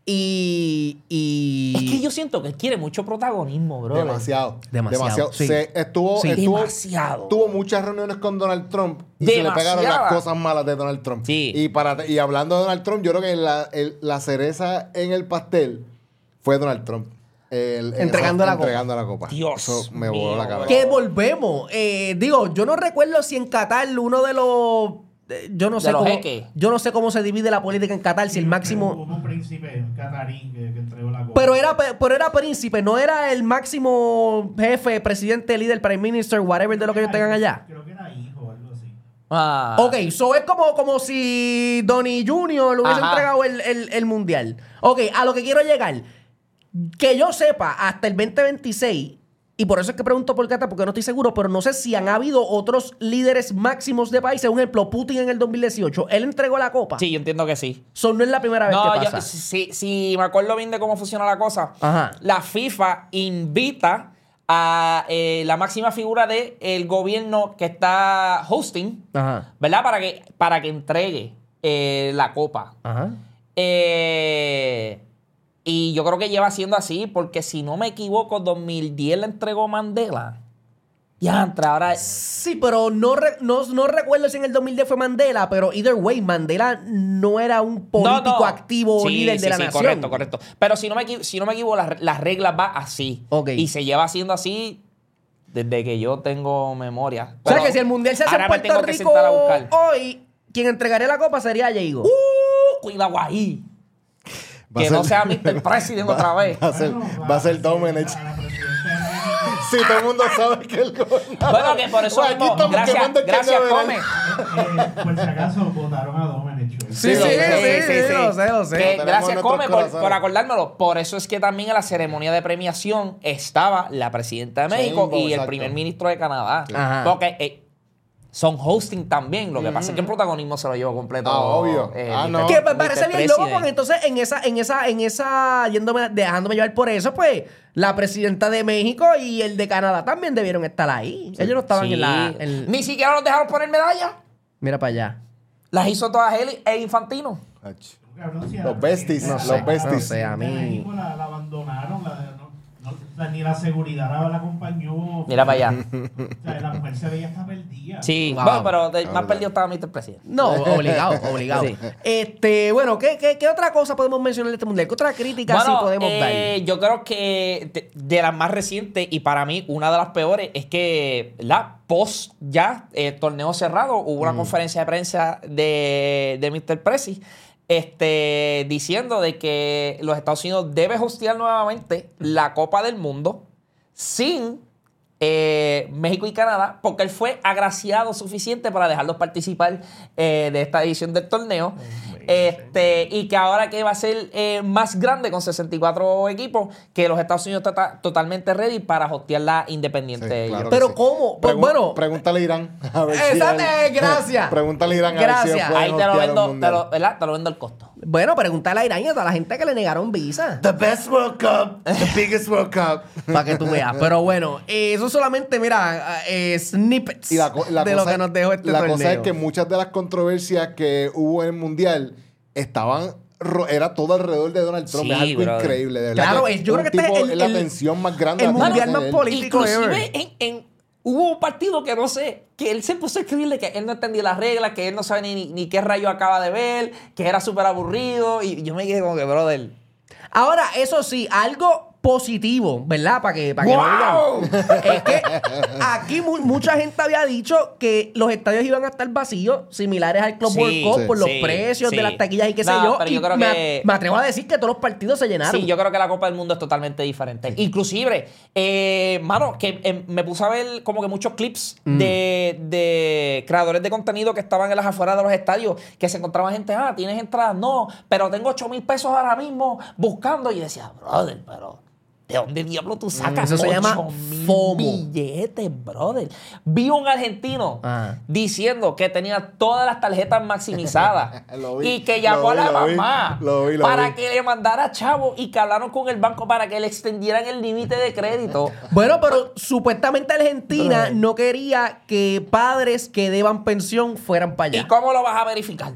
Speaker 3: y... y...
Speaker 4: Es que yo siento que él quiere mucho protagonismo, bro.
Speaker 5: Demasiado.
Speaker 3: Demasiado, sí.
Speaker 5: Se estuvo,
Speaker 3: Sí.
Speaker 5: estuvo,
Speaker 4: Demasiado.
Speaker 5: tuvo muchas reuniones con Donald Trump y se le pegaron
Speaker 4: Demasiada.
Speaker 5: las cosas malas de Donald Trump.
Speaker 4: Sí.
Speaker 5: Y, para, y hablando de Donald Trump, yo creo que la, el- la cereza en el pastel fue Donald Trump. El-
Speaker 3: Entregando la copa.
Speaker 5: entregando la copa.
Speaker 4: Dios
Speaker 5: Eso me
Speaker 4: mío.
Speaker 5: voló la cabeza.
Speaker 3: Que volvemos. Eh, digo, yo no recuerdo si en Qatar uno de los... eh, Yo no
Speaker 4: De
Speaker 3: sé
Speaker 4: los
Speaker 3: cómo,
Speaker 4: jeques.
Speaker 3: yo no sé cómo se divide la política en Qatar, si el máximo...
Speaker 1: Hubo un príncipe catarí que, que entregó la copa.
Speaker 3: Pero era, pero era príncipe, no era el máximo jefe, presidente, líder, prime minister, whatever de lo que ellos tengan allá.
Speaker 1: Creo que era hijo o algo así.
Speaker 4: Ah.
Speaker 3: Ok, so es como, como si Donnie junior le hubiese
Speaker 4: Ajá.
Speaker 3: entregado el, el- el mundial. Ok, a lo que quiero llegar. Que yo sepa, hasta el veinte veintiséis, y por eso es que pregunto por Qatar, porque no estoy seguro, pero no sé si han habido otros líderes máximos de países. Un ejemplo, Putin en el dos mil dieciocho, él entregó la copa.
Speaker 4: Sí, yo entiendo que sí.
Speaker 3: So, no es la primera vez
Speaker 4: No,
Speaker 3: que
Speaker 4: yo,
Speaker 3: pasa.
Speaker 4: si, si me acuerdo bien de cómo funciona la cosa,
Speaker 3: Ajá.
Speaker 4: la FIFA invita a eh, la máxima figura del gobierno que está hosting,
Speaker 3: Ajá.
Speaker 4: ¿verdad? Para que, para que entregue eh, la copa.
Speaker 3: Ajá.
Speaker 4: Eh, y yo creo que lleva siendo así, porque si no me equivoco, dos mil diez le entregó Mandela. Ya, entra ahora.
Speaker 3: Sí, pero no, re- no, no recuerdo si en el dos mil diez fue Mandela, pero either way, Mandela no era un político
Speaker 4: No, no.
Speaker 3: activo
Speaker 4: Sí,
Speaker 3: líder
Speaker 4: sí,
Speaker 3: de la
Speaker 4: sí,
Speaker 3: nación.
Speaker 4: correcto, correcto. Pero si no me, equi- si no me equivoco, las, las reglas van así.
Speaker 3: Ok.
Speaker 4: Y se lleva haciendo así desde que yo tengo memoria.
Speaker 3: O sea
Speaker 4: Pero
Speaker 3: que si el mundial se hace en
Speaker 4: ahora me
Speaker 3: Puerto
Speaker 4: tengo que
Speaker 3: Rico
Speaker 4: sentar a buscar.
Speaker 3: hoy, quien entregaría la copa sería Diego.
Speaker 4: Uh, cuidado ahí.
Speaker 5: Va a
Speaker 4: Que no
Speaker 5: ser-
Speaker 4: sea mister President otra vez.
Speaker 5: Va a ser,
Speaker 1: Bueno,
Speaker 5: va a ser
Speaker 1: a la
Speaker 5: Domenech.
Speaker 1: presidenta- a la presidenta de México,
Speaker 5: Sí, todo el mundo sabe que el gobernador.
Speaker 4: Bueno, que por eso
Speaker 5: Bueno, aquí
Speaker 4: mismo,
Speaker 5: estamos
Speaker 4: gracias,
Speaker 5: quemando el
Speaker 4: gracias,
Speaker 5: cañaveral.
Speaker 4: Come.
Speaker 1: eh, por si acaso votaron a Domenech. show.
Speaker 3: Sí, sí,
Speaker 4: Lo
Speaker 3: sí,
Speaker 4: sé,
Speaker 3: sí, sí, lo sé, lo sé.
Speaker 4: Que
Speaker 5: Tenemos
Speaker 4: gracias,
Speaker 5: nuestros
Speaker 4: Come, por,
Speaker 5: corazones.
Speaker 4: por acordármelo. Por eso es que también en la ceremonia de premiación estaba la presidenta de México
Speaker 5: Sheinbaum,
Speaker 4: y el
Speaker 5: exacto.
Speaker 4: primer ministro de Canadá.
Speaker 3: Ajá.
Speaker 4: Porque eh, son hosting también. Lo que pasa es que el protagonismo se lo llevó completo.
Speaker 5: Ah, obvio.
Speaker 4: eh,
Speaker 5: Ah,
Speaker 4: mister
Speaker 5: no.
Speaker 3: Que me
Speaker 4: mister
Speaker 3: parece bien loco
Speaker 4: President.
Speaker 3: porque entonces en esa, en esa, en esa, yéndome, dejándome llevar por eso, pues la presidenta de México y el de Canadá también debieron estar ahí. Ellos no estaban
Speaker 4: Sí.
Speaker 3: en la. en-
Speaker 4: Ni siquiera los dejaron poner medallas.
Speaker 3: Mira para allá.
Speaker 4: Las hizo todas él e Infantino.
Speaker 5: Ach.
Speaker 1: Cabrón, si a
Speaker 5: Los
Speaker 1: la
Speaker 5: besties,
Speaker 1: presidenta-
Speaker 5: no
Speaker 3: sé,
Speaker 5: los besties.
Speaker 3: no sé, a
Speaker 1: de
Speaker 3: mí-
Speaker 1: México la, la abandonaron, la, no, no, o sea, ni la seguridad la, la acompañó.
Speaker 4: Mira para allá.
Speaker 1: O sea, la mujer se veía hasta perdida.
Speaker 4: Sí,
Speaker 3: Wow.
Speaker 4: bueno, pero de-
Speaker 5: La
Speaker 4: más
Speaker 5: verdad.
Speaker 4: perdido estaba mister President.
Speaker 3: No, obligado, obligado.
Speaker 4: Sí.
Speaker 3: Este, bueno, ¿qué, qué, qué otra cosa podemos mencionar de este mundial? ¿Qué otra crítica sí podemos
Speaker 4: eh, yo creo que de, de las más recientes y para mí una de las peores es que la post ya eh, torneo cerrado hubo una conferencia de prensa de, de mister Presi este, diciendo de que los Estados Unidos debe hostear nuevamente la Copa del Mundo sin eh, México y Canadá, porque él fue agraciado suficiente para dejarlos participar eh, de esta edición del torneo. Este, y que ahora que va a ser eh, más grande con sesenta y cuatro equipos, que los Estados Unidos está totalmente ready para hostear la independiente.
Speaker 5: Sí, claro
Speaker 3: Pero
Speaker 5: que sí.
Speaker 3: ¿cómo? Pues
Speaker 5: Pregun-
Speaker 3: bueno.
Speaker 5: Pregúntale a Irán. A ver si
Speaker 3: Exacto,
Speaker 5: él-
Speaker 3: gracias.
Speaker 5: Pregúntale a Irán a ver si
Speaker 3: Gracias.
Speaker 5: ellos pueden
Speaker 4: Ahí te lo
Speaker 5: hostear un
Speaker 4: vendo, te
Speaker 5: mundial.
Speaker 4: lo, ¿verdad? Te lo vendo al costo.
Speaker 3: Bueno, pregúntale a Irán y a toda la gente que le negaron visa.
Speaker 5: The best World Cup. The biggest World Cup.
Speaker 3: Para que tú veas. Pero bueno, eh, eso solamente, mira, eh, snippets
Speaker 5: Y la, co- la
Speaker 3: de
Speaker 5: cosa,
Speaker 3: lo que nos dejó este
Speaker 5: La
Speaker 3: torneo.
Speaker 5: cosa es que muchas de las controversias que hubo en el mundial estaban. ro- Era todo alrededor de Donald Trump.
Speaker 4: Sí,
Speaker 5: es algo
Speaker 4: brother.
Speaker 5: increíble, de verdad.
Speaker 3: Claro,
Speaker 5: que
Speaker 3: es- yo creo
Speaker 5: un
Speaker 3: que este
Speaker 5: tipo-
Speaker 3: es el-
Speaker 5: la
Speaker 3: el-
Speaker 5: tensión más grande.
Speaker 3: el
Speaker 5: la tiene
Speaker 3: mundial
Speaker 5: que
Speaker 3: más
Speaker 5: tener.
Speaker 3: político.
Speaker 4: Inclusive
Speaker 3: ever.
Speaker 4: en, en- hubo un partido que no sé, que él se puso a escribirle que él no entendía las reglas, que él no sabe ni, ni qué rayo acaba de ver, que era súper aburrido. Y yo me quedé como que, brother.
Speaker 3: Ahora, eso sí, algo positivo, ¿verdad? Para que, para que
Speaker 4: ¡Wow!
Speaker 3: no digan. Es que aquí mu- mucha gente había dicho que los estadios iban a estar vacíos, similares al Club
Speaker 4: Sí,
Speaker 3: World Cup,
Speaker 5: sí,
Speaker 3: por los
Speaker 4: sí,
Speaker 3: precios
Speaker 4: sí.
Speaker 3: de las taquillas y qué
Speaker 4: No,
Speaker 3: sé yo.
Speaker 4: pero
Speaker 3: Y
Speaker 4: yo creo
Speaker 3: me,
Speaker 4: que-
Speaker 3: me atrevo a decir que todos los partidos se llenaron.
Speaker 4: Sí, yo creo que la Copa del Mundo es totalmente diferente. Inclusive, eh, mano, que eh, me puse a ver como que muchos clips
Speaker 3: Mm.
Speaker 4: de, de creadores de contenido que estaban en las afueras de los estadios, que se encontraban gente, ah, ¿tienes entradas? No, pero tengo ocho mil pesos ahora mismo buscando. Y decía, brother, pero ¿de dónde diablo tú sacas
Speaker 3: Eso se llama
Speaker 4: ocho mil
Speaker 3: FOMO.
Speaker 4: billetes, brother? Vi un argentino
Speaker 3: Ah.
Speaker 4: diciendo que tenía todas las tarjetas maximizadas
Speaker 5: Lo vi,
Speaker 4: y que llamó
Speaker 5: lo
Speaker 4: a
Speaker 5: vi,
Speaker 4: la
Speaker 5: lo vi,
Speaker 4: mamá
Speaker 5: lo vi, lo
Speaker 4: para
Speaker 5: vi.
Speaker 4: que le mandara chavo y que hablaron con el banco para que le extendieran el límite de crédito.
Speaker 3: Bueno, pero supuestamente Argentina no quería que padres que deban pensión fueran para
Speaker 4: ¿Y
Speaker 3: allá.
Speaker 4: cómo lo vas a verificar?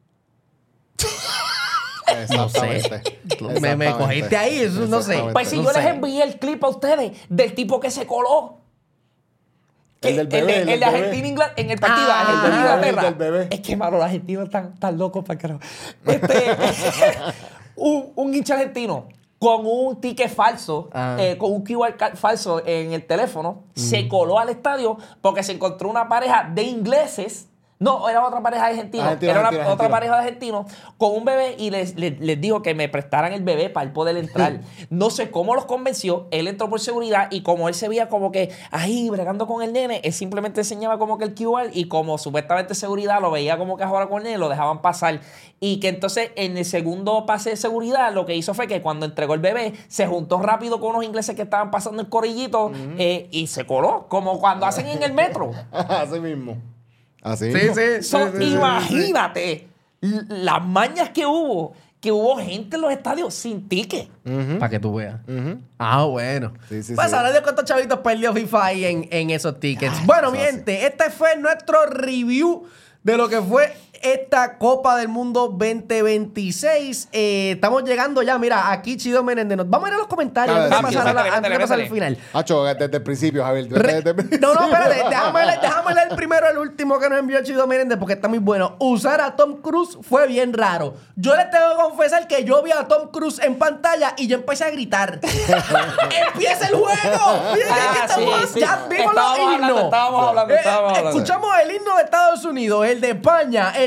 Speaker 5: Exactamente.
Speaker 3: Me, me cogiste ahí, eso no sé.
Speaker 5: Exactamente.
Speaker 4: Pues si
Speaker 3: No
Speaker 4: yo
Speaker 3: sé.
Speaker 4: les envié el clip a ustedes del tipo que se coló.
Speaker 5: El del bebé,
Speaker 4: de,
Speaker 5: el
Speaker 4: el
Speaker 5: del
Speaker 4: de
Speaker 5: bebé.
Speaker 4: Argentina Ingla- en el partido
Speaker 3: Ah,
Speaker 4: Argentina
Speaker 5: el del bebé,
Speaker 4: Inglaterra.
Speaker 5: el del bebé.
Speaker 4: Es que, mano, los argentinos están tan locos para carajo. Este, un, un hincha argentino con un ticket falso,
Speaker 3: Ah.
Speaker 4: eh, con un Q R card falso en el teléfono, se coló al estadio porque se encontró una pareja de ingleses. No, era otra pareja de argentinos.
Speaker 5: Argentino,
Speaker 4: era una-
Speaker 5: argentino,
Speaker 4: otra
Speaker 5: argentino.
Speaker 4: pareja de argentinos con un bebé y les, les, les dijo que me prestaran el bebé para él poder entrar. No sé cómo los convenció. Él entró por seguridad y como él se veía como que ahí bregando con el nene, él simplemente enseñaba como que el Q R y como supuestamente seguridad lo veía como que ahora con el nene, lo dejaban pasar. Y que entonces en el segundo pase de seguridad lo que hizo fue que cuando entregó el bebé se juntó rápido con unos ingleses que estaban pasando el corillito eh, y se coló, como cuando hacen en el metro.
Speaker 5: Así mismo. Así
Speaker 3: Sí,
Speaker 5: mismo.
Speaker 3: sí,
Speaker 4: So,
Speaker 3: sí, sí, sí,
Speaker 4: imagínate l- las mañas que hubo, que hubo gente en los estadios sin ticket.
Speaker 3: Para que tú veas.
Speaker 5: Ujú.
Speaker 3: Ah, bueno.
Speaker 5: Sí, sí,
Speaker 3: pues
Speaker 5: sí.
Speaker 3: ahora de cuántos chavitos perdió FIFA ahí en, en esos tickets. bueno, mi
Speaker 5: eso
Speaker 3: gente, este fue nuestro review de lo que fue esta Copa del Mundo veinte veintiséis. Eh, estamos llegando ya, mira, aquí Chido Menéndez. Nos vamos a ir a los comentarios
Speaker 5: Ah,
Speaker 3: antes de
Speaker 5: rápido,
Speaker 3: pasar, a la-
Speaker 4: métele,
Speaker 3: antes de pasar al
Speaker 4: métele.
Speaker 3: final.
Speaker 5: Hacho, desde el principio, Javier.
Speaker 3: Re-
Speaker 5: Desde- desde-
Speaker 3: no, no, espérate, déjame leer, déjame leer primero el último que nos envió Chido Menéndez porque está muy bueno. Usar a Tom Cruise fue bien raro. Yo les tengo que confesar que yo vi a Tom Cruise en pantalla y yo empecé a gritar. ¡Empieza el juego! Miren que
Speaker 4: Ah,
Speaker 3: estamos-
Speaker 4: sí, sí.
Speaker 3: Ya vimos
Speaker 4: Estábamos
Speaker 3: los
Speaker 4: hablando,
Speaker 3: himnos.
Speaker 4: estábamos hablando,
Speaker 3: Eh,
Speaker 4: estábamos hablando.
Speaker 3: Escuchamos el himno de Estados Unidos, el de España, el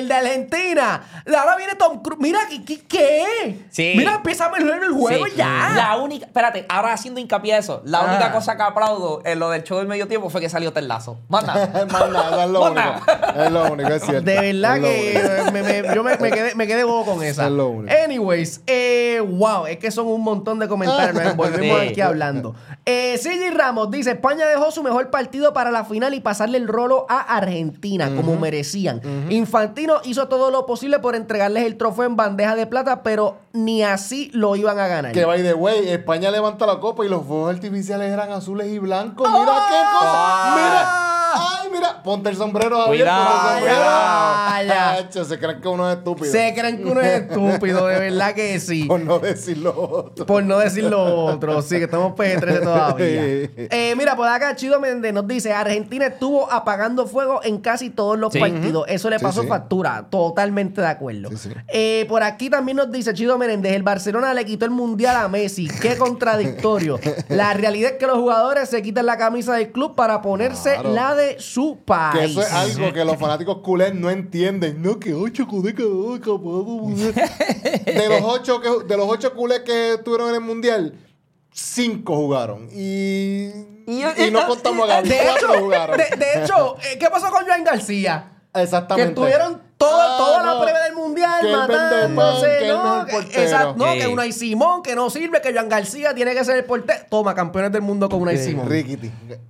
Speaker 3: el de Argentina. Ahora viene Tom Cruise. Mira, ¿qué? ¿Qué? qué?
Speaker 4: Sí.
Speaker 3: Mira, empieza a mejorar el juego
Speaker 4: Sí.
Speaker 3: ya.
Speaker 4: La única, espérate, ahora haciendo hincapié a eso, la
Speaker 3: Ah.
Speaker 4: única cosa que aplaudo en lo del show del medio tiempo fue que salió Ted Lasso. Manda.
Speaker 5: Más nada, es lo
Speaker 4: Manda.
Speaker 5: único. Es lo único, es cierto.
Speaker 3: De verdad
Speaker 5: Es lo único.
Speaker 3: que me, me- yo me, me quedé, me quedé bobo con esa.
Speaker 5: Es lo único.
Speaker 3: Anyways, eh, wow, es que son un montón de comentarios. Nos envolvemos
Speaker 4: Sí.
Speaker 3: aquí hablando. Eh, C J Ramos dice: España dejó su mejor partido para la final y pasarle el rolo a Argentina, como merecían. Infantino hizo todo lo posible por entregarles el trofeo en bandeja de plata, pero ni así lo iban a ganar.
Speaker 5: Que by the way, España levanta la copa y los fuegos artificiales eran azules y blancos. Mira qué cosa. Mira. Ay, mira. Ponte el sombrero, Javier.
Speaker 4: Cuidado,
Speaker 5: ponte el sombrero.
Speaker 3: cuidado.
Speaker 5: Chacho, se creen que uno es estúpido.
Speaker 3: Se creen que uno es estúpido, de verdad que sí.
Speaker 5: Por no decir lo otro.
Speaker 3: Por no decir lo otro, sí, que estamos P G trece todavía. Eh, mira, por acá Chido Méndez nos dice: Argentina estuvo apagando fuego en casi todos los
Speaker 4: Sí.
Speaker 3: partidos. Eso le
Speaker 5: Sí,
Speaker 3: pasó
Speaker 5: sí.
Speaker 3: factura. Totalmente de acuerdo.
Speaker 5: Sí, sí.
Speaker 3: Eh, por aquí también nos dice Chido Méndez: el Barcelona le quitó el mundial a Messi. Qué contradictorio. La realidad es que los jugadores se quitan la camisa del club para ponerse
Speaker 5: Claro.
Speaker 3: la de su país.
Speaker 5: Que eso es algo que los fanáticos culés no entienden. No, que ocho culés que oh, capaz, de los ocho que de los ocho culés que estuvieron en el mundial, cinco jugaron. Y,
Speaker 4: Y-
Speaker 5: y no contamos a Gaby.
Speaker 3: De
Speaker 5: Cuatro
Speaker 3: hecho,
Speaker 5: jugaron.
Speaker 3: de, de hecho eh, ¿qué pasó con Joan García? Que
Speaker 5: Exactamente.
Speaker 3: estuvieron todo,
Speaker 5: Ah,
Speaker 3: toda
Speaker 5: no.
Speaker 3: la previa del mundial
Speaker 5: Que él vende
Speaker 3: matándose,
Speaker 5: pan, que él
Speaker 3: ¿no?
Speaker 5: no es el
Speaker 3: Que-
Speaker 5: portero.
Speaker 3: exacto, no,
Speaker 4: Sí.
Speaker 3: que Unai Simón, que no sirve, que Joan García tiene que ser el portero. Toma, campeones del mundo con Unai
Speaker 5: Sí,
Speaker 3: Simón.
Speaker 5: Riquiti.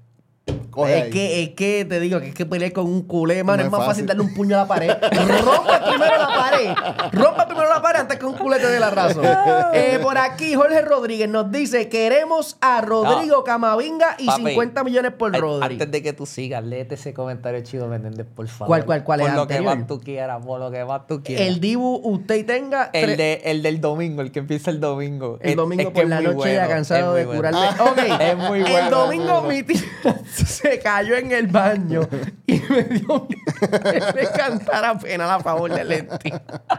Speaker 5: Coge
Speaker 3: Es
Speaker 5: ahí.
Speaker 3: que, es que te digo que es que pelear con un culé, mano,
Speaker 5: No
Speaker 3: es
Speaker 5: es
Speaker 3: más fácil.
Speaker 5: fácil.
Speaker 3: darle un puño a la pared. Rompe primero la pared. Rompe primero la pared antes que un culé te dé la razón. Eh, por aquí, Jorge Rodríguez nos dice: queremos a Rodrigo Camavinga y
Speaker 4: Papi,
Speaker 3: cincuenta millones por
Speaker 4: Ay,
Speaker 3: Rodri.
Speaker 4: Antes de que tú sigas, léete ese comentario Chido Menéndez, por favor.
Speaker 3: ¿Cuál, cuál, cuál
Speaker 4: por
Speaker 3: es
Speaker 4: lo que
Speaker 3: anterior?
Speaker 4: más tú quieras, por lo que más tú quieras.
Speaker 3: El Dibu, usted tenga.
Speaker 4: El,
Speaker 3: tre-
Speaker 4: de, el del domingo, el que empieza el domingo.
Speaker 3: El
Speaker 4: Es-
Speaker 3: domingo
Speaker 4: es que
Speaker 3: por
Speaker 4: es
Speaker 3: la
Speaker 4: muy
Speaker 3: noche
Speaker 4: bueno,
Speaker 3: ya cansado
Speaker 4: es
Speaker 3: de
Speaker 4: muy bueno.
Speaker 3: curarme. Ok,
Speaker 4: Es muy bueno,
Speaker 3: el domingo
Speaker 5: es muy
Speaker 3: mi tía se cayó en el baño y me dio miedo que le cantara penal a favor de Lenti.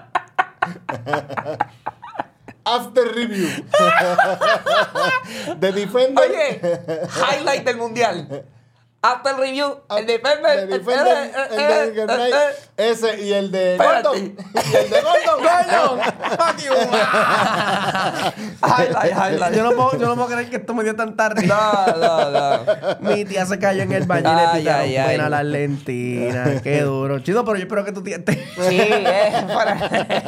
Speaker 5: After review. The Defender.
Speaker 4: Oye, highlight del mundial. Hasta el review, el defender.
Speaker 5: The Defender, el de Edgar Knight, ese y el de
Speaker 4: Espérate.
Speaker 5: Gordon. Y el de Gordon.
Speaker 3: ¡Gordon! ¡Fuck you!
Speaker 4: Highlight, highlight.
Speaker 3: Yo no, puedo, yo no puedo creer que esto me dio tanta risa.
Speaker 4: No, no, no.
Speaker 3: Mi tía se cayó en el baño y le
Speaker 4: Ay,
Speaker 3: picaron
Speaker 4: ay, ay.
Speaker 3: pena a la Argentina. Qué duro. Chido, pero yo espero que tú tienes...
Speaker 4: Sí, es para...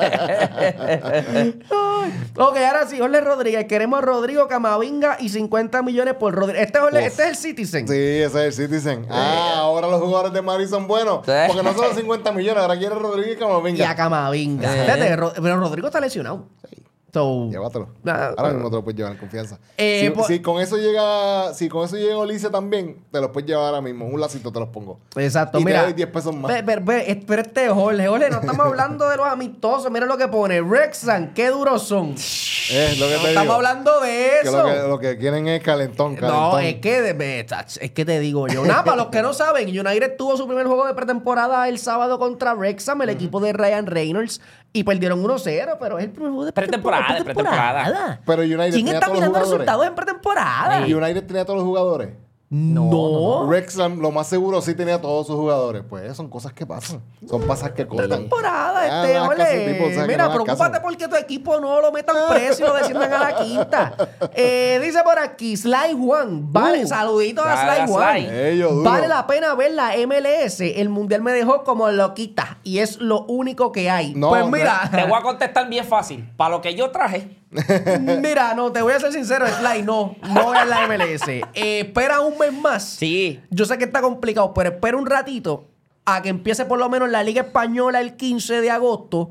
Speaker 3: Ok, ahora sí, Jorge Rodríguez. Queremos a Rodrigo Camavinga y cincuenta millones por Rodrigo. Este, es Jorge-
Speaker 5: Uf.
Speaker 3: este es el Citizen.
Speaker 5: Sí, ese es el Citizen. Ah, ahora los jugadores de Madrid son buenos.
Speaker 4: Sí.
Speaker 5: Porque no son cincuenta millones, ahora quiere Rodríguez
Speaker 3: Y
Speaker 5: Camavinga.
Speaker 3: a Camavinga.
Speaker 4: Eh.
Speaker 3: Fíjate, Ro- pero Rodrigo está lesionado. So,
Speaker 5: Llévatelo.
Speaker 3: Ah,
Speaker 5: Ahora mismo te lo puedes llevar en confianza.
Speaker 3: Eh,
Speaker 5: si,
Speaker 3: po-
Speaker 5: si con eso llega, si con eso llega Olice también, te los puedes llevar ahora mismo. Un lacito te los pongo.
Speaker 3: Exacto,
Speaker 5: Y te
Speaker 3: mira.
Speaker 5: doy diez pesos más.
Speaker 3: Ve, ve, ve, es- pero este es Jorge, Jorge, no estamos hablando de los amistosos. Mira lo que pone. Rexan, qué duros son.
Speaker 5: Es lo que
Speaker 3: No
Speaker 5: te
Speaker 3: estamos
Speaker 5: digo.
Speaker 3: hablando de
Speaker 5: Que
Speaker 3: eso.
Speaker 5: lo, que, lo que quieren es calentón, calentón.
Speaker 3: No, es que, de- ve, tach, es que te digo yo. Nada, para los que no saben, United tuvo su primer juego de pretemporada el sábado contra Wrexham, el equipo de Ryan Reynolds, y perdieron uno cero, pero es el primer juego de
Speaker 4: Pretemporada, de
Speaker 3: pretemporada.
Speaker 5: Pero United
Speaker 3: ¿Quién
Speaker 5: tenía
Speaker 3: está
Speaker 5: todos los
Speaker 3: mirando
Speaker 5: jugadores.
Speaker 3: resultados en pretemporada?
Speaker 5: Y United tenía todos los jugadores.
Speaker 3: No.
Speaker 5: Wrexham, lo más seguro, sí tenía todos sus jugadores. Pues son cosas que pasan. Son pasas que cortan.
Speaker 3: Temporada,
Speaker 5: Ah,
Speaker 3: este,
Speaker 5: no hagas
Speaker 3: ole.
Speaker 5: caso, tipo, o sea, que
Speaker 3: Mira,
Speaker 5: no hagas
Speaker 3: preocúpate
Speaker 5: caso.
Speaker 3: porque tu equipo no lo metan preso y lo desciendan a la quinta. Eh, dice por aquí, Sly Juan. Vale,
Speaker 5: Uh,
Speaker 3: saluditos a
Speaker 4: dale
Speaker 3: Sly
Speaker 4: a
Speaker 3: Juan.
Speaker 4: Sly.
Speaker 5: Ellos, duro.
Speaker 3: Vale la pena ver la M L S. El mundial me dejó como loquita y es lo único que hay.
Speaker 5: No,
Speaker 3: pues mira,
Speaker 4: Te voy a contestar bien fácil. Para lo que yo traje,
Speaker 3: mira, no, te voy a ser sincero, Sly, no, no es la M L S. Eh, espera un mes más.
Speaker 4: sí.
Speaker 3: Yo sé que está complicado, pero espera un ratito a que empiece por lo menos la Liga Española el quince de agosto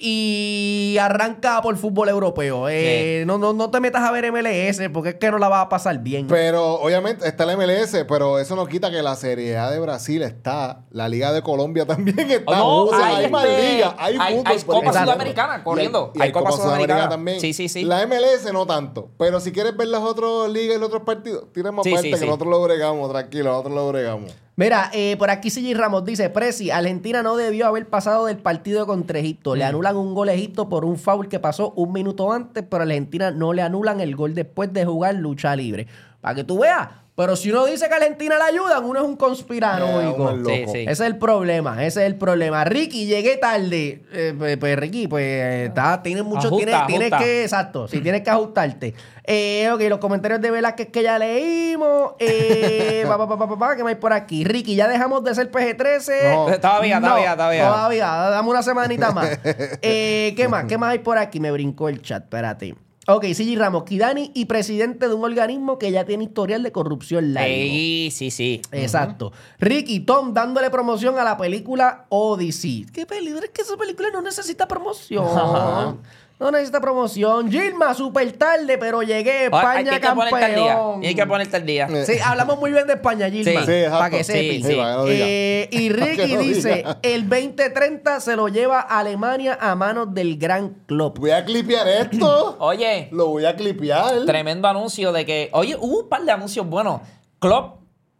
Speaker 3: y arranca por fútbol europeo. Eh,
Speaker 4: Sí.
Speaker 3: no, no, no te metas a ver M L S porque es que no la vas a pasar bien.
Speaker 5: Pero obviamente está la M L S, pero eso no quita que la Serie A de Brasil está, la Liga de Colombia también está.
Speaker 4: No,
Speaker 5: o sea,
Speaker 4: hay
Speaker 5: hay más
Speaker 4: este-
Speaker 5: ligas, hay,
Speaker 4: hay-
Speaker 5: fútbol.
Speaker 4: hay
Speaker 5: por
Speaker 4: Copa
Speaker 5: ejemplo.
Speaker 4: Sudamericana
Speaker 5: Y hay-
Speaker 4: corriendo.
Speaker 5: Y
Speaker 4: Hay
Speaker 5: hay
Speaker 4: Copa
Speaker 5: Copa Sudamericana
Speaker 4: Sudamericana
Speaker 5: también.
Speaker 4: Sí, sí, sí.
Speaker 5: La M L S no tanto, pero si quieres ver las otras ligas y los otros partidos, tiremos
Speaker 4: Sí,
Speaker 5: aparte
Speaker 4: sí,
Speaker 5: que
Speaker 4: sí.
Speaker 5: nosotros lo bregamos, tranquilo, nosotros lo bregamos.
Speaker 3: Mira, eh, por aquí C J Ramos dice, Presi, Argentina no debió haber pasado del partido contra Egipto.
Speaker 5: Mm.
Speaker 3: Le anulan un gol a Egipto por un foul que pasó un minuto antes, pero a Argentina no le anulan el gol después de jugar lucha libre. Para que tú veas, Pero si uno dice que a Argentina le ayudan, uno es un conspiranoico.
Speaker 5: Eh, uno es loco.
Speaker 4: Sí, sí.
Speaker 3: Ese es el problema, ese es el problema. Ricky, llegué tarde. Eh, pues, pues, Ricky, pues está, tienes mucho,
Speaker 4: Ajusta,
Speaker 3: tienes, tienes
Speaker 4: ajusta.
Speaker 3: que, exacto, sí, tienes que ajustarte. Eh, ok, los comentarios de Velázquez que ya leímos. Eh, pa, pa, pa, pa, pa, pa, ¿qué más hay por aquí? Ricky, ya dejamos de ser P G trece.
Speaker 5: No.
Speaker 4: Todavía,
Speaker 3: No,
Speaker 4: todavía, todavía.
Speaker 3: Todavía, dame una semanita más. Eh, ¿Qué más? ¿Qué más hay por aquí? Me brincó el chat, espérate. Ok, C G Ramos, Kidani y presidente de un organismo que ya tiene historial de corrupción largo.
Speaker 4: Sí, sí, sí.
Speaker 3: Exacto. Ricky, Tom dándole promoción a la película Odyssey. ¿Qué película? Es que esa película no necesita promoción.
Speaker 4: Ajá.
Speaker 3: No necesita promoción. Gilma, súper tarde, pero llegué.
Speaker 4: Hay
Speaker 3: España
Speaker 4: que ponerte al día.
Speaker 3: campeón.
Speaker 4: Hay que ponerte al día.
Speaker 5: Eh,
Speaker 3: Sí, hablamos muy bien de España, Gilma.
Speaker 4: Sí.
Speaker 5: Sí, exacto.
Speaker 3: para que
Speaker 4: Sí,
Speaker 3: sepas.
Speaker 5: sí, para que lo diga.
Speaker 3: Eh, y
Speaker 5: Para
Speaker 3: Ricky
Speaker 5: que lo
Speaker 3: dice,
Speaker 5: diga.
Speaker 3: el veinte treinta se lo lleva Alemania a manos del gran club.
Speaker 5: Voy a clipear esto.
Speaker 4: Oye,
Speaker 5: Lo voy a clipear.
Speaker 4: tremendo anuncio de que... Oye, hubo un par de anuncios buenos. Klopp,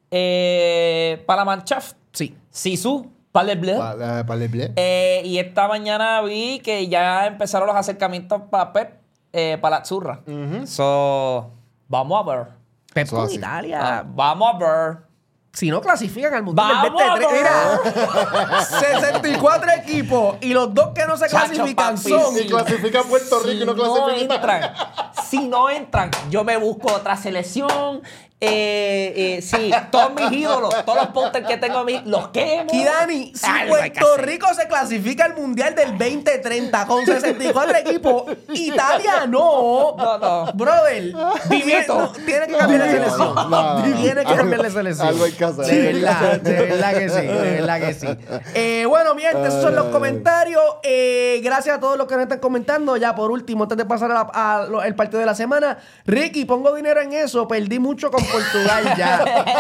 Speaker 4: eh, para la Mannschaft,
Speaker 3: Sí.
Speaker 4: Sisu, para el Bleu.
Speaker 5: Pa- eh, para el blé.
Speaker 4: Eh, y esta mañana vi que ya empezaron los acercamientos para Pep, eh, para la Zurra. So, vamos a ver.
Speaker 3: Pep
Speaker 5: Eso
Speaker 3: con
Speaker 5: así.
Speaker 3: Italia.
Speaker 4: Ah, vamos a ver.
Speaker 3: Si no clasifican al Mundial del
Speaker 4: ¡Vamos,
Speaker 3: veinte treinta, mira, sesenta y cuatro equipos y los dos que no se
Speaker 4: Chacho,
Speaker 3: clasifican
Speaker 4: papi,
Speaker 3: son...
Speaker 5: Si clasifica Puerto Rico
Speaker 4: Si
Speaker 5: y no
Speaker 4: no
Speaker 5: clasifica.
Speaker 4: entran, si no entran, yo me busco otra selección. Eh, eh, sí, todos mis ídolos, todos los pósters que tengo a mí, los quemo.
Speaker 3: Y Dani, si
Speaker 4: Algo hay que
Speaker 3: Puerto
Speaker 4: hacer.
Speaker 3: Rico se clasifica al Mundial del veinte treinta con sesenta y cuatro equipos, Italia no.
Speaker 4: No, no.
Speaker 3: Brother,
Speaker 4: Vivito.
Speaker 3: no, tiene que cambiar de
Speaker 5: No,
Speaker 3: selección.
Speaker 5: no, no.
Speaker 3: Tiene que
Speaker 5: Algo-
Speaker 3: cambiar de selección.
Speaker 5: algo hay que hacer,
Speaker 3: De
Speaker 5: algo hay que
Speaker 3: verdad,
Speaker 5: hacer.
Speaker 3: de verdad que sí, de verdad que sí. Eh, bueno, mi gente, esos son los comentarios. Eh, gracias a todos los que nos están comentando. Ya por último, antes de pasar a la- a lo- el partido de la semana, Ricky, pongo dinero en eso. Perdí mucho con Portugal ya.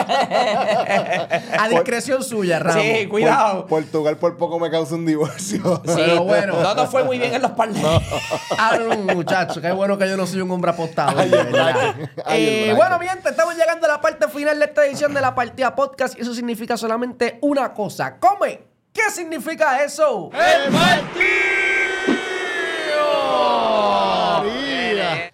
Speaker 3: A discreción suya, Ramos.
Speaker 4: Sí, cuidado.
Speaker 5: Por- Portugal por poco me causa un divorcio.
Speaker 4: Sí,
Speaker 3: Pero bueno.
Speaker 4: no nos fue muy bien en los partidos.
Speaker 3: Ah, no, muchacho, qué bueno que yo no soy un hombre apostado.
Speaker 5: Ay,
Speaker 3: de
Speaker 5: el
Speaker 3: verdad.
Speaker 5: bracket. Ay, el
Speaker 3: Eh,
Speaker 5: bracket.
Speaker 3: bueno, mi gente, estamos llegando a la parte final de esta edición de la Partida Podcast y eso significa solamente una cosa. Come. ¿Qué significa eso?
Speaker 5: María.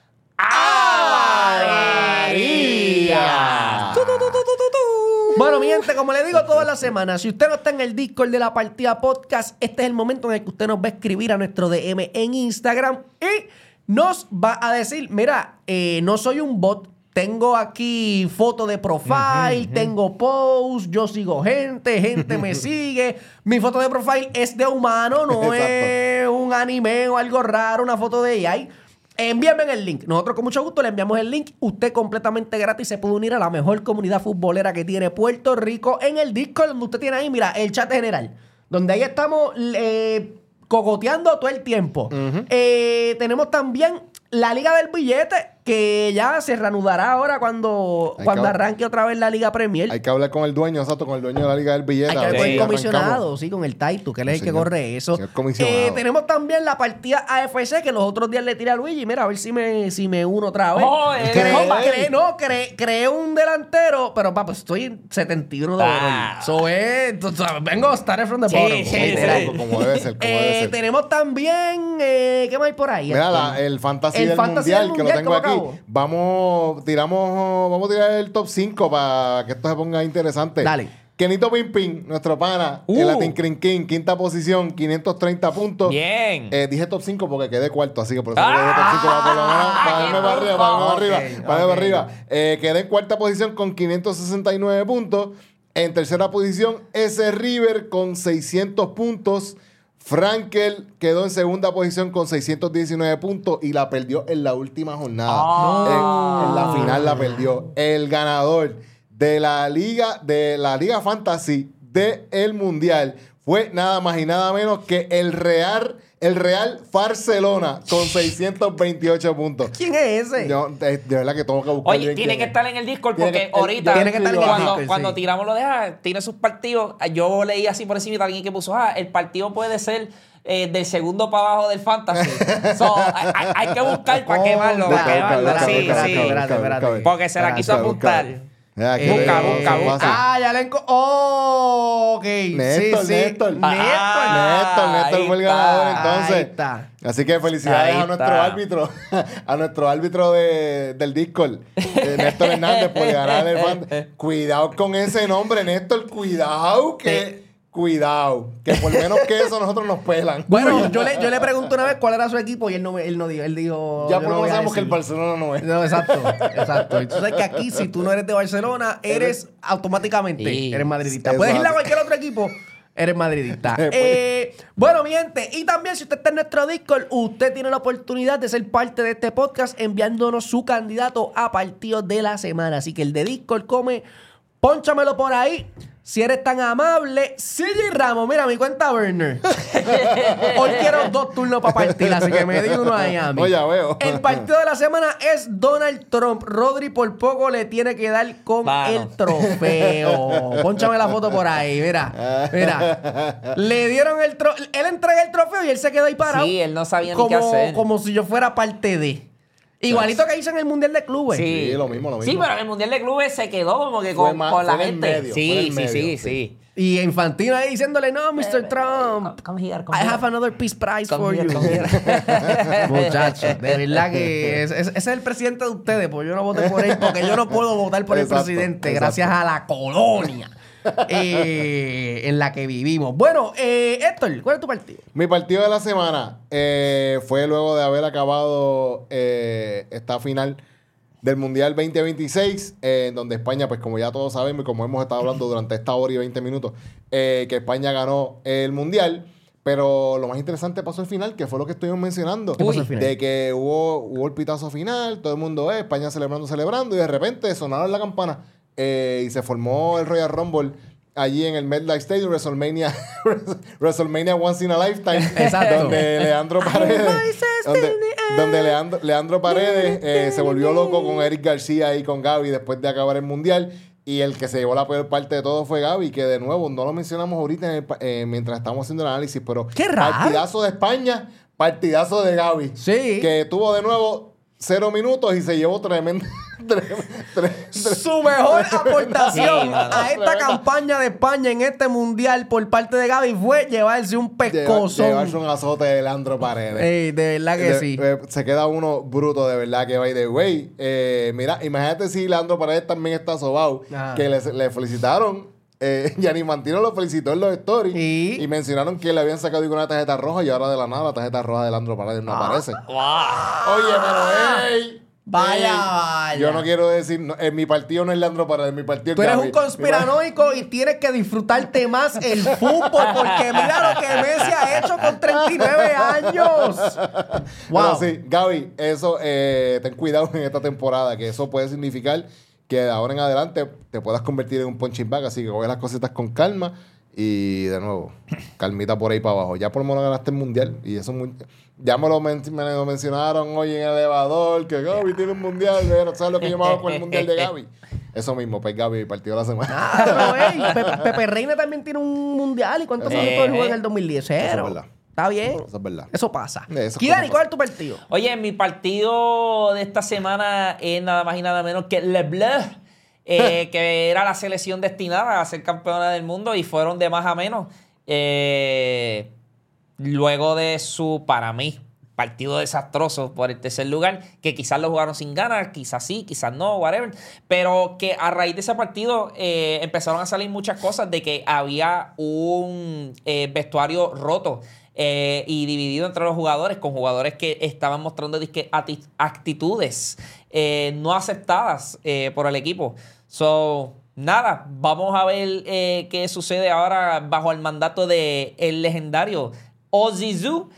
Speaker 4: María.
Speaker 3: Tu, tu, tu, tu, tu, tu, tu. Bueno, mi gente, como le digo toda la semana, si usted no está en el Discord de la Partida Podcast, este es el momento en el que usted nos va a escribir a nuestro D M en Instagram y nos va a decir, mira, eh, no soy un bot, tengo aquí foto de profile, tengo post, yo sigo gente, gente me sigue. Mi foto de profile es de humano, no es un anime o algo raro, una foto de A I. Envíame el link. Nosotros con mucho gusto le enviamos el link. Usted completamente gratis se puede unir a la mejor comunidad futbolera que tiene Puerto Rico en el Discord, donde usted tiene ahí, mira, el chat general. Donde ahí estamos eh, cogoteando todo el tiempo. Eh, tenemos también la Liga del Billete, que ya se reanudará ahora cuando,
Speaker 5: Hay
Speaker 3: cuando
Speaker 5: que-
Speaker 3: arranque otra vez la Liga Premier.
Speaker 5: Hay que hablar con el dueño, exacto, con el dueño de la Liga del Billete.
Speaker 3: Hay que
Speaker 5: a
Speaker 3: ver
Speaker 5: ver
Speaker 3: con
Speaker 5: si
Speaker 3: el
Speaker 5: arrancamos.
Speaker 3: comisionado, sí, con el Taito, que él es el que
Speaker 5: Señor.
Speaker 3: corre eso.
Speaker 5: Señor comisionado.
Speaker 3: Eh, tenemos también la partida A F C, que los otros días le tiré a Luigi. Mira, a ver si me, si me uno otra vez.
Speaker 4: Oh, eh,
Speaker 3: Creé-
Speaker 5: compa.
Speaker 3: creé- no, creé, creé un delantero, pero papá, estoy en setenta y uno de
Speaker 4: Ah.
Speaker 3: overall. So, eh, tú sabes, vengo a started from the
Speaker 4: Sí,
Speaker 3: bottom.
Speaker 4: sí,
Speaker 3: literal.
Speaker 4: sí.
Speaker 5: Como debe ser, como debe
Speaker 3: Eh,
Speaker 5: ser.
Speaker 3: tenemos también, eh, ¿qué más hay por ahí?
Speaker 5: Mira,
Speaker 3: Este,
Speaker 5: la- el fantasy
Speaker 3: el
Speaker 5: del
Speaker 3: fantasy
Speaker 5: mundial,
Speaker 3: del
Speaker 5: que lo
Speaker 3: mundial,
Speaker 5: tengo
Speaker 3: ¿cómo
Speaker 5: aquí.
Speaker 3: acabo?
Speaker 5: Vamos, tiramos, vamos a tirar el top cinco para que esto se ponga interesante.
Speaker 3: Dale.
Speaker 5: Kenito Pimpin, nuestro pana,
Speaker 4: Uh.
Speaker 5: el Latin Crin King, quinta posición, quinientos treinta puntos.
Speaker 4: Bien.
Speaker 5: Eh, dije top cinco porque quedé cuarto, así que por eso
Speaker 4: Ah,
Speaker 5: le dije top cinco para por lo menos para irme para arriba, para irme para arriba,
Speaker 3: ok,
Speaker 5: para irme
Speaker 3: ok.
Speaker 5: para arriba. Eh, quedé en cuarta posición con quinientos sesenta y nueve puntos. En tercera posición, S. River con seiscientos puntos. Frankel quedó en segunda posición con seiscientos diecinueve puntos y la perdió en la última jornada.
Speaker 4: Ah.
Speaker 5: En, en la final la perdió. El ganador de la liga, de la Liga Fantasy del Mundial fue nada más y nada menos que el Real, el Real Barcelona con seiscientos veintiocho puntos.
Speaker 3: ¿Quién es ese?
Speaker 5: Yo, de, de verdad que tengo que buscar
Speaker 4: Oye,
Speaker 5: bien
Speaker 4: tiene
Speaker 5: quién
Speaker 4: que
Speaker 5: es.
Speaker 4: estar en el Discord
Speaker 5: Tiene
Speaker 4: porque
Speaker 5: que-
Speaker 4: ahorita
Speaker 3: tiene que estar en el
Speaker 4: cuando,
Speaker 3: Discord,
Speaker 4: cuando
Speaker 3: sí.
Speaker 4: tiramos lo de ah, tiene sus partidos, yo leí así por encima de alguien que puso, ah, el partido puede ser eh, del segundo para abajo del fantasy. So, hay, hay- hay que buscar para quemarlo,
Speaker 3: Busca,
Speaker 4: para quemarlo.
Speaker 3: busca,
Speaker 4: Sí,
Speaker 3: busca,
Speaker 4: sí.
Speaker 3: espérate, espérate.
Speaker 4: Porque se la quiso
Speaker 5: Busca, busca.
Speaker 4: apuntar.
Speaker 5: Ya, aquí
Speaker 4: Busca,
Speaker 5: veo,
Speaker 4: busca,
Speaker 5: eso
Speaker 4: busca.
Speaker 5: fácil.
Speaker 3: Ah, ya le enco... Oh, ok.
Speaker 5: Néstor,
Speaker 3: sí, sí.
Speaker 5: Néstor.
Speaker 3: Néstor.
Speaker 5: Néstor, Néstor
Speaker 4: ahí
Speaker 5: fue el
Speaker 4: está.
Speaker 5: ganador entonces.
Speaker 3: Ahí está.
Speaker 5: Así que felicidades
Speaker 4: Ahí
Speaker 5: a nuestro
Speaker 4: está.
Speaker 5: árbitro, a nuestro árbitro de, del Discord, eh, Néstor Hernández, por ganar el fan. Cuidado con ese nombre, Néstor, cuidado que... Cuidado, que por menos que eso nosotros nos pelan.
Speaker 3: Bueno, yo le, yo le pregunté una vez cuál era su equipo y él no, me- él no dijo. Él dijo...
Speaker 5: ya
Speaker 3: yo
Speaker 5: por
Speaker 3: no
Speaker 5: lo
Speaker 3: voy a
Speaker 5: menos sabemos que el
Speaker 3: decir.
Speaker 5: Barcelona no es.
Speaker 3: No, exacto, exacto. Y tú sabes que aquí, si tú no eres de Barcelona, eres automáticamente
Speaker 4: Sí.
Speaker 3: eres madridista.
Speaker 5: Exacto.
Speaker 3: Puedes ir a cualquier otro equipo, eres madridista. Eh, bueno, mi gente, y también si usted está en nuestro Discord, usted tiene la oportunidad de ser parte de este podcast enviándonos su candidato a partido de la semana. Así que el de Discord come, pónchamelo por ahí. Si eres tan amable, C J Ramos, mira mi cuenta burner. Hoy quiero dos turnos para partir, así que me di uno ahí a mí.
Speaker 5: Oye, ya veo.
Speaker 3: El partido de la semana es Donald Trump. Rodri por poco le tiene que dar con
Speaker 4: Mano.
Speaker 3: el trofeo. Pónchame la foto por ahí, mira. Mira. Le dieron el trofeo. Él entrega el trofeo y él se quedó ahí parado.
Speaker 4: Sí, él no sabía ni
Speaker 3: como,
Speaker 4: qué hacer.
Speaker 3: Como si yo fuera parte de. Igualito que hizo en el Mundial de Clubes.
Speaker 5: Sí, lo mismo, lo
Speaker 4: Sí,
Speaker 5: mismo.
Speaker 4: pero en el Mundial de Clubes se quedó como que
Speaker 5: Fue
Speaker 4: con,
Speaker 5: más-
Speaker 4: con la
Speaker 5: fue en el
Speaker 4: gente.
Speaker 5: medio, fue en
Speaker 4: sí,
Speaker 5: el
Speaker 4: sí,
Speaker 5: medio,
Speaker 4: sí,
Speaker 5: sí.
Speaker 4: sí.
Speaker 3: Y Infantino ahí diciéndole, no, mister Trump.
Speaker 4: Come here, come
Speaker 3: I
Speaker 4: here.
Speaker 3: have another peace prize
Speaker 4: Come
Speaker 3: for
Speaker 4: here,
Speaker 3: you.
Speaker 4: come here.
Speaker 3: Muchachos, de verdad que es- es- ese es el presidente de ustedes, pues yo no voté por él porque yo no puedo votar por
Speaker 5: Exacto,
Speaker 3: el presidente
Speaker 5: exacto.
Speaker 3: gracias a la colonia eh, en la que vivimos. Bueno, eh, Héctor, ¿cuál es tu partido?
Speaker 5: Mi partido de la semana eh, fue luego de haber acabado eh, esta final del Mundial veinte veintiséis, eh, en donde España, pues como ya todos sabemos y como hemos estado hablando durante esta hora y veinte minutos, eh, que España ganó el Mundial. Pero lo más interesante pasó al final, que fue lo que estuvimos mencionando.
Speaker 3: ¿Qué pasó al final?
Speaker 5: De que hubo, hubo el pitazo final, todo el mundo, eh, España celebrando, celebrando, y de repente sonaron la campana eh, y se formó el Royal Rumble allí en el MetLife Stadium, WrestleMania, WrestleMania Once in a Lifetime.
Speaker 3: Exacto.
Speaker 5: Donde Leandro Paredes, donde, donde Leandro, Leandro Paredes eh, se volvió loco con Eric García y con Gaby después de acabar el Mundial. Y el que se llevó la peor parte de todo fue Gaby, que de nuevo no lo mencionamos ahorita en el pa- eh, mientras estamos haciendo el análisis, pero
Speaker 3: ¡Qué raro!
Speaker 5: partidazo de España, partidazo de Gaby.
Speaker 3: Sí.
Speaker 5: Que tuvo de nuevo cero minutos y se llevó tremendo.
Speaker 3: Su mejor aportación
Speaker 4: Sí, mano.
Speaker 3: a esta campaña de España en este mundial por parte de Gaby fue llevarse un pescozón.
Speaker 5: Llevarse un azote de Leandro Paredes.
Speaker 3: Ey, de verdad que
Speaker 5: De-
Speaker 3: sí.
Speaker 5: eh, se queda uno bruto de verdad que by the way. Eh, mira, imagínate si Leandro Paredes también está sobao.
Speaker 3: Ajá.
Speaker 5: Que le, le felicitaron. Eh, Gianni Mantino lo felicitó en los stories.
Speaker 3: ¿Y?
Speaker 5: Y mencionaron que le habían sacado una tarjeta roja y ahora de la nada la tarjeta roja de Leandro Paredes no aparece. Oye, pero ey.
Speaker 3: Vaya,
Speaker 5: ey,
Speaker 3: vaya.
Speaker 5: Yo no quiero decir, no, en mi partido no es Leandro Paredes, en mi partido es
Speaker 3: Tú eres
Speaker 5: Gaby.
Speaker 3: un conspiranoico y tienes que disfrutarte más el fútbol porque mira lo que Messi ha hecho con treinta y nueve años. Wow.
Speaker 5: Pero sí, Gaby, eso, eh, ten cuidado en esta temporada, que eso puede significar que de ahora en adelante te puedas convertir en un punching bag, así que coge las cositas con calma y de nuevo, calmita por ahí para abajo. Ya por lo menos ganaste el mundial y eso es muy... Ya me lo, men- me lo mencionaron hoy en el elevador, que Gaby tiene un mundial, pero ¿sabes lo que yo me hago con el mundial de Gaby? Eso mismo, pues Gaby, partido de la semana.
Speaker 3: Ah, pero ey, Pe- Pepe Reina también tiene un mundial. ¿Y cuántos
Speaker 4: Eh,
Speaker 3: minutos él jugó
Speaker 4: eh.
Speaker 3: en el dos mil diez?
Speaker 5: Eso es
Speaker 3: Cero.
Speaker 5: verdad.
Speaker 3: Está bien.
Speaker 5: Eso es verdad.
Speaker 3: Eso pasa.
Speaker 5: Eh, esas
Speaker 3: Kidani,
Speaker 5: cosas
Speaker 3: ¿cuál es tu partido?
Speaker 4: Oye, mi partido de esta semana es nada más y nada menos que Le Bleu, eh, que era la selección destinada a ser campeona del mundo y fueron de más a menos. Eh, luego de su, para mí, partido desastroso por el tercer lugar, que quizás lo jugaron sin ganas, quizás sí, quizás no, whatever, pero que a raíz de ese partido eh, empezaron a salir muchas cosas de que había un eh, vestuario roto eh, y dividido entre los jugadores, con jugadores que estaban mostrando disque ati- actitudes eh, no aceptadas eh, por el equipo. So, nada, vamos a ver eh, qué sucede ahora bajo el mandato de el legendario Ozizu.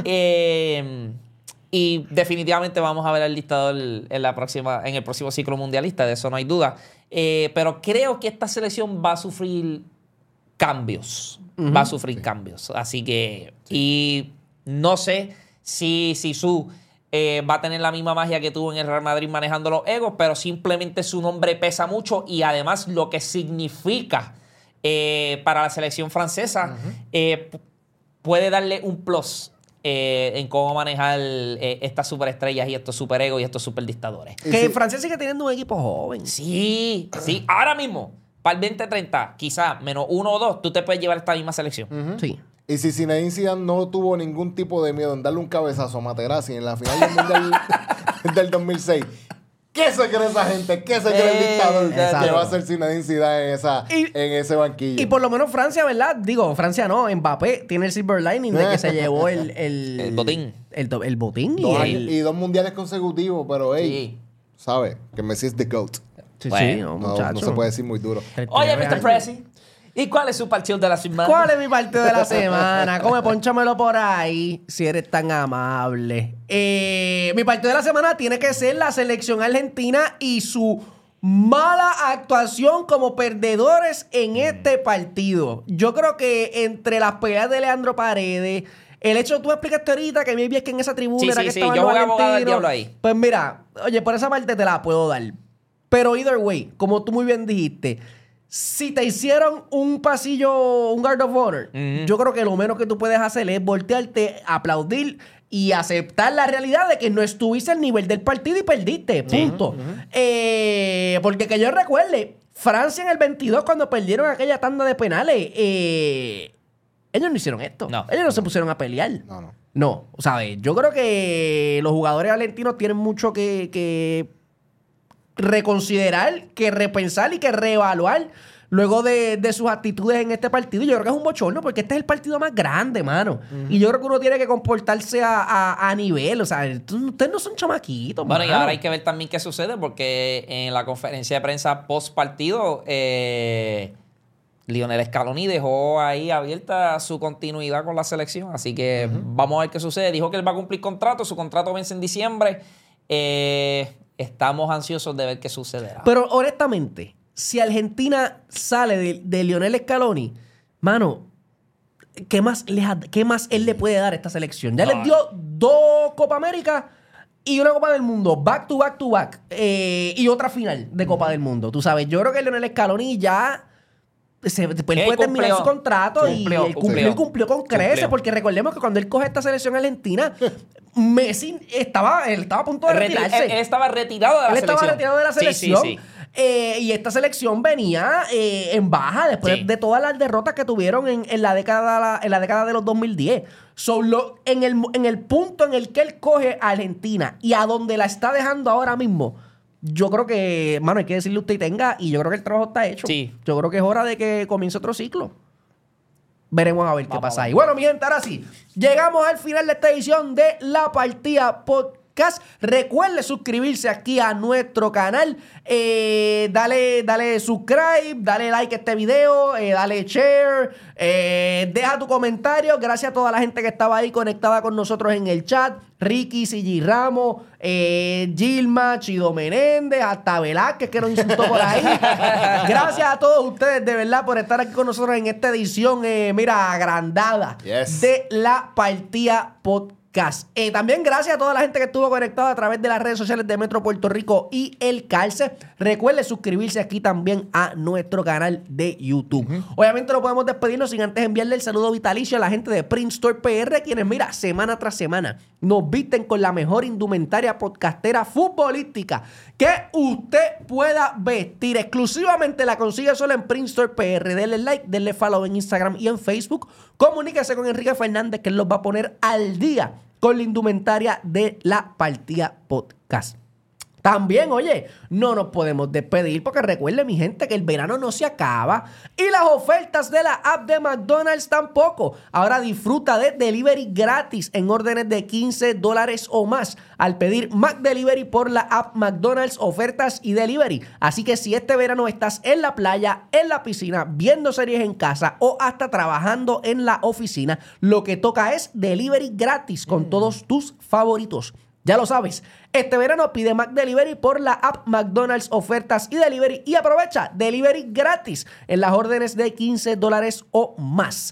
Speaker 4: Eh, y definitivamente vamos a ver el listador en, la próxima, en el próximo ciclo mundialista, de eso no hay duda. Eh, pero creo que esta selección va a sufrir cambios. Uh-huh. Va a sufrir sí. cambios. Así que, sí. y no sé si Zizou eh, va a tener la misma magia que tuvo en el Real Madrid manejando los egos, pero simplemente su nombre pesa mucho y además lo que significa eh, para la selección francesa uh-huh. eh, puede darle un plus eh, en cómo manejar eh, estas superestrellas y estos superegos y estos superdictadores.
Speaker 3: Que
Speaker 5: sí.
Speaker 3: Francia sigue teniendo un equipo joven.
Speaker 4: Sí, sí. Ahora mismo, para el veinte treinta, quizás menos uno o dos, tú te puedes llevar esta misma selección.
Speaker 3: Sí.
Speaker 5: Y si Zinedine Zidane no tuvo ningún tipo de miedo en darle un cabezazo a Materazzi en la final del Mundial del dos mil seis, ¿qué se cree esa gente? ¿Qué se cree el
Speaker 4: Eh,
Speaker 5: dictador
Speaker 3: exacto.
Speaker 5: que va a ser Zinedine Zidane en, esa,
Speaker 3: Y-
Speaker 5: en ese banquillo?
Speaker 3: Y por lo menos Francia, ¿verdad? Digo, Francia no, Mbappé tiene el silver lining de que se llevó el... El,
Speaker 4: El botín.
Speaker 3: El, do- el botín y
Speaker 5: dos,
Speaker 3: el...
Speaker 5: años- y dos mundiales consecutivos, pero hey,
Speaker 4: Sí.
Speaker 5: sabe que Messi es the GOAT.
Speaker 3: Sí,
Speaker 4: Bueno,
Speaker 3: sí, no,
Speaker 5: No,
Speaker 3: muchacho.
Speaker 5: no se puede decir muy duro.
Speaker 4: Oye,
Speaker 3: treinta y nueve
Speaker 4: mister
Speaker 3: años.
Speaker 4: Prezi, ¿y cuál es su partido de la semana?
Speaker 3: ¿Cuál es mi partido de la semana? Come, pónchamelo por ahí, si eres tan amable. Eh, mi partido de la semana tiene que ser la selección argentina y su mala actuación como perdedores en este partido. Yo creo que entre las peleas de Leandro Paredes, el hecho, tú me explicaste ahorita que maybe es que en esa tribuna
Speaker 4: Sí,
Speaker 3: era
Speaker 4: sí,
Speaker 3: que
Speaker 4: sí,
Speaker 3: estaban
Speaker 4: yo
Speaker 3: los
Speaker 4: jugué abogado del
Speaker 3: argentinos.
Speaker 4: diablo ahí.
Speaker 3: Pues mira, oye, por esa parte te la puedo dar. Pero either way, como tú muy bien dijiste, si te hicieron un pasillo, un Guard of Honor,
Speaker 4: Ujú.
Speaker 3: yo creo que lo menos que tú puedes hacer es voltearte, aplaudir y aceptar la realidad de que no estuviste al nivel del partido y perdiste. Punto. Eh, porque que yo recuerde, Francia en el veintidós, cuando perdieron aquella tanda de penales, eh, ellos no hicieron esto.
Speaker 4: No.
Speaker 3: Ellos no se pusieron a pelear.
Speaker 5: No, no.
Speaker 3: No, ¿sabes? Yo creo que los jugadores argentinos tienen mucho que, que reconsiderar, que repensar y que reevaluar luego de, de sus actitudes en este partido. Yo creo que es un bochorno porque este es el partido más grande, mano. Y yo creo que uno tiene que comportarse a, a- a nivel. O sea, tú- ustedes no son chamaquitos,
Speaker 4: Bueno, y
Speaker 3: mano.
Speaker 4: ahora hay que ver también qué sucede, porque en la conferencia de prensa post partido, eh, Lionel Scaloni dejó ahí abierta su continuidad con la selección. Así que vamos a ver qué sucede. Dijo que él va a cumplir contrato, su contrato vence en diciembre. Eh, estamos ansiosos de ver qué sucederá.
Speaker 3: Pero honestamente, si Argentina sale de, de Lionel Scaloni, mano, ¿qué más, le ha- ¿qué más él le puede dar a esta selección? Ya
Speaker 4: No.
Speaker 3: les dio dos Copa América y una Copa del Mundo, back to back to back, eh, y otra final de Copa del Mundo. Tú sabes, yo creo que Lionel Scaloni ya... Se, después él
Speaker 4: Él
Speaker 3: puede terminar
Speaker 4: cumplió.
Speaker 3: su contrato y
Speaker 4: Cumplió,
Speaker 3: él cumplió,
Speaker 4: cumplió.
Speaker 3: y cumplió con creces,
Speaker 4: Cumplió.
Speaker 3: porque recordemos que cuando él coge esta selección argentina, Messi estaba, él estaba a punto de
Speaker 4: Reti-
Speaker 3: retirarse.
Speaker 4: él, él estaba retirado de la
Speaker 3: Él
Speaker 4: selección.
Speaker 3: estaba retirado de la
Speaker 4: Sí,
Speaker 3: selección.
Speaker 4: sí, sí.
Speaker 3: Eh, y esta selección venía eh, en baja después
Speaker 4: Sí.
Speaker 3: de todas las derrotas que tuvieron en, en la, década, en la década de los dos mil diez. So, lo- en, el, en el punto en el que él coge a Argentina y a donde la está dejando ahora mismo, yo creo que, mano, hay que decirle usted y tenga, y yo creo que el trabajo está hecho.
Speaker 4: Sí.
Speaker 3: Yo creo que es hora de que comience otro ciclo. Veremos a ver qué
Speaker 4: Vamos,
Speaker 3: pasa
Speaker 4: vamos.
Speaker 3: ahí. Bueno, mi gente, ahora sí, llegamos al final de esta edición de La Partida Podcast. Recuerde suscribirse aquí a nuestro canal. Eh, dale, dale subscribe, dale like a este video, eh, dale share, eh, deja tu comentario. Gracias a toda la gente que estaba ahí conectada con nosotros en el chat. Ricky, Sigi Ramos, eh, Gilma, Chido Menéndez, hasta Velázquez que nos insultó por ahí. Gracias a todos ustedes de verdad por estar aquí con nosotros en esta edición, eh, mira, agrandada
Speaker 5: Yes.
Speaker 3: de La Partida Podcast. Eh, también gracias a toda la gente que estuvo conectada a través de las redes sociales de Metro Puerto Rico y El Calce. Recuerde suscribirse aquí también a nuestro canal de YouTube. Obviamente no podemos despedirnos sin antes enviarle el saludo vitalicio a la gente de Print Store P R, quienes, mira, semana tras semana nos visten con la mejor indumentaria podcastera futbolística que usted pueda vestir. Exclusivamente la consigue solo en Print Store P R. Denle like, denle follow en Instagram y en Facebook. Comuníquese con Enrique Fernández, que él los va a poner al día con la indumentaria de La Partida Podcast. También, oye, no nos podemos despedir porque recuerde, mi gente, que el verano no se acaba y las ofertas de la app de McDonald's tampoco. Ahora disfruta de delivery gratis en órdenes de quince dólares o más al pedir McDelivery por la app McDonald's Ofertas y Delivery. Así que si este verano estás en la playa, en la piscina, viendo series en casa o hasta trabajando en la oficina, lo que toca es delivery gratis con todos tus favoritos. Ya lo sabes, este verano pide McDelivery por la app McDonald's Ofertas y Delivery y aprovecha delivery gratis en las órdenes de quince dólares o más.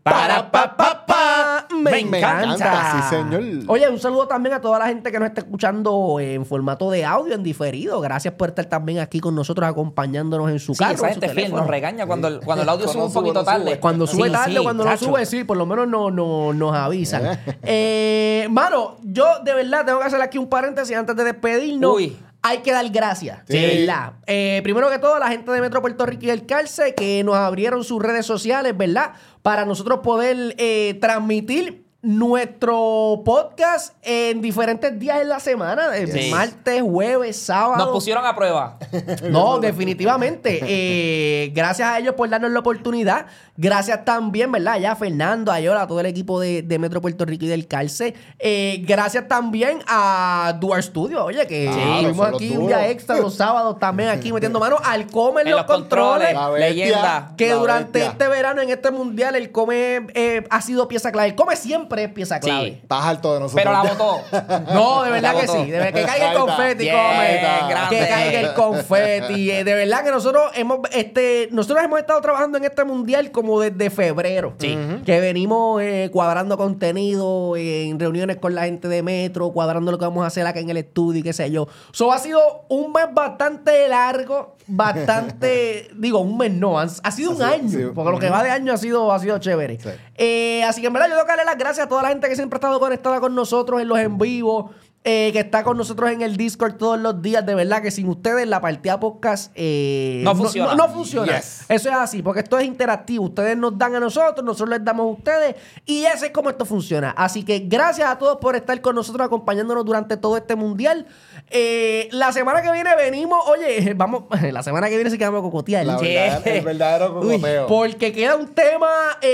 Speaker 3: Para pa pa pa. Me,
Speaker 5: Me
Speaker 3: encanta.
Speaker 5: encanta, sí, señor.
Speaker 3: Oye, un saludo también a toda la gente que nos está escuchando en formato de audio, en diferido. Gracias por estar también aquí con nosotros, acompañándonos en su
Speaker 4: Sí,
Speaker 3: carro.
Speaker 4: esa
Speaker 3: en su
Speaker 4: gente fiel
Speaker 3: teléfono.
Speaker 4: nos regaña cuando el, cuando el audio
Speaker 5: Cuando
Speaker 4: sube un
Speaker 5: sube,
Speaker 4: poquito
Speaker 5: no sube.
Speaker 4: tarde.
Speaker 3: Cuando sube
Speaker 4: Sí,
Speaker 3: tarde,
Speaker 4: sí,
Speaker 3: cuando no
Speaker 4: chacho.
Speaker 3: sube, sí, por lo menos no, no, nos avisan. eh, mano, yo de verdad tengo que hacer aquí un paréntesis antes de despedirnos.
Speaker 4: Uy.
Speaker 3: Hay que dar gracias,
Speaker 5: Sí.
Speaker 3: de verdad. Eh, primero que todo, a la gente de Metro Puerto Rico y el Calce que nos abrieron sus redes sociales, ¿verdad? Para nosotros poder eh, transmitir nuestro podcast en diferentes días de la semana, eh,
Speaker 4: Sí.
Speaker 3: martes, jueves, sábado.
Speaker 4: Nos pusieron a prueba.
Speaker 3: No, definitivamente. Eh, gracias a ellos por darnos la oportunidad. Gracias también, ¿verdad? Ya a Fernando, a Yola, a todo el equipo de, de Metro Puerto Rico y del Calce. Eh, gracias también a Duar Studio, oye, que
Speaker 5: Claro,
Speaker 3: estuvimos
Speaker 5: son los
Speaker 3: aquí un
Speaker 5: duros.
Speaker 3: día extra los sábados también aquí metiendo mano al Come en
Speaker 4: En
Speaker 3: los
Speaker 4: los controles.
Speaker 3: controles.
Speaker 5: La bestia.
Speaker 4: Leyenda.
Speaker 3: Que
Speaker 5: La
Speaker 3: durante
Speaker 5: bestia.
Speaker 3: este verano, en este mundial, el Come eh, ha sido pieza clave. El Come siempre es pieza clave.
Speaker 4: Sí.
Speaker 5: Estás harto de nosotros.
Speaker 4: Pero la
Speaker 5: ya.
Speaker 4: votó.
Speaker 3: No, de verdad
Speaker 4: La
Speaker 3: que
Speaker 4: botó.
Speaker 3: sí. De verdad que caiga el
Speaker 5: Ahí está.
Speaker 3: confeti,
Speaker 4: Bien,
Speaker 3: Come.
Speaker 4: grande.
Speaker 3: Que caiga el confeti. Eh, De verdad que nosotros hemos, este, nosotros hemos estado trabajando en este mundial como desde febrero.
Speaker 4: Sí.
Speaker 3: Que venimos eh, cuadrando contenido eh, en reuniones con la gente de Metro, cuadrando lo que vamos a hacer acá en el estudio y qué sé yo. So ha sido un mes bastante largo, bastante, digo, un mes no, han- ha sido un
Speaker 5: Ha sido-
Speaker 3: año,
Speaker 5: sí.
Speaker 3: porque lo que va de año ha sido, ha sido chévere.
Speaker 5: Sí.
Speaker 3: Eh, así que en verdad yo tengo que darle las gracias a toda la gente que siempre ha estado conectada con nosotros en los en vivo, eh, que está con nosotros en el Discord todos los días. De verdad que sin ustedes la partida podcast eh,
Speaker 4: No funciona.
Speaker 3: No, no funciona.
Speaker 5: Yes.
Speaker 3: Eso es así, porque esto es interactivo. Ustedes nos dan a nosotros, nosotros les damos a ustedes y ese es como esto funciona. Así que gracias a todos por estar con nosotros acompañándonos durante todo este mundial. Eh, la semana que viene venimos, oye, vamos, la semana que viene sí que vamos a cocotear.
Speaker 5: La
Speaker 3: Sí.
Speaker 5: verdad, el verdadero
Speaker 3: Uy,
Speaker 5: cocoteo.
Speaker 3: porque queda un tema,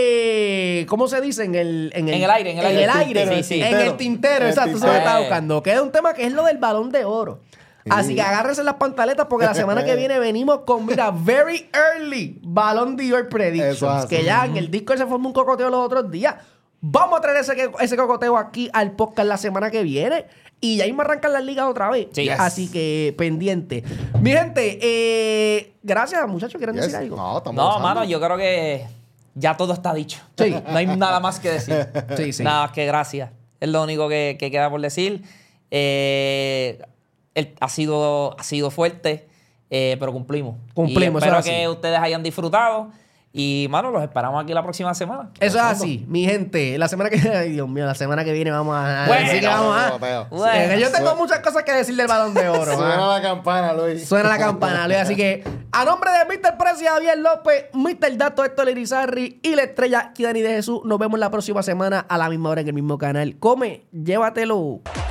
Speaker 3: eh, ¿cómo se dice? En el, en el,
Speaker 4: En el aire, en el aire.
Speaker 3: el aire.
Speaker 4: Sí, sí.
Speaker 3: En el tintero,
Speaker 5: En el
Speaker 3: exacto, eso me
Speaker 5: tintero.
Speaker 3: estaba buscando. Queda un tema que es lo del Balón de Oro. Así que agárrense las pantaletas porque la semana que viene venimos con, mira, very early Balón de Oro Predictions.
Speaker 5: Eso es así.
Speaker 3: Que ya en el Discord se formó un cocoteo los otros días. Vamos a traer ese, ese cocoteo aquí al podcast la semana que viene. Y ya mismo arrancan las ligas otra vez.
Speaker 4: Sí. Yes.
Speaker 3: Así que pendiente. Mi gente, eh, gracias, muchachos. ¿Quieren
Speaker 5: Yes.
Speaker 3: decir algo?
Speaker 5: No, estamos
Speaker 4: No,
Speaker 5: gozando.
Speaker 4: mano, yo creo que ya todo está dicho.
Speaker 3: Sí.
Speaker 4: No hay nada más que decir.
Speaker 3: Sí, sí.
Speaker 4: Nada más que gracias. Es lo único que, que queda por decir. Eh, el- ha, sido, ha sido fuerte, eh, pero cumplimos.
Speaker 3: Cumplimos,
Speaker 4: Y espero
Speaker 3: eso es
Speaker 4: que
Speaker 3: así.
Speaker 4: ustedes hayan disfrutado. Y, mano, los esperamos aquí la próxima semana.
Speaker 3: Eso es así, mi gente. La semana que ay, Dios mío, la semana que viene vamos a.
Speaker 4: Bueno,
Speaker 3: decir que vamos a.
Speaker 5: cocoteo.
Speaker 4: Bueno.
Speaker 3: Eh, que yo tengo
Speaker 5: Suena-
Speaker 3: muchas cosas que decir del Balón de Oro.
Speaker 5: Suena
Speaker 3: ¿ah?
Speaker 5: la campana, Luis.
Speaker 3: Suena la campana, Luis. Así que, a nombre de mister Presi, Javier López, mister Dato, Héctor Irizarry y la estrella Kidani de Jesús, nos vemos la próxima semana a la misma hora en el mismo canal. Come, llévatelo.